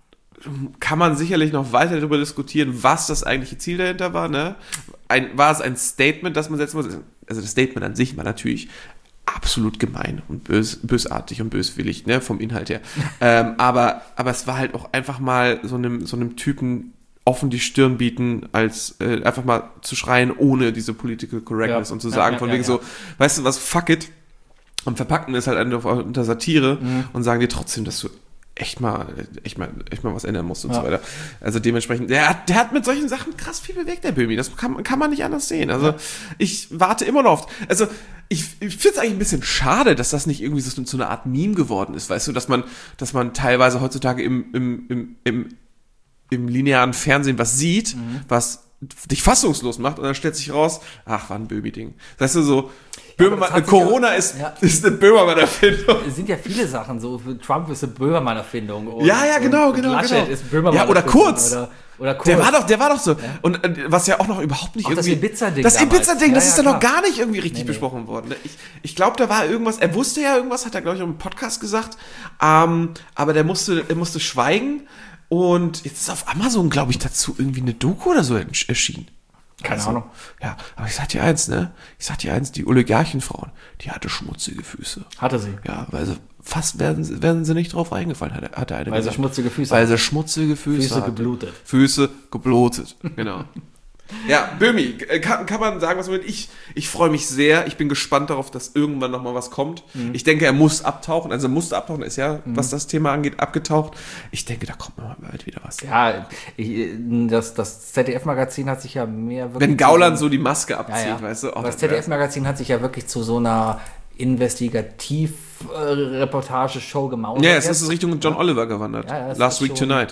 S3: kann man sicherlich noch weiter darüber diskutieren, was das eigentliche Ziel dahinter war. Ne? Ein, war es ein Statement, das man setzen muss? Also das Statement an sich war natürlich absolut gemein und bös, bösartig und böswillig, ne, vom Inhalt her. ähm, aber, aber es war halt auch einfach mal so einem, so einem Typen offen die Stirn bieten, als äh, einfach mal zu schreien, ohne diese Political Correctness
S4: Ja.
S3: und zu
S4: Ja,
S3: sagen,
S4: ja,
S3: von
S4: ja,
S3: wegen
S4: ja.
S3: so, weißt du was, fuck it. Und verpacken es halt einfach unter Satire
S4: Mhm.
S3: und sagen dir trotzdem, dass du echt mal, echt mal, echt mal was ändern musst und
S4: Ja.
S3: so weiter. Also dementsprechend, der hat, der hat mit solchen Sachen krass viel bewegt, der Böhmi. Das kann, kann man nicht anders sehen. Also ich warte immer noch auf, also ich, ich finde es eigentlich ein bisschen schade, dass das nicht irgendwie so, so eine Art Meme geworden ist, weißt du, dass man, dass man teilweise heutzutage im, im, im, im, im linearen Fernsehen was sieht,
S4: Mhm.
S3: was dich fassungslos macht und dann stellt sich raus, ach, war ein Böhmi-Ding. Weißt du, so, Böhmermann,
S4: das hat sich
S3: Corona
S4: ja-
S3: ist,
S4: ja.
S3: ist eine Böhmermann-Erfindung.
S4: es sind ja viele Sachen so. Trump ist eine Böhmermann-Erfindung. und-
S3: Ja, ja, genau,
S4: und
S3: genau,
S4: Laschet
S3: genau.
S4: ist Böhmermann.
S3: Ja, oder Kurz.
S4: Oder, oder Kurz.
S3: Der war doch, der war doch so. Und äh, was ja auch noch überhaupt nicht
S4: Auch das
S3: irgendwie...
S4: Ibiza-Ding
S3: Das
S4: damals.
S3: Ibiza-Ding, das
S4: Ja,
S3: ist
S4: ja,
S3: ja noch
S4: klar.
S3: gar nicht irgendwie richtig
S4: Nee, nee.
S3: besprochen worden. ne? Ich, ich glaube, da war irgendwas, er wusste ja irgendwas, hat er, glaube ich, im Podcast gesagt, ähm, aber der musste, er musste schweigen und jetzt ist auf Amazon, glaube ich, dazu irgendwie eine Doku oder so ersch- erschienen.
S4: Keine Ahnung.
S3: Ja, aber ich sag dir eins, ne? Ich sag dir eins, die Oligarchenfrauen, die hatte schmutzige Füße.
S4: Hatte sie.
S3: Ja, weil sie fast werden, sie- werden sie nicht drauf reingefallen, hat, hat der eine
S4: Weil sie
S3: gesagt.
S4: schmutzige Füße
S3: Weil
S4: hatte.
S3: sie schmutzige Füße
S4: Füße
S3: hatte.
S4: geblutet.
S3: Füße geblutet, genau. Ja, Böhmi, kann, kann man sagen, was man will. Ich, ich freue mich sehr. Ich bin gespannt darauf, dass irgendwann noch mal was kommt.
S4: Mhm.
S3: Ich denke, er muss abtauchen. Also er musste abtauchen, ist ja, was das Thema angeht, abgetaucht. Ich denke, da kommt mal bald wieder was.
S4: Ja, ich, das, das Z D F-Magazin hat sich ja mehr wirklich...
S3: Wenn Gauland so die Maske abzieht,
S4: ja, ja.
S3: weißt du. Oh,
S4: Aber das
S3: das
S4: Z D F-Magazin hat sich ja wirklich zu so einer Investigativ-Reportage-Show gemausert.
S3: Ja, es ist Richtung John Oliver gewandert.
S4: Ja, das
S3: Last
S4: ist
S3: Week
S4: schon-
S3: Tonight.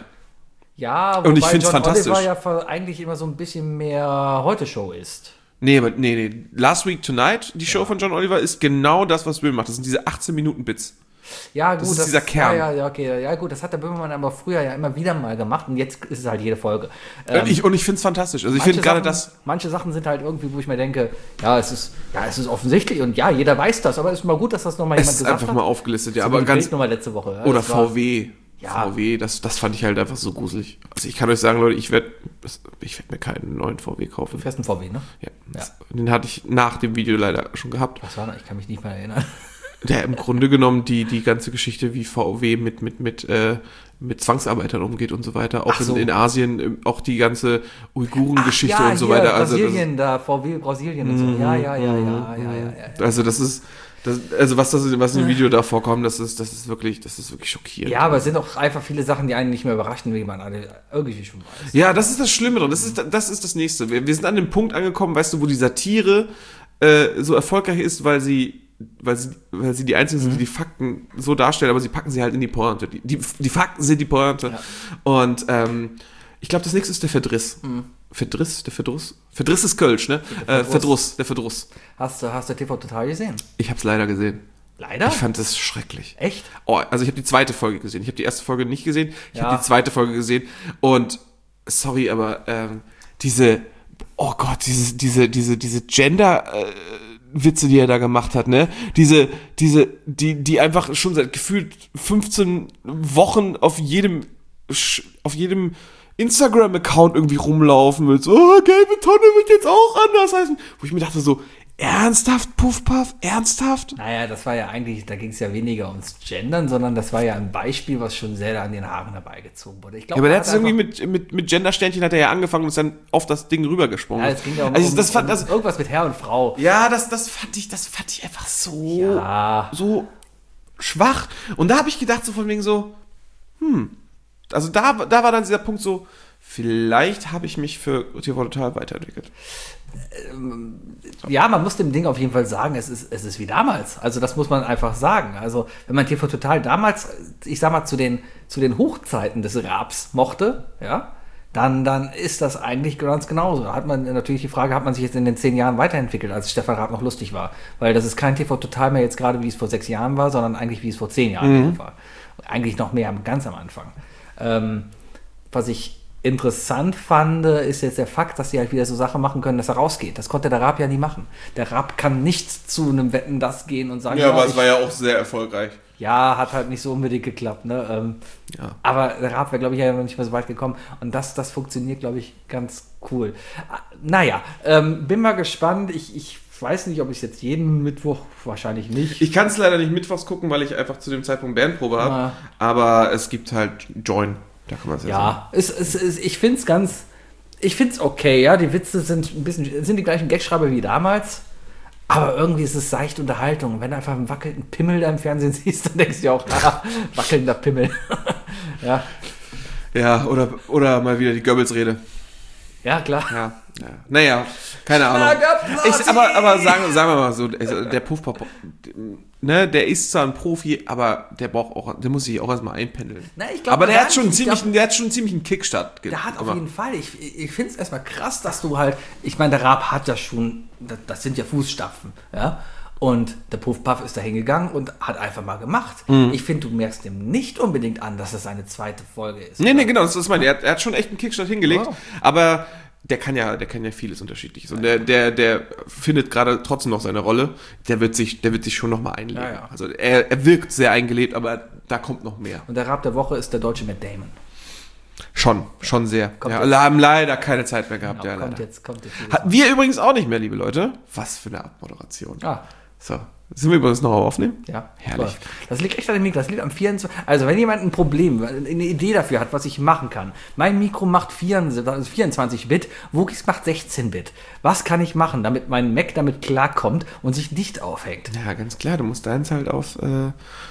S4: Ja,
S3: Und ich
S4: wobei
S3: find's
S4: John
S3: fantastisch.
S4: Oliver ja ver- eigentlich immer so ein bisschen mehr Heute-Show ist.
S3: Nee, aber nee, nee. Last Week Tonight, die Show von John Oliver, ist genau das, was Will macht. Das sind diese achtzehn Minuten Bits.
S4: Ja, gut.
S3: ist dieser Kern.
S4: Ja, ja, okay. Ja, gut, das hat der Böhmermann aber früher ja immer wieder mal gemacht und jetzt ist es halt jede Folge. Ähm,
S3: und ich, und ich finde es fantastisch. Also ich
S4: manche
S3: finde gerade
S4: Sachen-
S3: das...
S4: Manche Sachen sind halt irgendwie, wo ich mir denke, ja, es ist, ja, es ist offensichtlich und ja, jeder weiß das, aber es ist mal gut, dass das nochmal
S3: Es
S4: jemand
S3: ist
S4: gesagt
S3: einfach
S4: hat.
S3: mal aufgelistet, ja.
S4: So
S3: Aber
S4: wie die
S3: ganz...
S4: Bild-Nummer letzte Woche. Ja,
S3: Oder
S4: das war-
S3: V W.
S4: Ja.
S3: V W, das, das fand ich halt einfach so gruselig. Also ich kann euch sagen, Leute, ich werde ich werd mir keinen neuen V W kaufen.
S4: Du fährst einen V W, ne?
S3: Ja. Das, den hatte ich nach dem Video leider schon gehabt.
S4: Was war da? Ich kann mich nicht mehr erinnern.
S3: Der im Grunde genommen die, die ganze Geschichte, wie V W mit, mit, mit, äh, mit Zwangsarbeitern umgeht und so weiter. Auch
S4: Ach so.
S3: in, in Asien, ähm, auch die ganze Uiguren-Geschichte
S4: ja,
S3: und so
S4: hier,
S3: weiter. Also das,
S4: Brasilien, da, V W Brasilien und so. Ja, ja, ja, ja, ja, ja, ja.
S3: also das ist, das, also was das, was in dem Video da vorkommt, das ist, das ist wirklich, das ist wirklich schockierend.
S4: Ja, aber es sind auch einfach viele Sachen, die einen nicht mehr überraschen, wie man alle irgendwie schon weiß.
S3: Ja, das ist das Schlimme dran. Das ist, das ist das Nächste. Wir, wir sind an dem Punkt angekommen, weißt du, wo die Satire äh, so erfolgreich ist, weil sie, weil sie, weil sie die Einzigen sind, die die Fakten so darstellen, aber sie packen sie halt in die Pointe. Die, die, die Fakten sind die Pointe.
S4: Ja.
S3: Und ähm, ich glaube, das nächste ist der Verdriss. Verdriss? Der Verdruss? Verdriss ist Kölsch, ne? Der Verdruss. Äh, Verdruss, der Verdruss.
S4: Hast du, hast du T V Total gesehen?
S3: Ich habe es leider gesehen.
S4: Leider?
S3: Ich fand es schrecklich.
S4: Echt?
S3: Oh, also ich habe die zweite Folge gesehen. Ich habe die erste Folge nicht gesehen. Ich
S4: Ja.
S3: habe die zweite Folge gesehen. Und sorry, aber ähm, diese, oh Gott, diese, diese, diese, diese Gender äh, Witze, die er da gemacht hat, ne? Diese, diese, die, die einfach schon seit gefühlt fünfzehn Wochen auf jedem, Sch- auf jedem Instagram-Account irgendwie rumlaufen mit so, oh, gelbe Tonne wird jetzt auch anders heißen. Wo ich mir dachte so, ernsthaft, Puff Puff, ernsthaft?
S4: Naja, das war ja eigentlich, da ging es ja weniger ums Gendern, sondern das war ja ein Beispiel, was schon sehr an den Haaren herbeigezogen wurde. Ich glaub,
S3: Ja, aber der
S4: er
S3: hat es irgendwie
S4: einfach-
S3: mit, mit, mit Gender-Sternchen hat er ja angefangen und ist dann auf das Ding rübergesprungen.
S4: Ja, es ging ja um,
S3: also
S4: um,
S3: das fand,
S4: um
S3: das,
S4: irgendwas mit Herr und Frau.
S3: ja, das, das fand ich, das fand ich einfach so,
S4: Ja.
S3: so schwach. Und da habe ich gedacht, so von wegen so, hm, also da, da war dann dieser Punkt so, vielleicht habe ich mich für T V Total weiterentwickelt.
S4: Ja, man muss dem Ding auf jeden Fall sagen, es ist, es ist wie damals. Also das muss man einfach sagen. Also wenn man T V Total damals, ich sag mal, zu den, zu den Hochzeiten des Raps mochte, ja, dann, dann ist das eigentlich ganz genauso. Da hat man natürlich die Frage, hat man sich jetzt in den zehn Jahren weiterentwickelt, als Stefan Raab noch lustig war? Weil das ist kein T V Total mehr jetzt gerade, wie es vor sechs Jahren war, sondern eigentlich, wie es vor zehn Jahren war. Eigentlich noch mehr, ganz am Anfang. Ähm, was ich interessant fand, ist jetzt der Fakt, dass sie halt wieder so Sachen machen können, dass er rausgeht. Das konnte der Raab ja nie machen. Der Raab kann nicht zu einem Wetten, das gehen und sagen, ich-
S3: ja auch sehr erfolgreich.
S4: ja, hat halt nicht so unbedingt geklappt, ne? Ähm,
S3: Ja.
S4: Aber der Raab wäre, glaube ich, ja noch nicht mehr so weit gekommen. Und das, das funktioniert, glaube ich, ganz cool. Ah, Naja, ähm, bin mal gespannt. Ich, ich weiß nicht, ob ich es jetzt jeden Mittwoch, wahrscheinlich nicht.
S3: Ich kann es leider nicht mittwochs gucken, weil ich einfach zu dem Zeitpunkt Bandprobe habe.
S4: Ah.
S3: Aber es gibt halt Join. Da kann man es ja sagen.
S4: ja, es, es, es, ich finde es ganz, ich finde es okay, ja. Die Witze sind ein bisschen, sind die gleichen Gagschreiber wie damals. Aber irgendwie ist es seichte Unterhaltung. Und wenn du einfach einen wackelnden Pimmel da im Fernsehen siehst, dann denkst du dir auch, ah, wackelnder Pimmel. ja.
S3: Ja, oder, oder mal wieder die Goebbels-Rede.
S4: ja, klar.
S3: Ja, ja. Naja, keine Ahnung. Ich, aber aber sagen, sagen wir mal so, also der Puffpop, ne, der ist zwar ein Profi, aber der braucht auch, der muss sich auch erstmal einpendeln.
S4: Na, ich glaub,
S3: aber der
S4: gar
S3: hat schon einen
S4: nicht. Ich
S3: ziemlichen,
S4: glaub-
S3: der hat schon einen ziemlichen Kickstart. ge-
S4: Der hat auf
S3: gemacht.
S4: jeden Fall. Ich, ich finde es erstmal krass, dass du halt. Ich meine, der Raab hat ja schon. Das, das sind ja Fußstapfen. Ja? Und der Puff Puff ist da hingegangen und hat einfach mal gemacht.
S3: Mhm.
S4: Ich finde, du merkst dem nicht unbedingt an, dass es eine zweite Folge ist.
S3: Nee, nee, genau, das ist mein, er, hat- er hat schon echt einen Kickstart hingelegt,
S4: Wow.
S3: aber der kann ja, der kann ja vieles Unterschiedliches und der, der, der findet gerade trotzdem noch seine Rolle. Der wird sich, der wird sich schon noch mal einleben.
S4: Ja, ja.
S3: Also er, er wirkt sehr eingelebt, aber da kommt noch mehr.
S4: Und der Raab der Woche ist der deutsche Matt Damon.
S3: Schon, schon sehr.
S4: Kommt
S3: Ja,
S4: jetzt.
S3: wir haben leider keine Zeit mehr gehabt.
S4: Genau,
S3: ja,
S4: kommt
S3: leider.
S4: jetzt, kommt jetzt. jedes
S3: Hatten wir übrigens auch nicht mehr, liebe Leute. Was für eine Abmoderation.
S4: Mal. Ah,
S3: So, sind wir übrigens noch am Aufnehmen?
S4: ja.
S3: Herrlich.
S4: läuft. Das liegt echt an dem Mikro. Das liegt am vierundzwanzigsten. Also, wenn jemand ein Problem, eine Idee dafür hat, was ich machen kann. Mein Mikro macht vierundzwanzig Bit, Wookies macht sechzehn Bit. Was kann ich machen, damit mein Mac damit klarkommt und sich nicht aufhängt?
S3: Ja, ganz klar. Du musst deins halt auf, äh,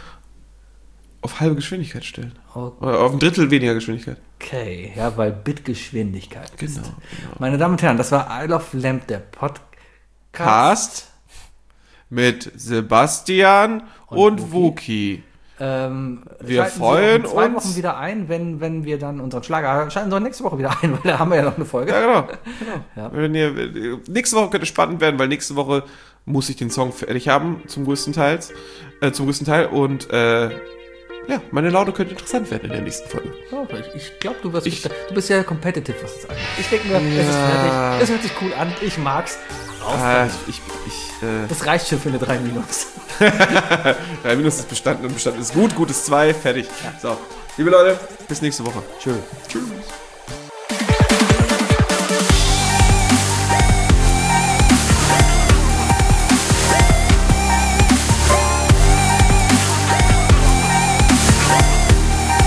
S3: auf halbe Geschwindigkeit stellen. Oder auf ein Drittel weniger Geschwindigkeit.
S4: Okay, ja, weil Bitgeschwindigkeit ist.
S3: Genau, genau.
S4: Meine Damen und Herren, das war Isle of Lamp, der Podcast.
S3: Cast mit Sebastian und, und Wookie.
S4: Ähm,
S3: wir
S4: schalten
S3: freuen
S4: Sie auch in zwei
S3: uns.
S4: Wochen wieder ein, wenn, wenn wir dann unseren Schlager. Schalten Sie auch nächste Woche wieder ein, weil da haben wir ja noch eine Folge.
S3: Ja, genau. genau. Ja. Wenn ihr, nächste Woche könnte spannend werden, weil nächste Woche muss ich den Song fertig haben, zum größten Teil. Äh, zum größten Teil. Und äh, ja, meine Laune könnte interessant werden in der nächsten Folge.
S4: Oh, ich ich glaube, du wirst.
S3: Ich,
S4: du bist ja competitive, was das angeht. Ich denke mir,
S3: ja.
S4: es ist fertig. Es hört sich cool an. Ich mag's.
S3: Ah, ich, ich, äh,
S4: das reicht schon für eine drei Minus.
S3: drei Minus ist bestanden und bestanden ist gut. Gut ist zwei. Fertig. Ja. So, liebe Leute, bis nächste Woche.
S4: Tschö.
S3: Tschüss.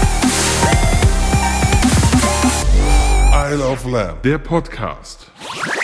S6: Isle of Lamb,
S7: Der Podcast.